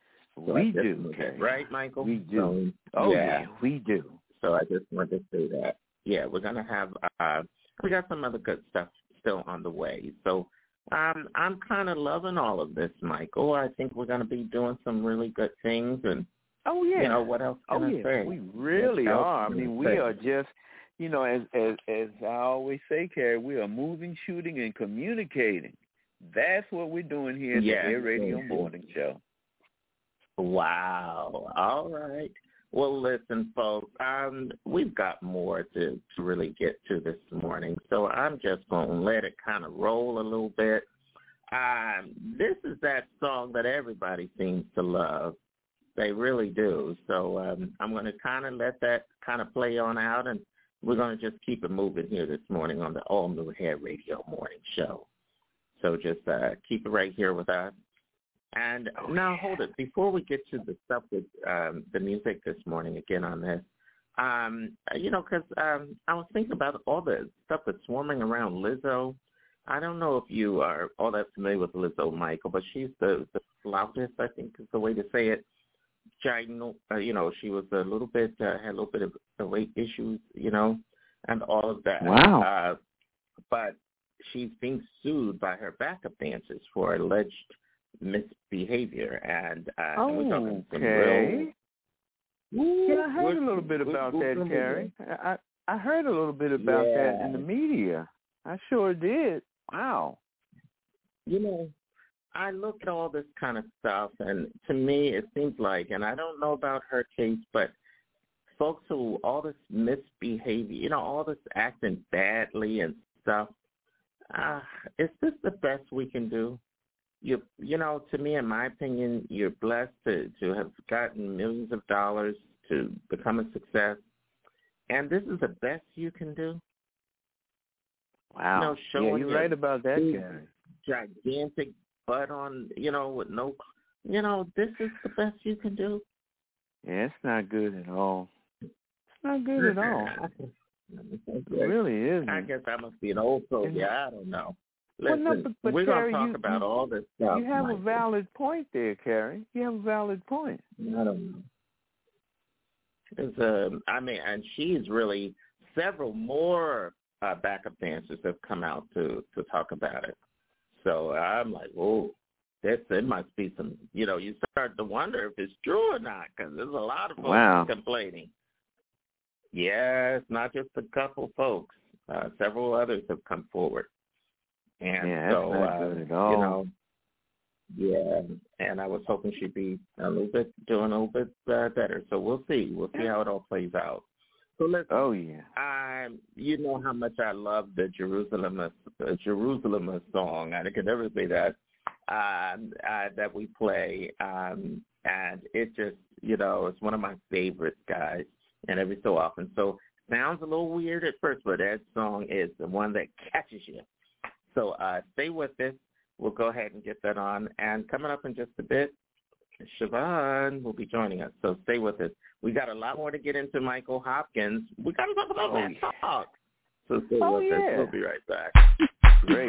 So we do. Okay. Right, Michael? We do. So, oh, yeah. yeah, we do. So I just wanted to say that. Yeah, we're going to have, uh, we got some other good stuff still on the way. So um, I'm kind of loving all of this, Michael. I think we're going to be doing some really good things. And, oh, yeah. you know, what else can oh, I yeah. say? We really what are. I mean, we say? are just, you know, as, as, as I always say, Carrie, we are moving, shooting, and communicating. That's what we're doing here at yes, the Hair Radio yes. Morning Show. Wow. All right. Well, listen, folks, um, we've got more to, to really get to this morning, so I'm just going to let it kind of roll a little bit. Um, this is that song that everybody seems to love. They really do. So um, I'm going to kind of let that kind of play on out, and we're going to just keep it moving here this morning on the all-new Hair Radio Morning Show. So just uh, keep it right here with us. And oh, now, yeah. hold it. Before we get to the stuff with um, the music this morning, again on this, um, you know, because um, I was thinking about all the stuff that's swarming around Lizzo. I don't know if you are all that familiar with Lizzo Michael, but she's the, the loudest, I think is the way to say it. Gino, uh, you know, she was a little bit, uh, had a little bit of the weight issues, you know, and all of that. Wow. Uh, but she's being sued by her backup dancers for alleged misbehavior. And uh, oh, we're talking some okay. real, yeah, I heard a little bit about that, Carrie. I, I heard a little bit about yeah. that in the media. I sure did. Wow. You know, I look at all this kind of stuff, and to me it seems like, and I don't know about her case, but folks who, all this misbehavior, you know, all this acting badly and stuff, uh, is this the best we can do? You, you know, to me, in my opinion, you're blessed to, to have gotten millions of dollars to become a success, and this is the best you can do? Wow. You know, showing yeah, you're right about that, Gary. Gigantic butt on, you know, with no, you know, this is the best you can do. Yeah, it's not good at all. It's not good at all. It really isn't. I guess I must be an old soldier. I don't know. Listen, well, no, but, but we're Carrie, going to talk you, about you, all this stuff. You have Michael. a valid point there, Carrie. You have a valid point. I don't know. It's, um, I mean, and she's really, several more uh, backup dancers have come out to, to talk about it. So I'm like, whoa, this, it must be some, you know, you start to wonder if it's true or not, because there's a lot of folks wow. complaining. Yeah, it's not just a couple folks. Uh, several others have come forward. And yeah, so, that's not uh, good at all. you know, yeah, and I was hoping she'd be a little bit, doing a little bit uh, better. So we'll see. We'll see how it all plays out. So listen, oh, yeah. I, you know how much I love the Jerusalem, the Jerusalem song. I can never say that, uh, uh, that we play. Um, and it just, you know, it's one of my favorites, guys, and every so often. So sounds a little weird at first, but that song is the one that catches you. So uh, stay with us. We'll go ahead and get that on. And coming up in just a bit, Siobhan will be joining us. So stay with us. We got a lot more to get into Michael Hopkins. We got to talk about oh, that yeah. talk. So stay oh, with yeah. us. We'll be right back. Great.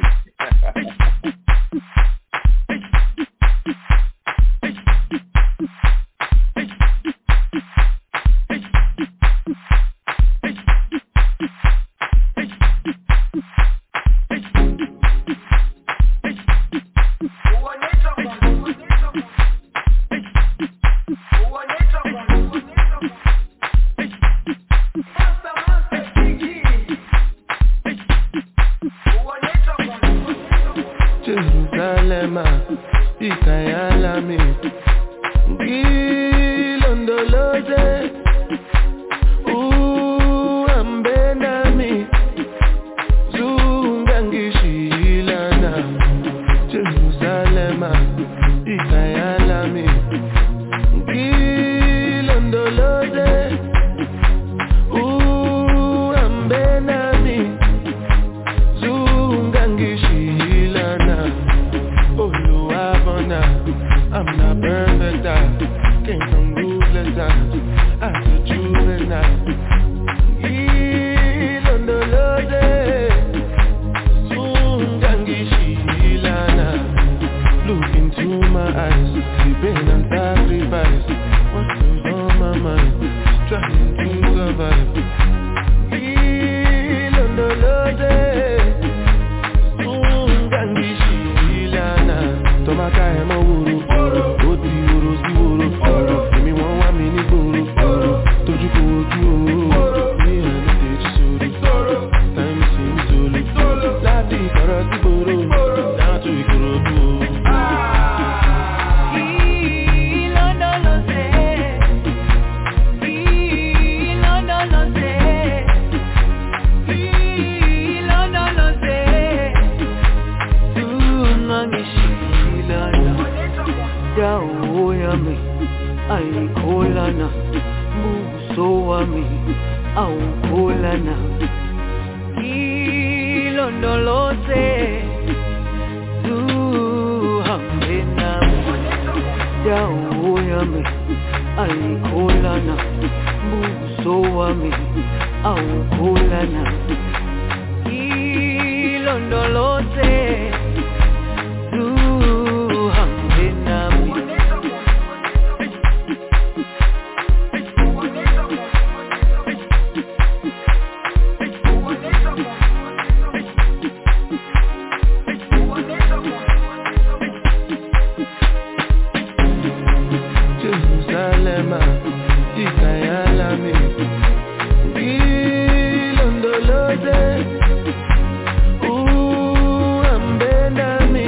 ilondoloze uhambe nami. Jerusalema ikayalami ilondoloze uhambe nami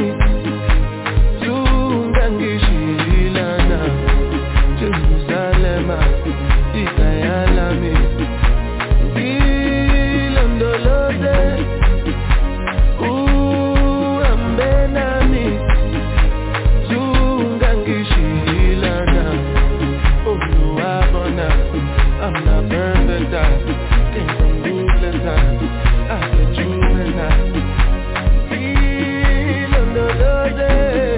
zungangishilana. Jerusalema ikayalami ilondoloze uhambe nami zungangishilana. Oh no, I'm not perfect, I came from ruthless times. I said juvenile. Ilondoloze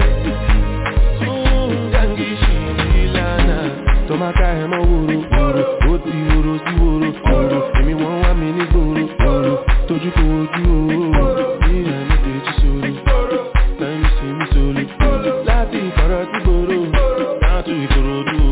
zungangishilana. Tomaka hemo wuru wuru, oti wuru si wuru wuru. Emi won wa mi ni wuru wuru. Toju ko oju o, mi ani teji sori. Now you see me solo. Láti ìkọ̀rọ̀ sí gbòòrò, now to Ìkòròdú o.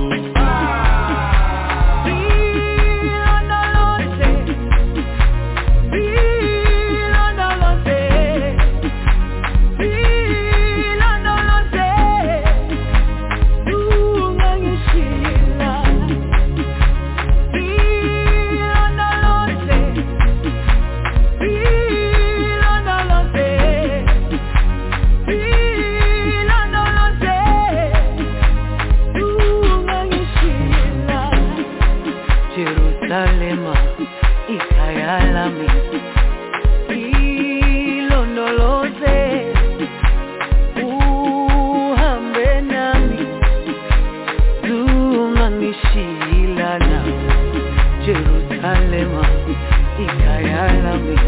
Jerusalema ikayalami ilondoloze uhambe nami zungangishilana. Jerusalema ikayalami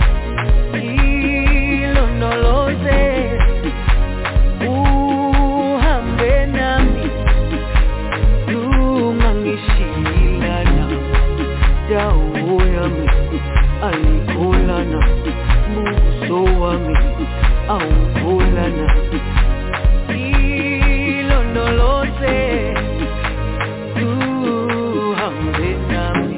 ilondoloze uhambe nami zungangishilana. Dawo yami ayikolana, buso wami awukolana. Ilondoloze uhambe nami.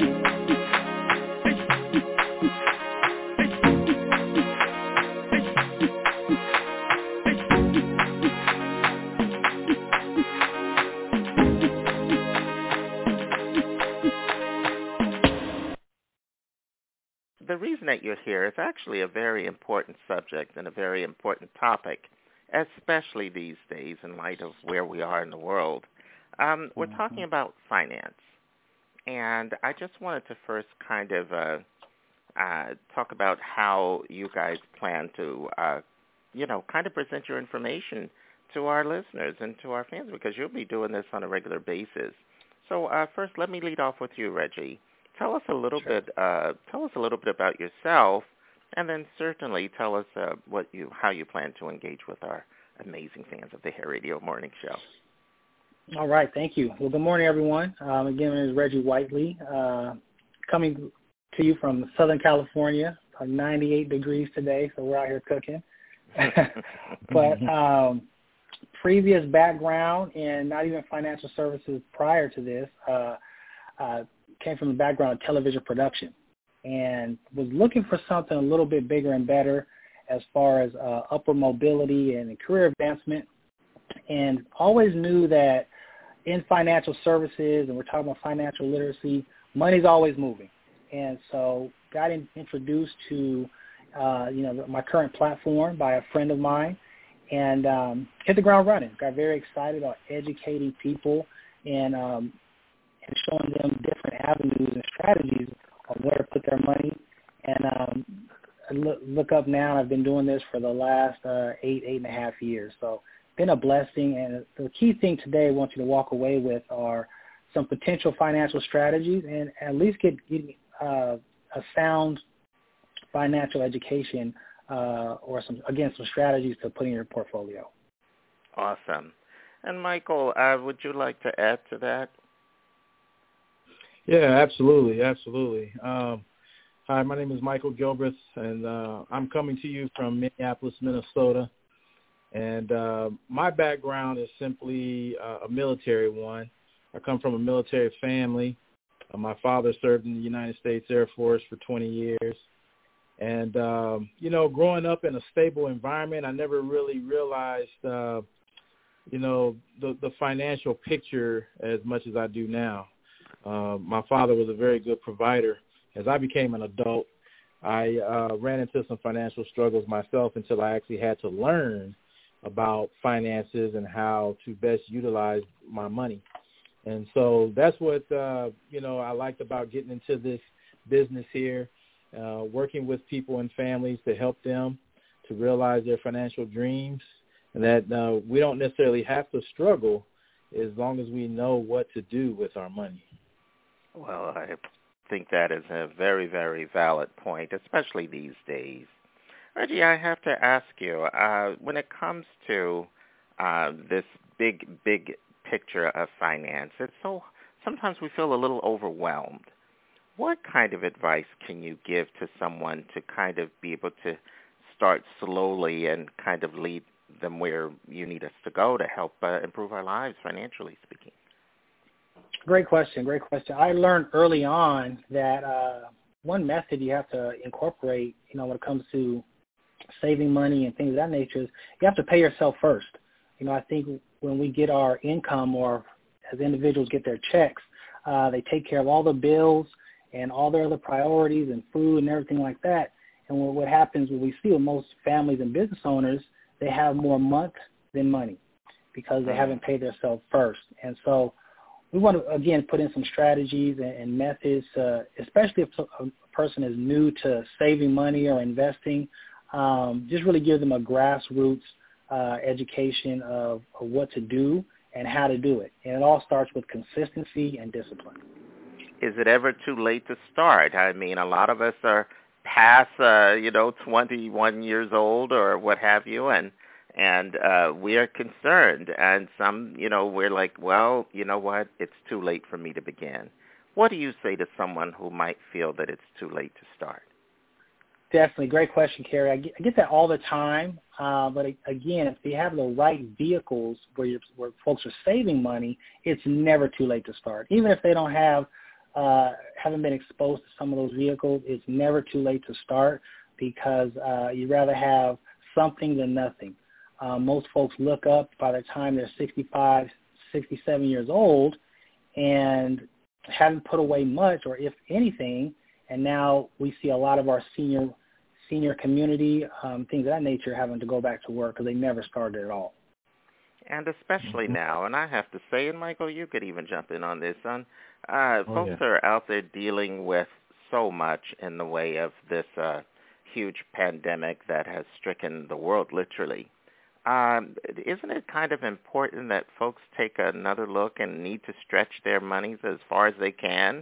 The reason that you're here is actually a very important subject and a very important topic, especially these days in light of where we are in the world. Um, we're mm-hmm. talking about finance, and I just wanted to first kind of uh, uh, talk about how you guys plan to, uh, you know, kind of present your information to our listeners and to our fans, because you'll be doing this on a regular basis. So uh, first, let me lead off with you, Reggie. Tell us a little sure. bit. Uh, tell us a little bit about yourself, and then certainly tell us uh, what you, how you plan to engage with our amazing fans of the Hair Radio Morning Show. All right, thank you. Well, good morning, everyone. Um, again, my name is Reggie Whiteley, uh, coming to you from Southern California. Like ninety-eight degrees today, so we're out here cooking. But um, previous background in not even financial services prior to this. Uh, uh, came from the background of television production and was looking for something a little bit bigger and better as far as uh, upward mobility and career advancement, and always knew that in financial services, and we're talking about financial literacy, money's always moving. And so got in, introduced to, uh, you know, my current platform by a friend of mine, and um, hit the ground running. Got very excited about educating people and um, and showing them different avenues and strategies on where to put their money. And um, I look, look up now, I've been doing this for the last uh, eight, eight and a half years. So been a blessing. And the key thing today I want you to walk away with are some potential financial strategies and at least get, get uh, a sound financial education uh, or, some again, some strategies to put in your portfolio. Awesome. And Michael, uh, would you like to add to that? Yeah, absolutely, absolutely. Um, Hi, my name is Michael Gilbreth, and uh, I'm coming to you from Minneapolis, Minnesota. And uh, my background is simply uh, a military one. I come from a military family. Uh, my father served in the United States Air Force for twenty years. And, um, you know, growing up in a stable environment, I never really realized, uh, you know, the, the financial picture as much as I do now. Uh, my father was a very good provider. As I became an adult, I uh, ran into some financial struggles myself until I actually had to learn about finances and how to best utilize my money. And so that's what, uh, you know, I liked about getting into this business here, uh, working with people and families to help them to realize their financial dreams, and that uh, we don't necessarily have to struggle as long as we know what to do with our money. Well, I think that is a very, very valid point, especially these days. Reggie, I have to ask you, uh, when it comes to uh, this big, big picture of finance, it's so sometimes we feel a little overwhelmed. What kind of advice can you give to someone to kind of be able to start slowly and kind of lead them where you need us to go to help uh, improve our lives, financially speaking? Great question, great question. I learned early on that uh, one method you have to incorporate, you know, when it comes to saving money and things of that nature is you have to pay yourself first. You know, I think when we get our income, or as individuals get their checks, uh, they take care of all the bills and all their other priorities and food and everything like that. And what, what happens, what we see with most families and business owners, they have more month than money because they haven't paid themselves first. And so we want to, again, put in some strategies and, and methods, uh, especially if a person is new to saving money or investing, um, just really give them a grassroots uh, education of, of what to do and how to do it. And it all starts with consistency and discipline. Is it ever too late to start? I mean, a lot of us are past, uh, you know, twenty-one years old or what have you, and and uh, we are concerned. And some, you know, we're like, well, you know what, it's too late for me to begin. What do you say to someone who might feel that it's too late to start? Definitely. Great question, Carrie. I get, I get that all the time. Uh, but again, if you have the right vehicles where, you're, where folks are saving money, it's never too late to start. Even if they don't have, uh, haven't been exposed to some of those vehicles, it's never too late to start because uh, you'd rather have something than nothing. Uh, most folks look up by the time they're sixty-five, sixty-seven years old and haven't put away much, or if anything, and now we see a lot of our senior senior community, um, things of that nature, having to go back to work because they never started at all. And especially now, and I have to say, and Michael, you could even jump in on this, son. Uh, oh, folks yeah. are out there dealing with so much in the way of this uh, huge pandemic that has stricken the world, literally. Um, isn't it kind of important that folks take another look and need to stretch their monies as far as they can?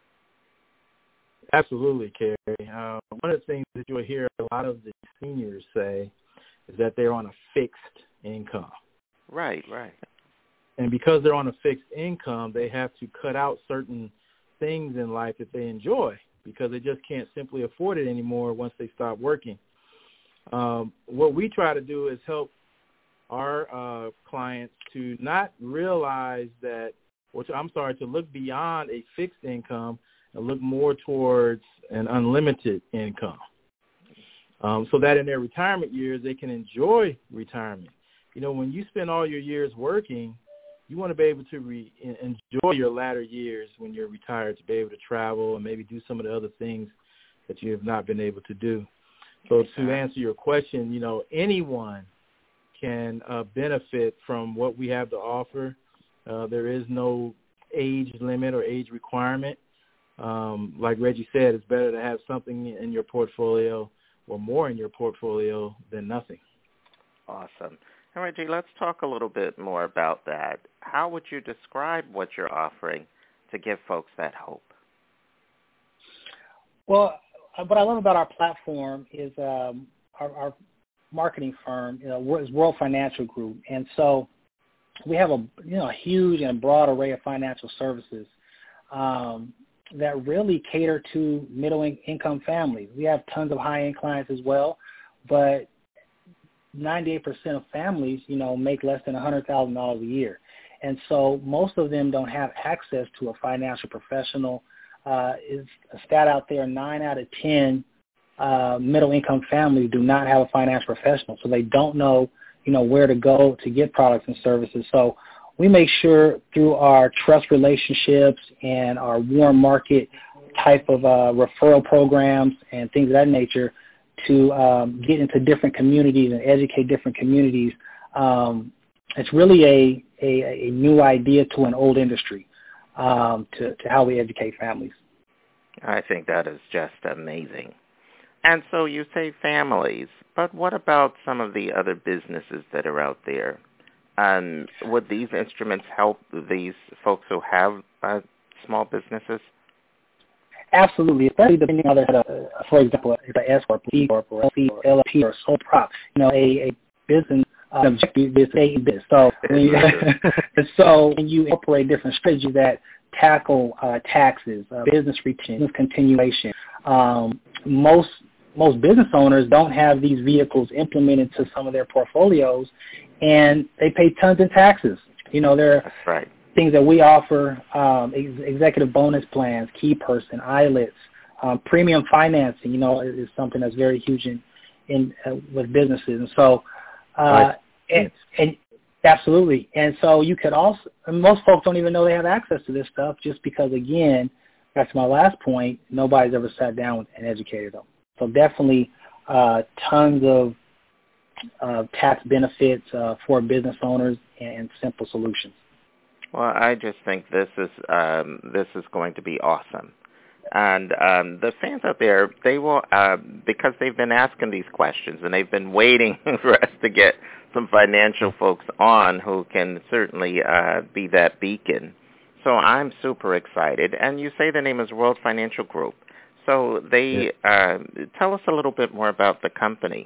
Absolutely, Carrie. Uh, one of the things that you'll hear a lot of the seniors say is that they're on a fixed income. Right, right. And because they're on a fixed income, they have to cut out certain things in life that they enjoy because they just can't simply afford it anymore once they stop working. Um, what we try to do is help our uh, clients to not realize that, or to, I'm sorry, to look beyond a fixed income and look more towards an unlimited income, um, so that in their retirement years they can enjoy retirement. You know, when you spend all your years working, you want to be able to re- enjoy your latter years when you're retired, to be able to travel and maybe do some of the other things that you have not been able to do. So to answer your question, you know, anyone can uh, benefit from what we have to offer. Uh, there is no age limit or age requirement. Um, like Reggie said, it's better to have something in your portfolio or more in your portfolio than nothing. Awesome. And Reggie, let's talk a little bit more about that. How would you describe what you're offering to give folks that hope? Well, what I love about our platform is um, our, our marketing firm, you know, is World Financial Group, and so we have a you know a huge and broad array of financial services. Um, that really cater to middle in- income families. We have tons of high-end clients as well, but ninety-eight percent of families, you know, make less than one hundred thousand dollars a year. And so most of them don't have access to a financial professional. Uh, is a stat out there, nine out of ten uh, middle-income families do not have a financial professional, so they don't know, you know, where to go to get products and services. So we make sure through our trust relationships and our warm market type of uh, referral programs and things of that nature to um, get into different communities and educate different communities. Um, it's really a, a, a new idea to an old industry um, to, to how we educate families. I think that is just amazing. And so you say families, but what about some of the other businesses that are out there? Um, would these instruments help these folks who have uh, small businesses? Absolutely, especially depending on the, uh, for example, it's an S corp, C corp, or L P, or L L P, or sole prop. You know, a, a business uh, objective is a business. So, when you, so when you incorporate different strategies that tackle uh, taxes, uh, business retention, business continuation, um, most most business owners don't have these vehicles implemented to some of their portfolios, and they pay tons in taxes. You know, there are right. things that we offer, um, ex- executive bonus plans, key person, I L Ts, um, premium financing, you know, is, is something that's very huge in, in uh, with businesses. And so, uh, right. and, and absolutely. And so you could also, and most folks don't even know they have access to this stuff just because, again, back to my last point, nobody's ever sat down and educated them. So definitely uh, tons of uh, tax benefits uh, for business owners and simple solutions. Well, I just think this is um, this is going to be awesome. And um, the fans out there, they will, uh, because they've been asking these questions and they've been waiting for us to get some financial folks on who can certainly uh, be that beacon. So I'm super excited. And you say the name is World Financial Group. So they uh, tell us a little bit more about the company.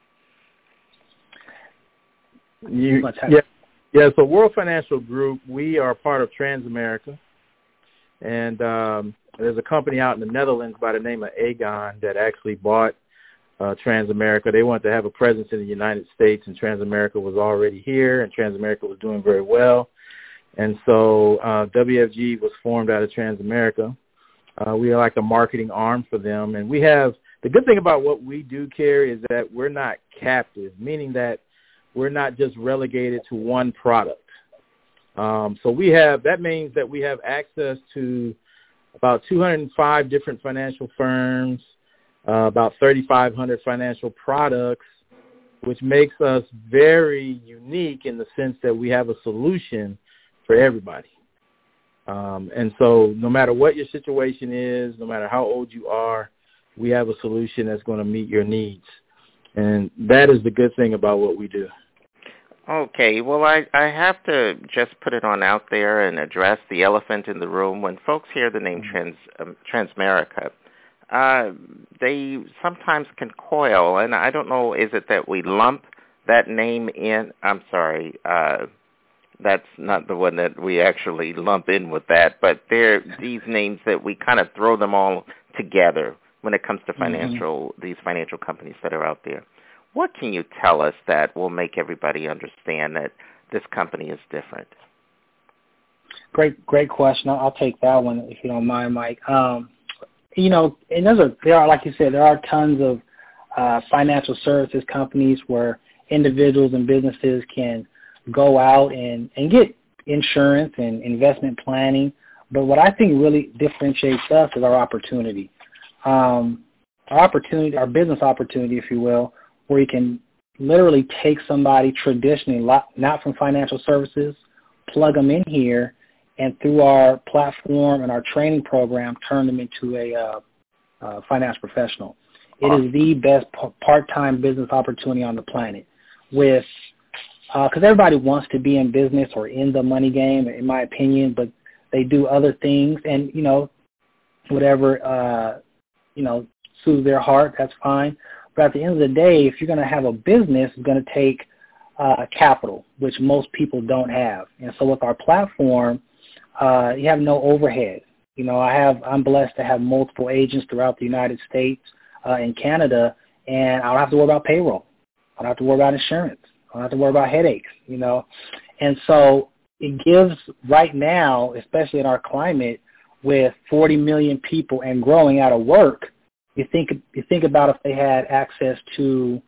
You, yeah, yeah. So World Financial Group, we are part of Transamerica, and um, there's a company out in the Netherlands by the name of Aegon that actually bought uh, Transamerica. They wanted to have a presence in the United States, and Transamerica was already here, and Transamerica was doing very well. And so uh, W F G was formed out of Transamerica. Uh, we are like a marketing arm for them. And we have – the good thing about what we do, Carrie, is that we're not captive, meaning that we're not just relegated to one product. Um, so we have – that means that we have access to about two hundred five different financial firms, uh, about thirty-five hundred financial products, which makes us very unique in the sense that we have a solution for everybody. Um, and so no matter what your situation is, no matter how old you are, we have a solution that's going to meet your needs. And that is the good thing about what we do. Okay, well, I, I have to just put it on out there and address the elephant in the room. When folks hear the name Trans, um, Transamerica, uh, they sometimes can coil, and I don't know, is it that we lump that name in? I'm sorry, uh, that's not the one that we actually lump in with that, but they're these names that we kind of throw them all together when it comes to financial, mm-hmm. these financial companies that are out there. What can you tell us that will make everybody understand that this company is different? Great, great question. I'll, I'll take that one if you don't mind, Mike. Um, you know, and there's a, there are, like you said, there are tons of uh, financial services companies where individuals and businesses can go out and, and get insurance and investment planning. But what I think really differentiates us is our opportunity. Um, our opportunity, our business opportunity, if you will, where you can literally take somebody traditionally, not from financial services, plug them in here, and through our platform and our training program, turn them into a uh, uh, financial professional. It is the best p- part-time business opportunity on the planet with because uh, everybody wants to be in business or in the money game, in my opinion, but they do other things, and, you know, whatever, uh, you know, soothes their heart, that's fine. But at the end of the day, if you're going to have a business, it's going to take uh, capital, which most people don't have. And so with our platform, uh, you have no overhead. You know, I have I'm blessed to have multiple agents throughout the United States uh, and Canada, and I don't have to worry about payroll. I don't have to worry about insurance. I don't have to worry about headaches, you know. And so it gives right now, especially in our climate, with forty million people and growing out of work, you think you think about if they had access to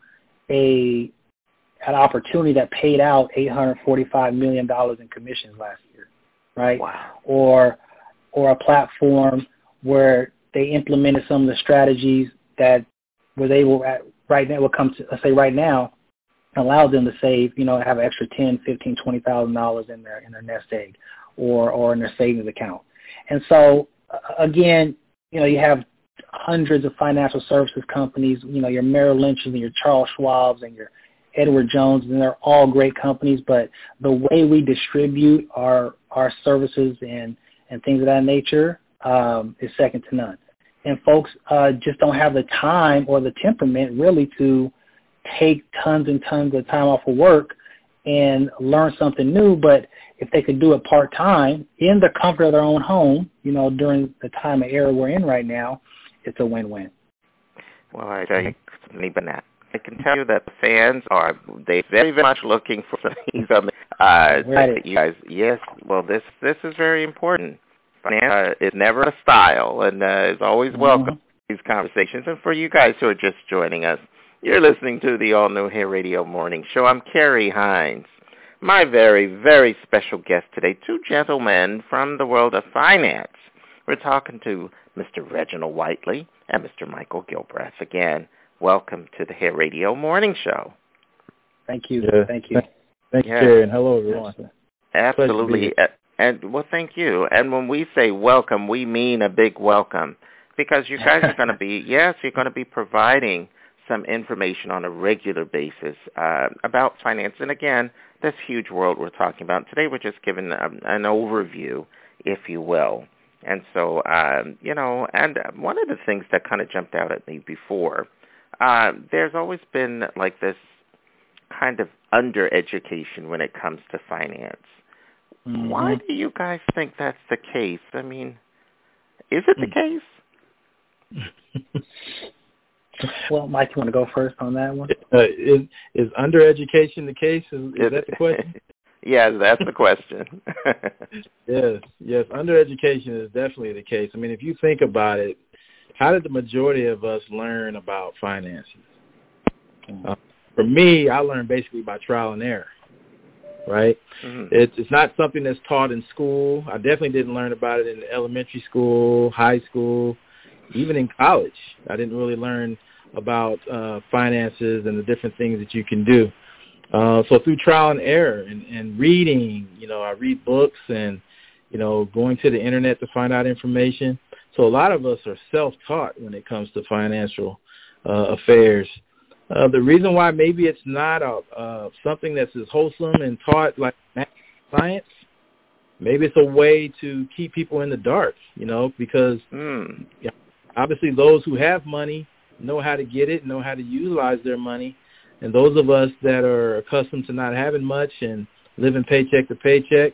a an opportunity that paid out eight hundred forty-five million dollars in commissions last year, right? Wow. Or or a platform where they implemented some of the strategies that were they were at right now will come to let's say right now allows them to save, you know, have an extra ten, fifteen, twenty thousand dollars in their in their nest egg or or in their savings account. And so uh, again, you know, you have hundreds of financial services companies, you know, your Merrill Lynch's and your Charles Schwab's and your Edward Jones, and they're all great companies, but the way we distribute our our services and, and things of that nature um, is second to none. And folks uh, just don't have the time or the temperament really to take tons and tons of time off of work and learn something new, but if they could do it part-time in the comfort of their own home, you know, during the time of era we're in right now, it's a win-win. Well, I tell you, Bennett, I can tell you that the fans are they very, very much looking for some uh, right. you guys. Yes, well, this this is very important. Finance uh, is never a style, and uh, is always welcome mm-hmm. these conversations. And for you guys who are just joining us, you're listening to the All New Hair Radio Morning Show. I'm Carrie Hines. My very, very special guest today, two gentlemen from the world of finance. We're talking to Mister Reginald Whiteley and Mister Michael Gilbreth. Again, welcome to the Hair Radio Morning Show. Thank you. Yeah. Thank you. Thank you, yeah. Terry, and hello, everyone. Absolutely. And, well, thank you. And when we say welcome, we mean a big welcome because you guys are going to be, yes, you're going to be providing some information on a regular basis uh, about finance. And again, this huge world we're talking about. Today we're just giving um, an overview, if you will. And so, um, you know, and one of the things that kind of jumped out at me before, uh, there's always been like this kind of under-education when it comes to finance. Mm-hmm. Why do you guys think that's the case? I mean, is it the case? Well, Mike, you want to go first on that one? Uh, is is undereducation the case? Is, is that the question? Yes, that's the question. yes, yes. Undereducation is definitely the case. I mean, if you think about it, how did the majority of us learn about finances? Uh, for me, I learned basically by trial and error, right? Mm-hmm. It's, it's not something that's taught in school. I definitely didn't learn about it in elementary school, high school, even in college. I didn't really learn about uh, finances and the different things that you can do. Uh, so through trial and error and, and reading, you know, I read books and, you know, going to the internet to find out information. So a lot of us are self-taught when it comes to financial uh, affairs. Uh, the reason why maybe it's not a, uh, something that's as wholesome and taught like science, maybe it's a way to keep people in the dark, you know, because mm. you know, obviously those who have money know how to get it, know how to utilize their money. And those of us that are accustomed to not having much and living paycheck to paycheck,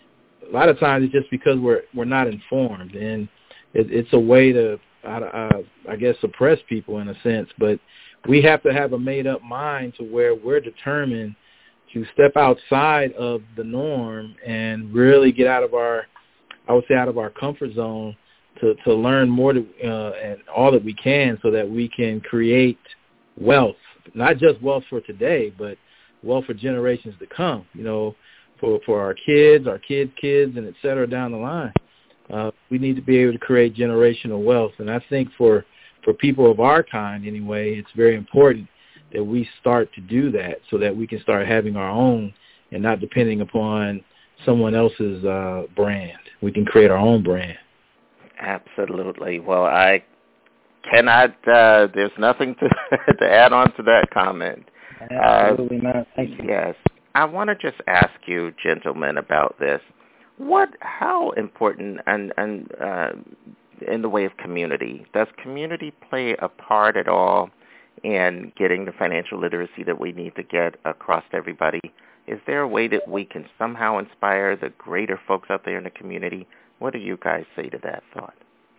a lot of times it's just because we're we're not informed. And it, it's a way to, uh, I guess, suppress people in a sense. But we have to have a made-up mind to where we're determined to step outside of the norm and really get out of our, I would say, out of our comfort zone to, to learn more to, uh, and all that we can so that we can create wealth, not just wealth for today, but wealth for generations to come, you know, for, for our kids, our kids' kids, and et cetera down the line. Uh, we need to be able to create generational wealth. And I think for, for people of our kind anyway, it's very important that we start to do that so that we can start having our own and not depending upon someone else's uh, brand. We can create our own brand. Absolutely. Well, I cannot, uh, there's nothing to, to add on to that comment. Absolutely uh, not. Thank you. Yes. I want to just ask you, gentlemen, about this. What, how important and, and uh, in the way of community, does community play a part at all in getting the financial literacy that we need to get across to everybody? Is there a way that we can somehow inspire the greater folks out there in the community What do you guys say to that thought?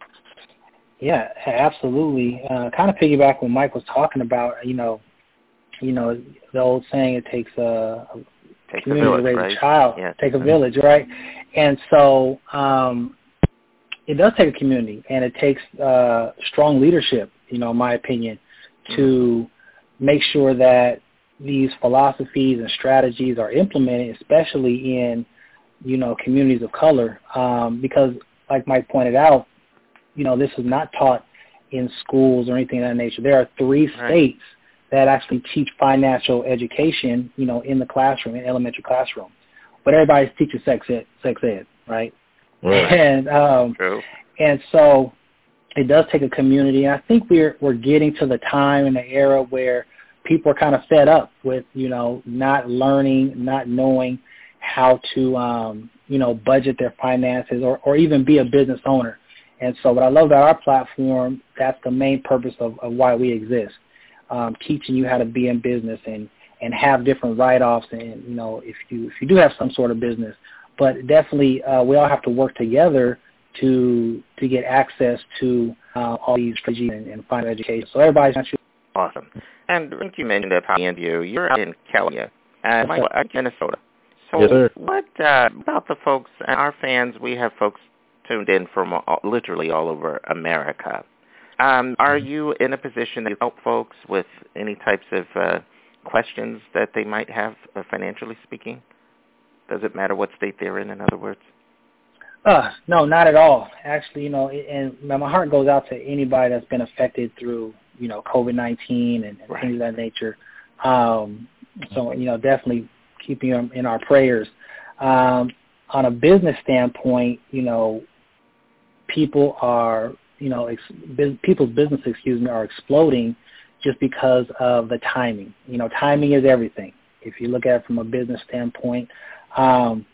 Yeah, absolutely. Uh, kind of piggyback what Mike was talking about. You know, you know the old saying, it takes a, a takes community a village, to raise right? a child. Yes. Take a village, right? And so um, it does take a community, and it takes uh, strong leadership. You know, in my opinion, to make sure that these philosophies and strategies are implemented, especially in, you know, communities of color, um, because, like Mike pointed out, you know, this is not taught in schools or anything of that nature. There are three right. states that actually teach financial education, you know, in the classroom, in elementary classroom. But everybody's teaching sex ed, sex ed, right? right. And um, True. and so it does take a community. And I think we're we're getting to the time and the era where people are kind of fed up with, you know, not learning, not knowing how to, um, you know, budget their finances or, or even be a business owner. And so what I love about our platform, that's the main purpose of, of why we exist, um, teaching you how to be in business and, and have different write-offs and, you know, if you if you do have some sort of business. But definitely uh, we all have to work together to to get access to uh, all these strategies and, and financial education. So everybody's not sure. Awesome. And I think you mentioned that you, you're out in California, and Michael, I'm in Minnesota. So yes, sir. what uh, about the folks, our fans, we have folks tuned in from all, literally all over America. Um, are you in a position to help folks with any types of uh, questions that they might have, uh, financially speaking? Does it matter what state they're in, in other words? Uh, no, not at all. Actually, you know, and my heart goes out to anybody that's been affected through, you know, COVID nineteen and, and right. things of that nature. Um, so, you know, definitely keeping them in our prayers. Um, on a business standpoint, you know, people are, you know, ex- biz- people's business, excuse me, are exploding just because of the timing. You know, timing is everything. If you look at it from a business standpoint, um,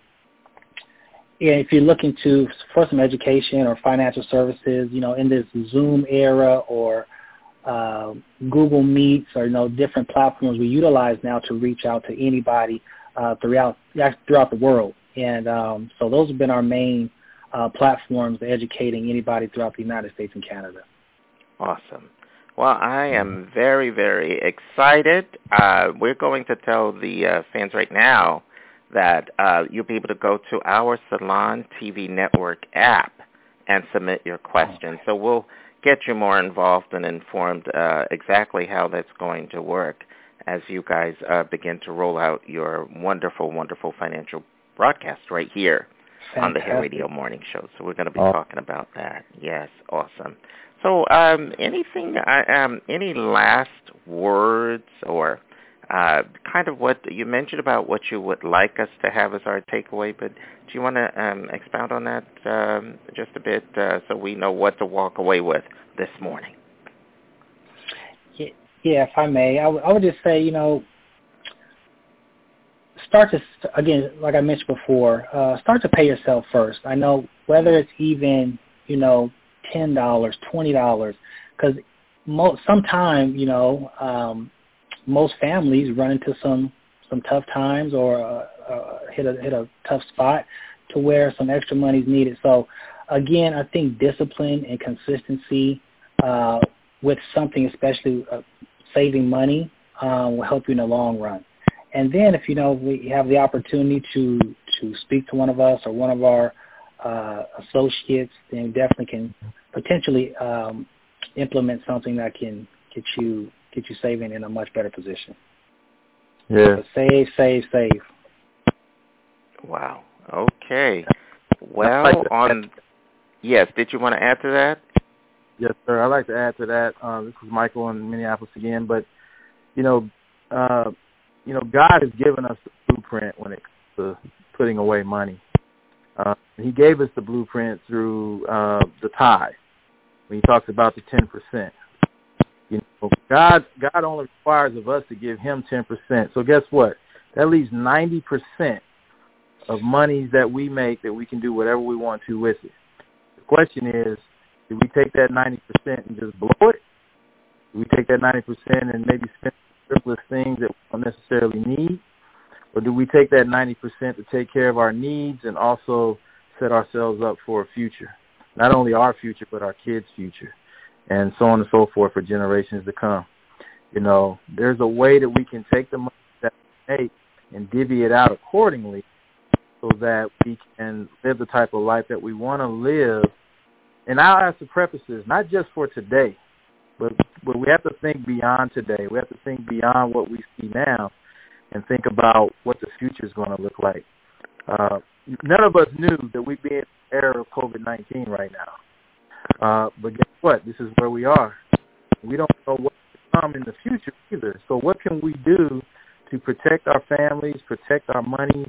yeah, if you're looking to for some education or financial services, you know, in this Zoom era or uh, Google Meets or, you know, different platforms we utilize now to reach out to anybody uh, throughout throughout the world. And um, so those have been our main uh, platforms educating anybody throughout the United States and Canada. Awesome. Well, I am very, very excited. Uh, we're going to tell the uh, fans right now that uh, you'll be able to go to our Salon T V Network app and submit your questions. So we'll get you more involved and informed uh, exactly how that's going to work as you guys uh, begin to roll out your wonderful, wonderful financial broadcast right here Fantastic. on the Hair Radio Morning Show. So we're going to be oh. talking about that. Yes, awesome. So um, anything, uh, um, any last words or Uh, kind of what you mentioned about what you would like us to have as our takeaway, but do you want to um, expound on that um, just a bit uh, so we know what to walk away with this morning? Yeah, if I may, I, w- I would just say, you know, start to, again, like I mentioned before, uh, start to pay yourself first. I know whether it's even, you know, ten dollars, twenty dollars, because mo- sometime, you know, um, most families run into some, some tough times or uh, uh, hit a hit a tough spot to where some extra money is needed. So, again, I think discipline and consistency uh, with something, especially uh, saving money, uh, will help you in the long run. And then, if you know we have the opportunity to to speak to one of us or one of our uh, associates, then definitely can potentially um, implement something that can get you. get you saving in a much better position. Yeah. So save, save, save. Wow. Okay. Well, on, yes, did you want to add to that? Yes, sir. I'd like to add to that. Uh, this is Michael in Minneapolis again, but, you know, uh, you know, God has given us the blueprint when it comes to putting away money. Uh, he gave us the blueprint through uh, the tithe when he talks about the ten percent. You know, God God only requires of us to give him ten percent. So guess what? That leaves ninety percent of monies that we make that we can do whatever we want to with it. The question is, do we take that ninety percent and just blow it? Do we take that ninety percent and maybe spend frivolous things that we don't necessarily need? Or do we take that ninety percent to take care of our needs and also set ourselves up for a future, not only our future, but our kids' future, and so on and so forth for generations to come. You know, there's a way that we can take the money that we make and divvy it out accordingly so that we can live the type of life that we want to live. And I'll ask the prefaces, not just for today, but, but we have to think beyond today. We have to think beyond what we see now and think about what the future is going to look like. Uh, none of us knew that we'd be in the era of COVID nineteen right now. Uh, but guess what? This is where we are. We don't know what will come in the future either. So what can we do to protect our families, protect our monies?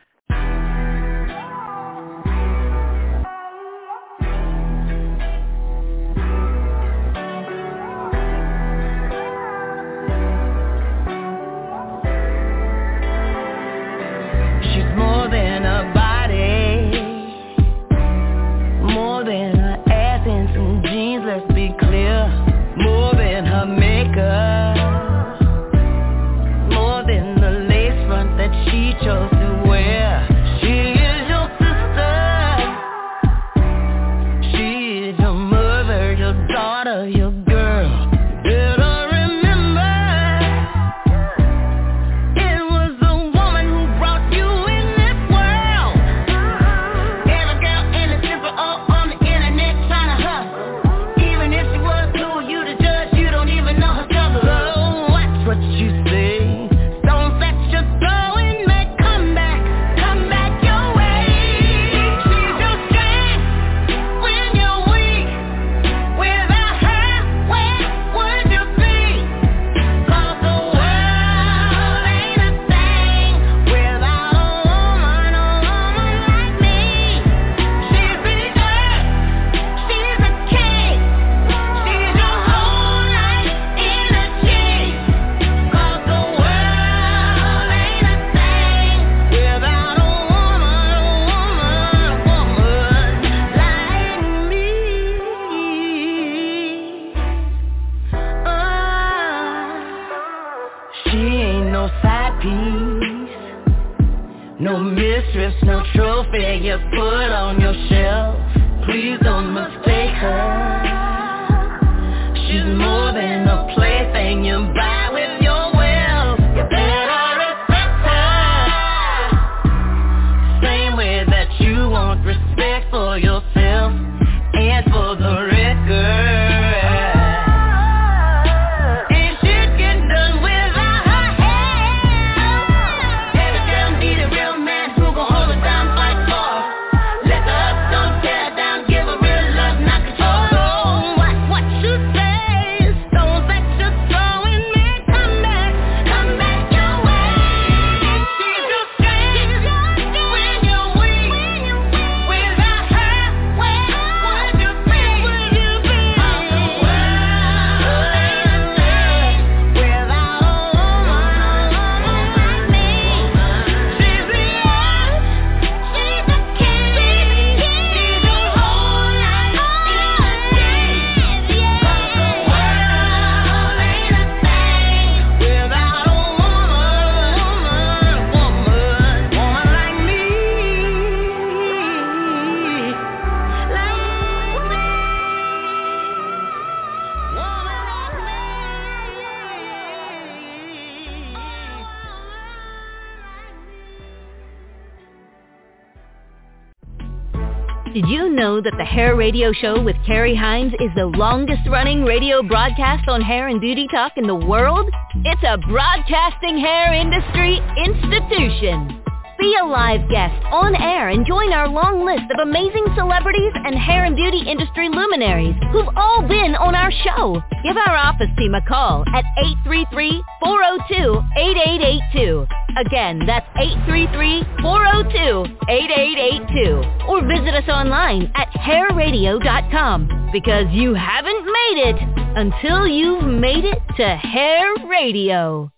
Did you know that the Hair Radio Show with Carrie Hines is the longest-running radio broadcast on hair and beauty talk in the world? It's a broadcasting hair industry institution. Be a live guest on air and join our long list of amazing celebrities and hair and beauty industry luminaries who've all been on our show. Give our office team a call at eight three three, four oh two, eight eight eight two. Again, that's eight three three, four oh two, eight eight eight two. Or visit us online at hair radio dot com, because you haven't made it until you've made it to Hair Radio.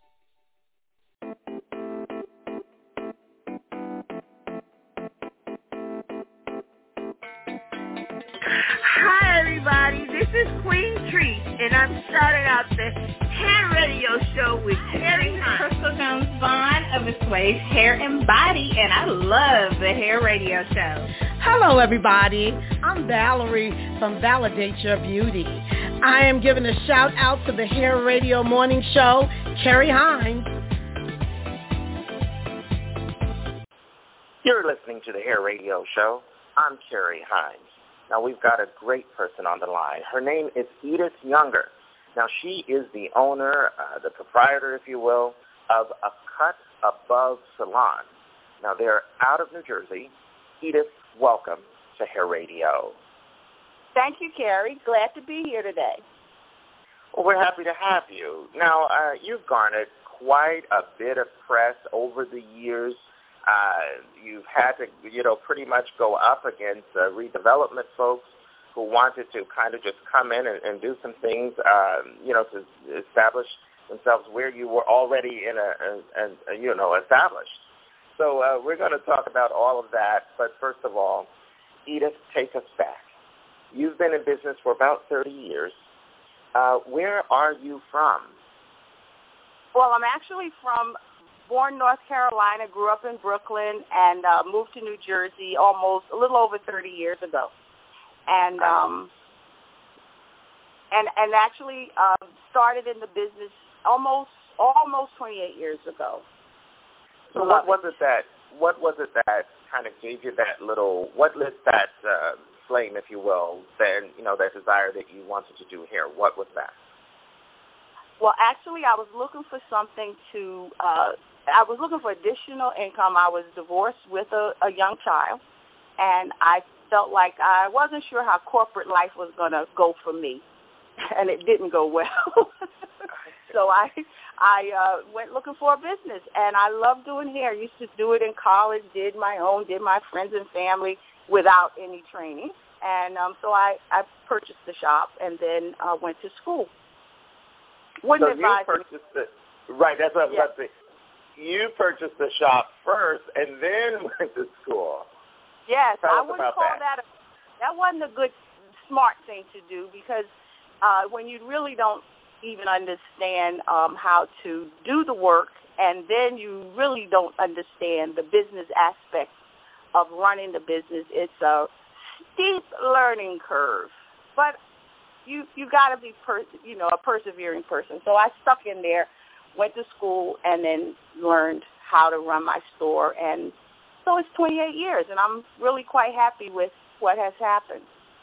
Hi, everybody. This is Queen Treat, and I'm starting out the Hair Radio Show with Carrie Hines. Crystal Jones Vaughn of Miss Waves Hair and Body, and I love the Hair Radio Show. Hello, everybody. I'm Valerie from Validate Your Beauty. I am giving a shout out to the Hair Radio Morning Show, Carrie Hines. You're listening to the Hair Radio Show. I'm Carrie Hines. Now, we've got a great person on the line. Her name is Edith Younger. Now, she is the owner, uh, the proprietor, if you will, of A Cut Above Salon. Now, they're out of New Jersey. Edith, welcome to Hair Radio. Thank you, Carrie. Glad to be here today. Well, we're happy to have you. Now, uh, you've garnered quite a bit of press over the years. Uh, you've had to, you know, pretty much go up against uh, redevelopment folks who wanted to kind of just come in and, and do some things, um, you know, to establish themselves where you were already in a, a, a you know, established. So uh, we're going to talk about all of that. But first of all, Edith, take us back. You've been in business for about thirty years. Uh, where are you from? Well, I'm actually from born North Carolina, grew up in Brooklyn, and uh, moved to New Jersey almost a little over thirty years ago. And um, and and actually uh, started in the business almost almost twenty-eight years ago. So what was it that what was it that kind of gave you that little what lit that uh, flame, if you will, then you know that desire that you wanted to do hair? What was that? Well, actually, I was looking for something to. Uh, I was looking for additional income. I was divorced with a, a young child, and I felt like I wasn't sure how corporate life was going to go for me, and it didn't go well. So I I uh, went looking for a business, and I love doing hair. Used to do it in college, did my own, did my friends and family without any training. And um, so I, I purchased the shop and then uh, went to school. Wouldn't so you purchased it, right, that's what I was yes. about to say. You purchased the shop first and then went to school. Yes, Tell I us wouldn't about call that. that, a, that wasn't a good, smart thing to do because uh, when you really don't even understand um, how to do the work and then you really don't understand the business aspect of running the business, it's a steep learning curve. But you you got to be, per, you know, a persevering person. So I stuck in there, went to school, and then learned how to run my store. And so it's twenty-eight years, and I'm really quite happy with what has happened.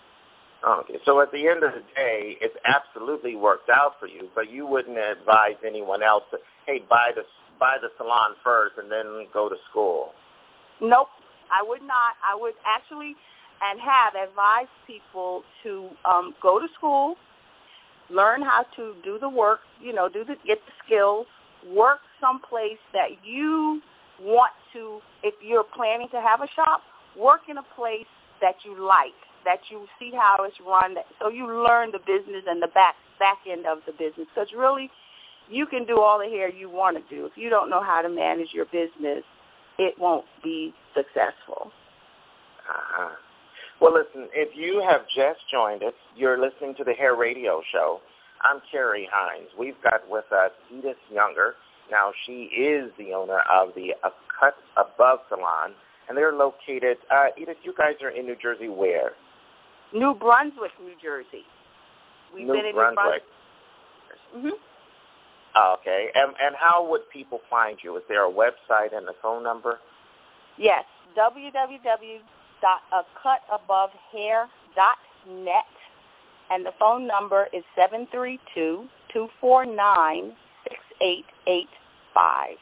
Okay, so at the end of the day, it's absolutely worked out for you, but you wouldn't advise anyone else to, hey, buy the, buy the salon first and then go to school. Nope, I would not. I would actually and have advised people to um, go to school, learn how to do the work, you know, do the, get the skills, work someplace that you want to, if you're planning to have a shop, work in a place that you like, that you see how it's run, so you learn the business and the back back end of the business. Because really, you can do all the hair you want to do. If you don't know how to manage your business, it won't be successful. Uh-huh. Well, listen, if you have just joined us, you're listening to the Hair Radio Show. I'm Carrie Hines. We've got with us Edith Younger. Now, she is the owner of the A Cut Above Salon, and they're located, uh, Edith, you guys are in New Jersey where? New Brunswick, New Jersey. We've New been in Brunswick. New Brunswick. Mm-hmm. Okay, and, and how would people find you? Is there a website and a phone number? Yes, w w w dot a cut above hair dot net, and the phone number is seven three two, two four nine, six eight eight five.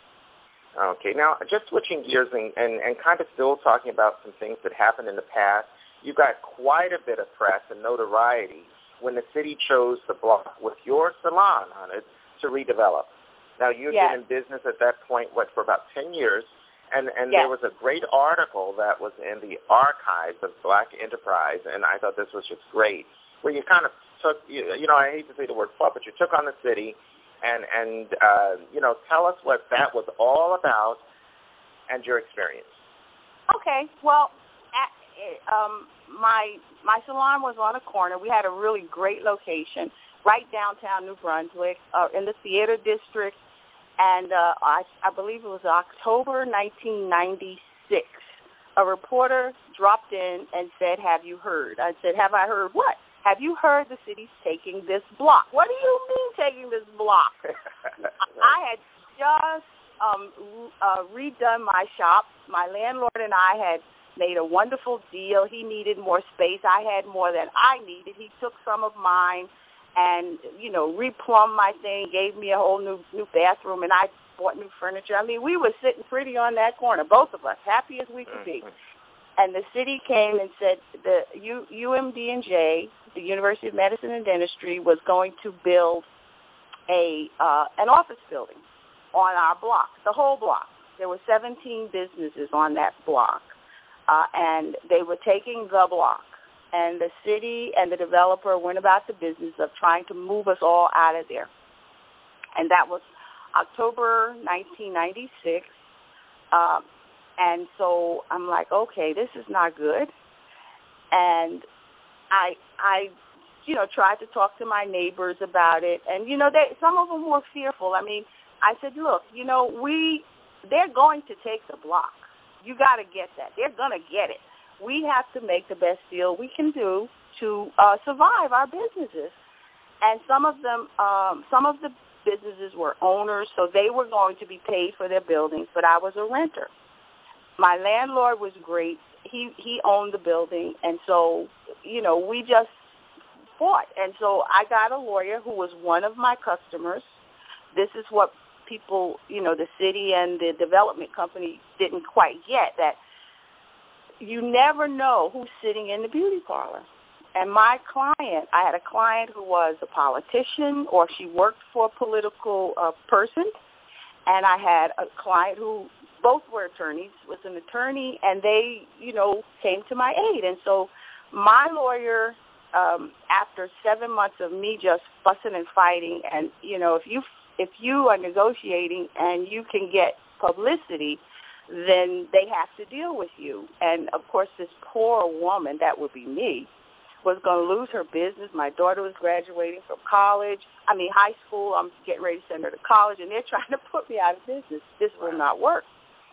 Okay, now just switching gears and, and, and kind of still talking about some things that happened in the past, you got quite a bit of press and notoriety when the city chose the block with your salon on it to redevelop. Now, you've yes. been in business at that point, what, for about ten years, and, and yes. there was a great article that was in the archives of Black Enterprise, and I thought this was just great, where you kind of took, you, you know, I hate to say the word fuck, but you took on the city, and, and uh, you know, tell us what that was all about and your experience. Okay, well, um, my my salon was on a corner. We had a really great location right downtown New Brunswick, uh, in the theater district, and uh, I, I believe it was October nineteen ninety-six. A reporter dropped in and said, "Have you heard?" I said, "Have I heard what?" "Have you heard the city's taking this block?" "What do you mean taking this block?" I had just um, uh, redone my shop. My landlord and I had made a wonderful deal. He needed more space. I had more than I needed. He took some of mine and, you know, replumbed my thing, gave me a whole new new bathroom, and I bought new furniture. I mean, we were sitting pretty on that corner, both of us, happy as we could be. And the city came and said the U, U M D and J, the University of Medicine and Dentistry, was going to build a uh, an office building on our block, the whole block. There were seventeen businesses on that block, uh, and they were taking the block. And the city and the developer went about the business of trying to move us all out of there. And that was October nineteen ninety-six. Uh, and so I'm like, okay, this is not good. And I, I, you know, tried to talk to my neighbors about it. And, you know, they, some of them were fearful. I mean, I said, look, you know, we, they're going to take the block. You got to get that. They're going to get it. We have to make the best deal we can do to uh, survive our businesses. And some of them, um, some of the businesses were owners, so they were going to be paid for their buildings, but I was a renter. My landlord was great. He he owned the building, and so, you know, we just fought. And so I got a lawyer who was one of my customers. This is what people, you know, the city and the development company didn't quite get, that you never know who's sitting in the beauty parlor. And my client, I had a client who was a politician or she worked for a political uh, person, and I had a client who both were attorneys, was an attorney, and they, you know, came to my aid. And so my lawyer, um, after seven months of me just fussing and fighting, and, you know, if you if you are negotiating and you can get publicity, then they have to deal with you. And, of course, this poor woman, that would be me, was going to lose her business. My daughter was graduating from college. I mean, high school. I'm getting ready to send her to college, and they're trying to put me out of business. This will not work.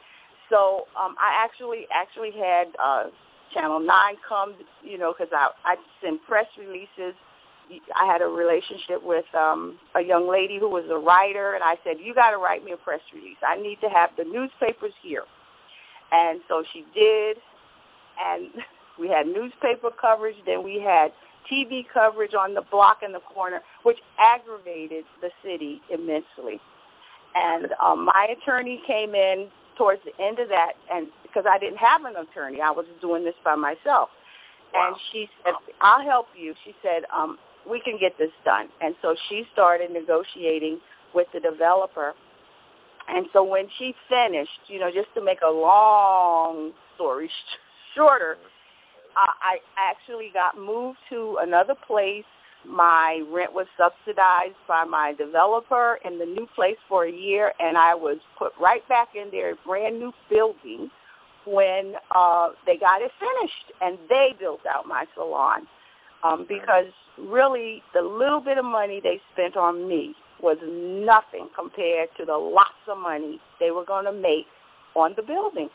So um, I actually actually had uh, Channel nine come, you know, because I, I send press releases. I had a relationship with um, a young lady who was a writer, and I said, you got to write me a press release. I need to have the newspapers here. And so she did, and we had newspaper coverage. Then we had T V coverage on the block in the corner, which aggravated the city immensely. And um, my attorney came in towards the end of that, and because I didn't have an attorney, I was doing this by myself. Wow. And she said, I'll help you. She said, um, we can get this done. And so she started negotiating with the developer. And so when she finished, you know, just to make a long story sh- shorter, uh, I actually got moved to another place. My rent was subsidized by my developer in the new place for a year, and I was put right back in their brand new building when uh, they got it finished, and they built out my salon um, because really the little bit of money they spent on me was nothing compared to the lots of money they were going to make on the building.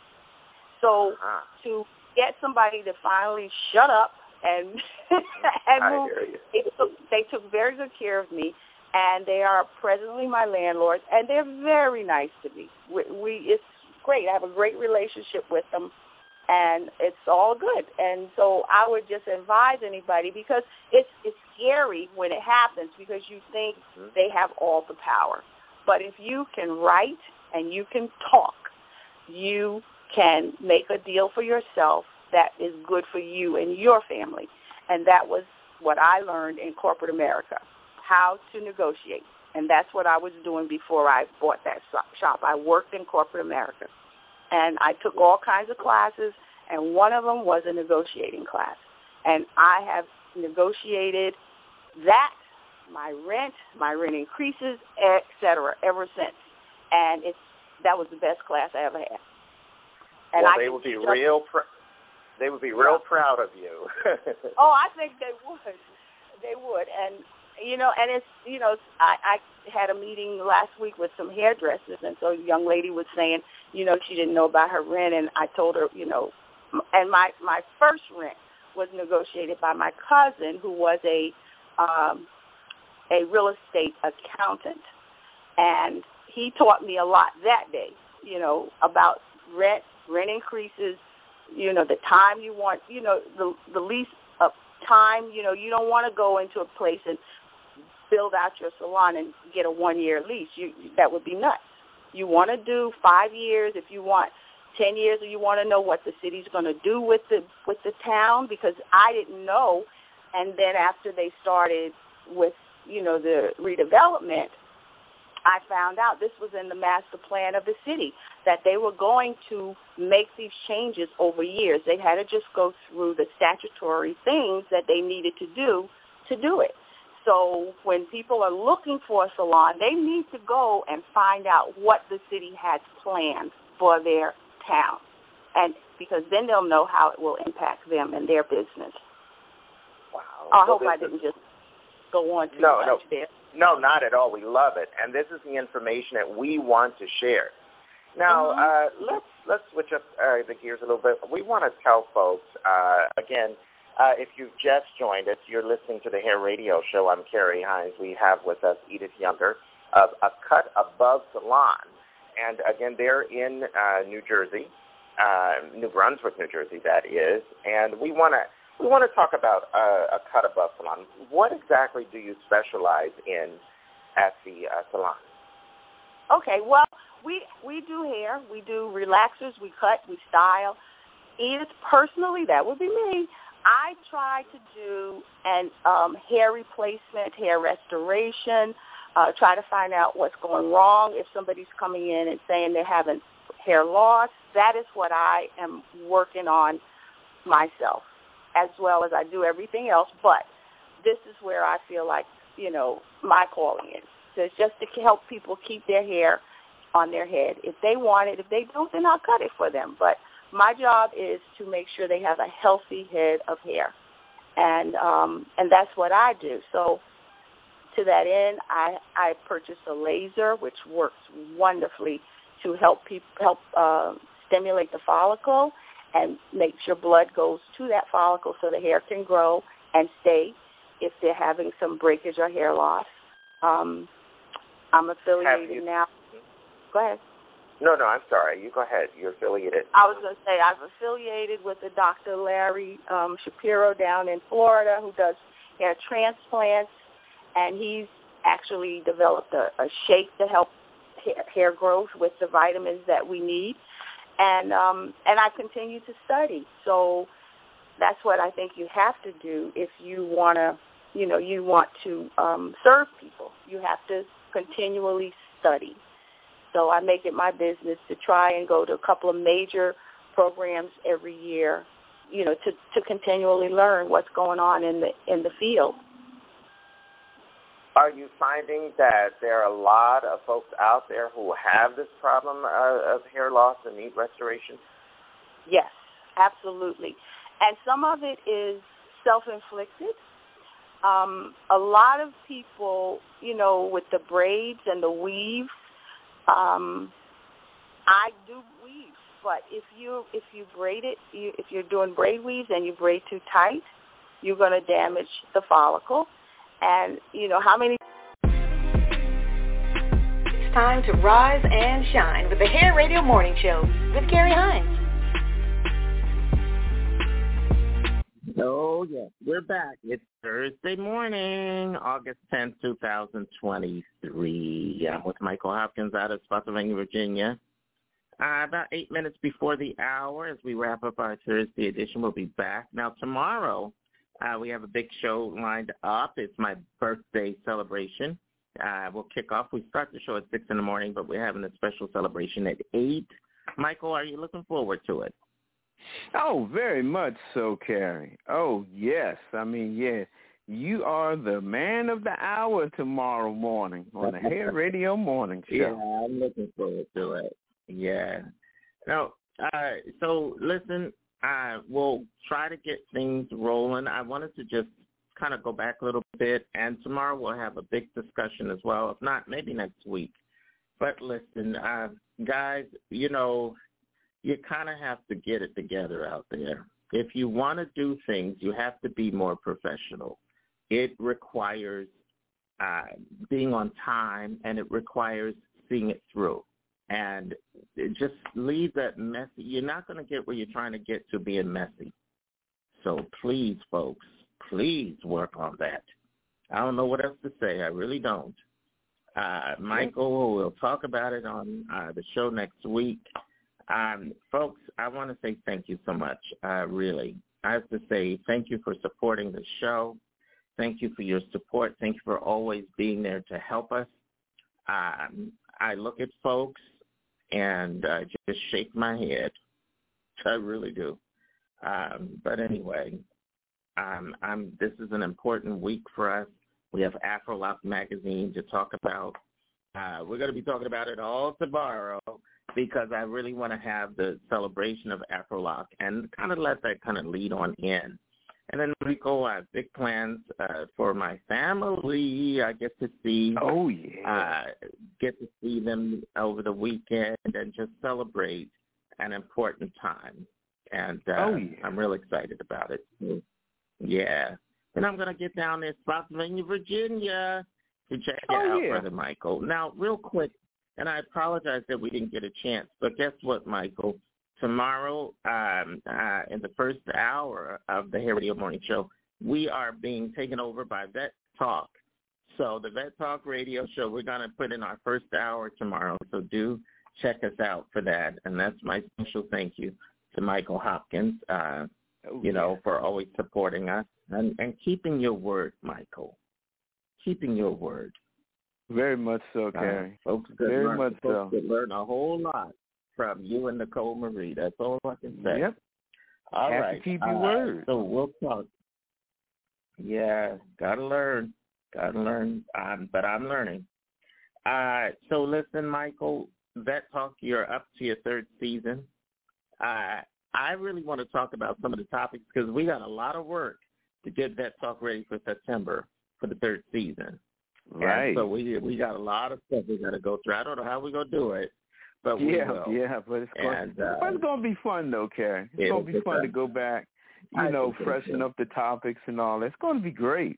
So to get somebody to finally shut up and and move, they took, they took very good care of me, and they are presently my landlords, and they're very nice to me. We, we it's great. I have a great relationship with them, and it's all good. And so I would just advise anybody, because it's it's scary when it happens, because you think they have all the power. But if you can write and you can talk, you can make a deal for yourself that is good for you and your family. And that was what I learned in corporate America, how to negotiate. And that's what I was doing before I bought that shop. I worked in corporate America. And I took all kinds of classes, and one of them was a negotiating class. And I have negotiated that, my rent, my rent increases, et cetera, ever since. And it's that was the best class I ever had. And well, I they will be real pr- They would be real proud of you. Oh, I think they would. They would. And, you know, and it's, you know, I, I had a meeting last week with some hairdressers, and so a young lady was saying, you know, she didn't know about her rent, and I told her, you know, and my, my first rent was negotiated by my cousin, who was a um, a real estate accountant, and he taught me a lot that day, you know, about rent, rent increases, you know, the time you want, you know, the the lease of time, you know, you don't want to go into a place and build out your salon and get a one-year lease. You, that would be nuts. You want to do five years if you want ten years, or you want to know what the city's going to do with the with the town, because I didn't know. And then after they started with, you know, the redevelopment, I found out this was in the master plan of the city, that they were going to make these changes over years. They had to just go through the statutory things that they needed to do to do it. So when people are looking for a salon, they need to go and find out what the city has planned for their town, and because then they'll know how it will impact them and their business. Wow. I Well, hope I this didn't is- just go on too No, much no. there. No, not at all. We love it, and this is the information that we want to share. Now, Mm-hmm. uh, let's let's switch up uh, the gears a little bit. We want to tell folks uh, again. Uh, if you've just joined us, you're listening to the Hair Radio Show. I'm Carrie Hines. We have with us Edith Younger of A Cut Above Salon, and again, they're in uh, New Jersey, uh, New Brunswick, New Jersey, that is. And we want to we want to talk about uh, A Cut Above Salon. What exactly do you specialize in at the uh, salon? Okay, well, we we do hair, we do relaxers, we cut, we style. Edith, personally, that would be me. I try to do an um, hair replacement, hair restoration, uh, try to find out what's going wrong. If somebody's coming in and saying they're having hair loss, that is what I am working on myself, as well as I do everything else. But this is where I feel like, you know, my calling is. So it's just to help people keep their hair on their head. If they want it, if they don't, then I'll cut it for them. But my job is to make sure they have a healthy head of hair, and um, and that's what I do. So to that end, I, I purchased a laser, which works wonderfully to help people help uh, stimulate the follicle and make sure blood goes to that follicle so the hair can grow and stay if they're having some breakage or hair loss. Um, I'm affiliated you- now. Go ahead. No, no, I'm sorry. You go ahead. You're affiliated. I was going to say I've affiliated with the Doctor Larry um, Shapiro down in Florida, who does hair transplants, and he's actually developed a, a shake to help hair, hair growth with the vitamins that we need. And um, and I continue to study. So that's what I think you have to do if you want to, you know, you want to um, serve people. You have to continually study. So I make it my business to try and go to a couple of major programs every year, you know, to, to continually learn what's going on in the in the field. Are you finding that there are a lot of folks out there who have this problem uh, of hair loss and need restoration? Yes, absolutely. And some of it is self-inflicted. Um, a lot of people, you know, with the braids and the weaves, um, I do weave, but if you if you braid it, you, if you're doing braid weaves and you braid too tight, you're going to damage the follicle. And, you know, how many... It's time to rise and shine with the Hair Radio Morning Show with Carrie Hines. Oh, yes. We're back. It's Thursday morning, August tenth, twenty twenty-three. I'm with Michael Hopkins out of Spotsylvania, Virginia. Uh, about eight minutes before the hour as we wrap up our Thursday edition. We'll be back. Now, tomorrow, uh, we have a big show lined up. It's my birthday celebration. Uh, we'll kick off. We start the show at six in the morning, but we're having a special celebration at eight. Michael, are you looking forward to it? Oh, very much so, Carrie. Oh, yes. I mean, yeah, you are the man of the hour tomorrow morning on the Hair Radio Morning Show. Yeah, I'm looking forward to it. Yeah. Now, uh, so listen, uh, we'll try to get things rolling. I wanted to just kind of go back a little bit, and tomorrow we'll have a big discussion as well. If not, maybe next week. But listen, uh, guys, you know, you kind of have to get it together out there. If you want to do things, you have to be more professional. It requires uh, being on time, and it requires seeing it through. And just leave that messy. You're not going to get where you're trying to get to being messy. So please, folks, please work on that. I don't know what else to say. I really don't. Uh, Michael, we'll talk about it on uh, the show next week. Um, folks, I want to say thank you so much, uh, really. I have to say thank you for supporting the show. Thank you for your support. Thank you for always being there to help us. Um, I look at folks and uh, just shake my head. I really do. Um, but anyway, um, I'm, this is an important week for us. We have AfroLock magazine to talk about. Uh, we're going to be talking about it all tomorrow because I really want to have the celebration of AfroLock and kind of let that kind of lead on in. And then Rico, I have big plans uh, for my family. I get to see, oh yeah, uh, get to see them over the weekend and just celebrate an important time. And uh, oh, yeah. I'm real excited about it. Yeah. And I'm going to get down there to Spotsylvania, Virginia to check it oh, out, yeah. Brother Michael. Now, real quick, and I apologize that we didn't get a chance, but guess what, Michael? Tomorrow, um, uh, in the first hour of the Hair Radio Morning Show, we are being taken over by Vet Talk. So the Vet Talk radio show, we're going to put in our first hour tomorrow. So do check us out for that. And that's my special thank you to Michael Hopkins, uh, oh, you know, yeah. for always supporting us and, and keeping your word, Michael. Keeping your word. Very much so, Carrie. Uh, folks could Very learn, much folks so. could learn a whole lot from you and Nicole Marie. That's all I can say. Yep. All Have right. to keep your uh, word. So we'll talk. Yeah, gotta learn. Gotta learn. Um, but I'm learning. Uh, so listen, Michael, Vet Talk, you're up to your third season. Uh, I really want to talk about some of the topics because we got a lot of work to get Vet Talk ready for September for the third season. Right. And so we we got a lot of stuff we got to go through. I don't know how we're going to do it, but we yeah, will. Yeah, but it's going, and, uh, it's going to be fun, though, Carrie. It's going to be fun to go back, you I know, think freshen so. up the topics and all. It's going to be great.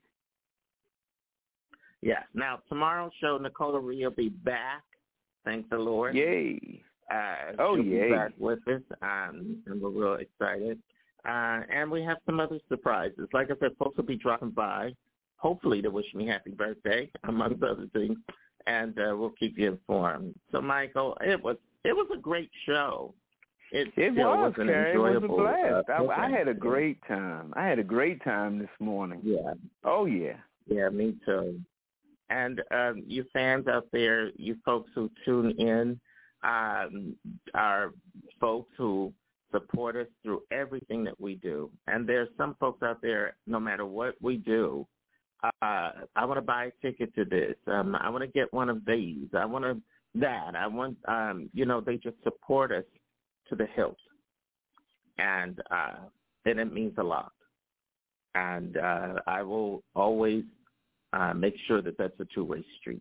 Yes. Now, tomorrow's show, Nicole Marie will be back. Thank the Lord. Yay. Uh, oh, she'll yay. be back with us, um, and we're real excited. Uh, and we have some other surprises. Like I said, folks will be dropping by, hopefully to wish me happy birthday, amongst other things, and uh, we'll keep you informed. So, Michael, it was it was a great show. It, It still was, was an Carrie. It was a enjoyable, blast. uh, I, I had a great time. I had a great time this morning. Yeah. Oh, yeah. Yeah, me too. And um, you fans out there, you folks who tune in, um, are folks who support us through everything that we do. And there's some folks out there, no matter what we do, uh, I want to buy a ticket to this. Um, I want to get one of these. I want to that. I want, um, you know, they just support us to the hilt. And, uh, and it means a lot. And uh, I will always uh, make sure that that's a two-way street.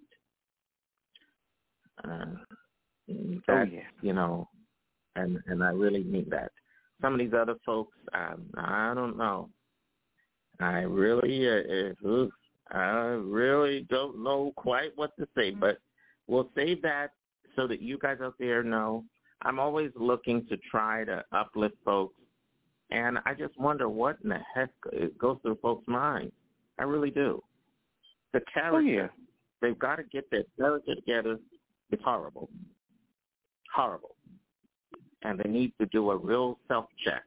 Uh, oh, yeah. You know, and, and I really mean that. Some of these other folks, um, I don't know. I really, uh, I really don't know quite what to say, but we'll save that so that you guys out there know. I'm always looking to try to uplift folks, and I just wonder what in the heck goes through folks' minds. I really do. The character, oh, yeah. they've got to get their character together. It's horrible. Horrible. And they need to do a real self-check.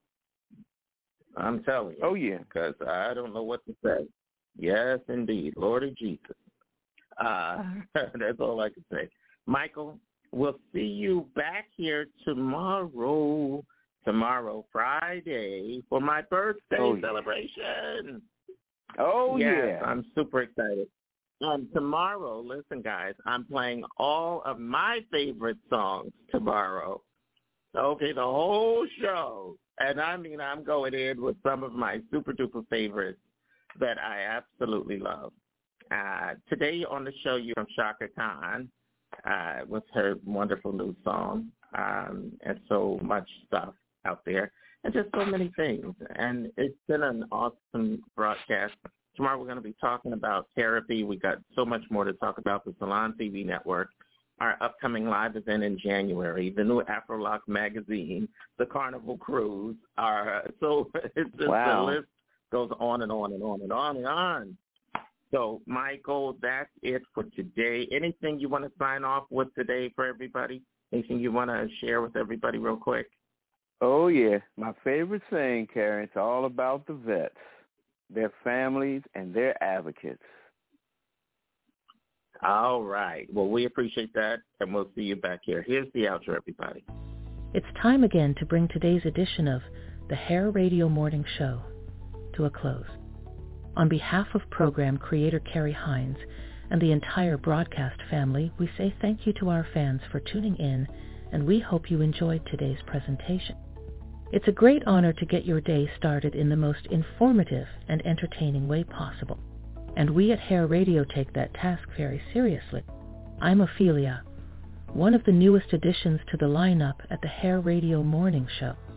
I'm telling you. Oh, yeah. Because I don't know what to say. Yes, indeed. Lord Jesus. Uh, that's all I can say. Michael, we'll see you back here tomorrow, tomorrow, Friday, for my birthday oh, yeah. celebration. Oh, yes, yeah. I'm super excited. And tomorrow, listen, guys, I'm playing all of my favorite songs tomorrow. Okay, the whole show. And I mean, I'm going in with some of my super-duper favorites that I absolutely love. Uh, today on the show, you have Chaka Khan uh, with her wonderful new song um, and so much stuff out there and just so many things. And it's been an awesome broadcast. Tomorrow we're going to be talking about therapy. We got so much more to talk about the Salon T V Network, our upcoming live event in January, the new Afrolock magazine, the Carnival Cruise. Our, so it's just, wow. the list goes on and on and on and on and on. So, Michael, that's it for today. Anything you want to sign off with today for everybody? Anything you want to share with everybody real quick? Oh, yeah. My favorite saying, Karen, it's all about the vets, their families, and their advocates. All right. Well, we appreciate that, and we'll see you back here. Here's the outro, everybody. It's time again to bring today's edition of the Hair Radio Morning Show to a close. On behalf of program creator Carrie Hines and the entire broadcast family, we say thank you to our fans for tuning in, and we hope you enjoyed today's presentation. It's a great honor to get your day started in the most informative and entertaining way possible, and we at Hair Radio take that task very seriously. I'm Ophelia, one of the newest additions to the lineup at the Hair Radio Morning Show.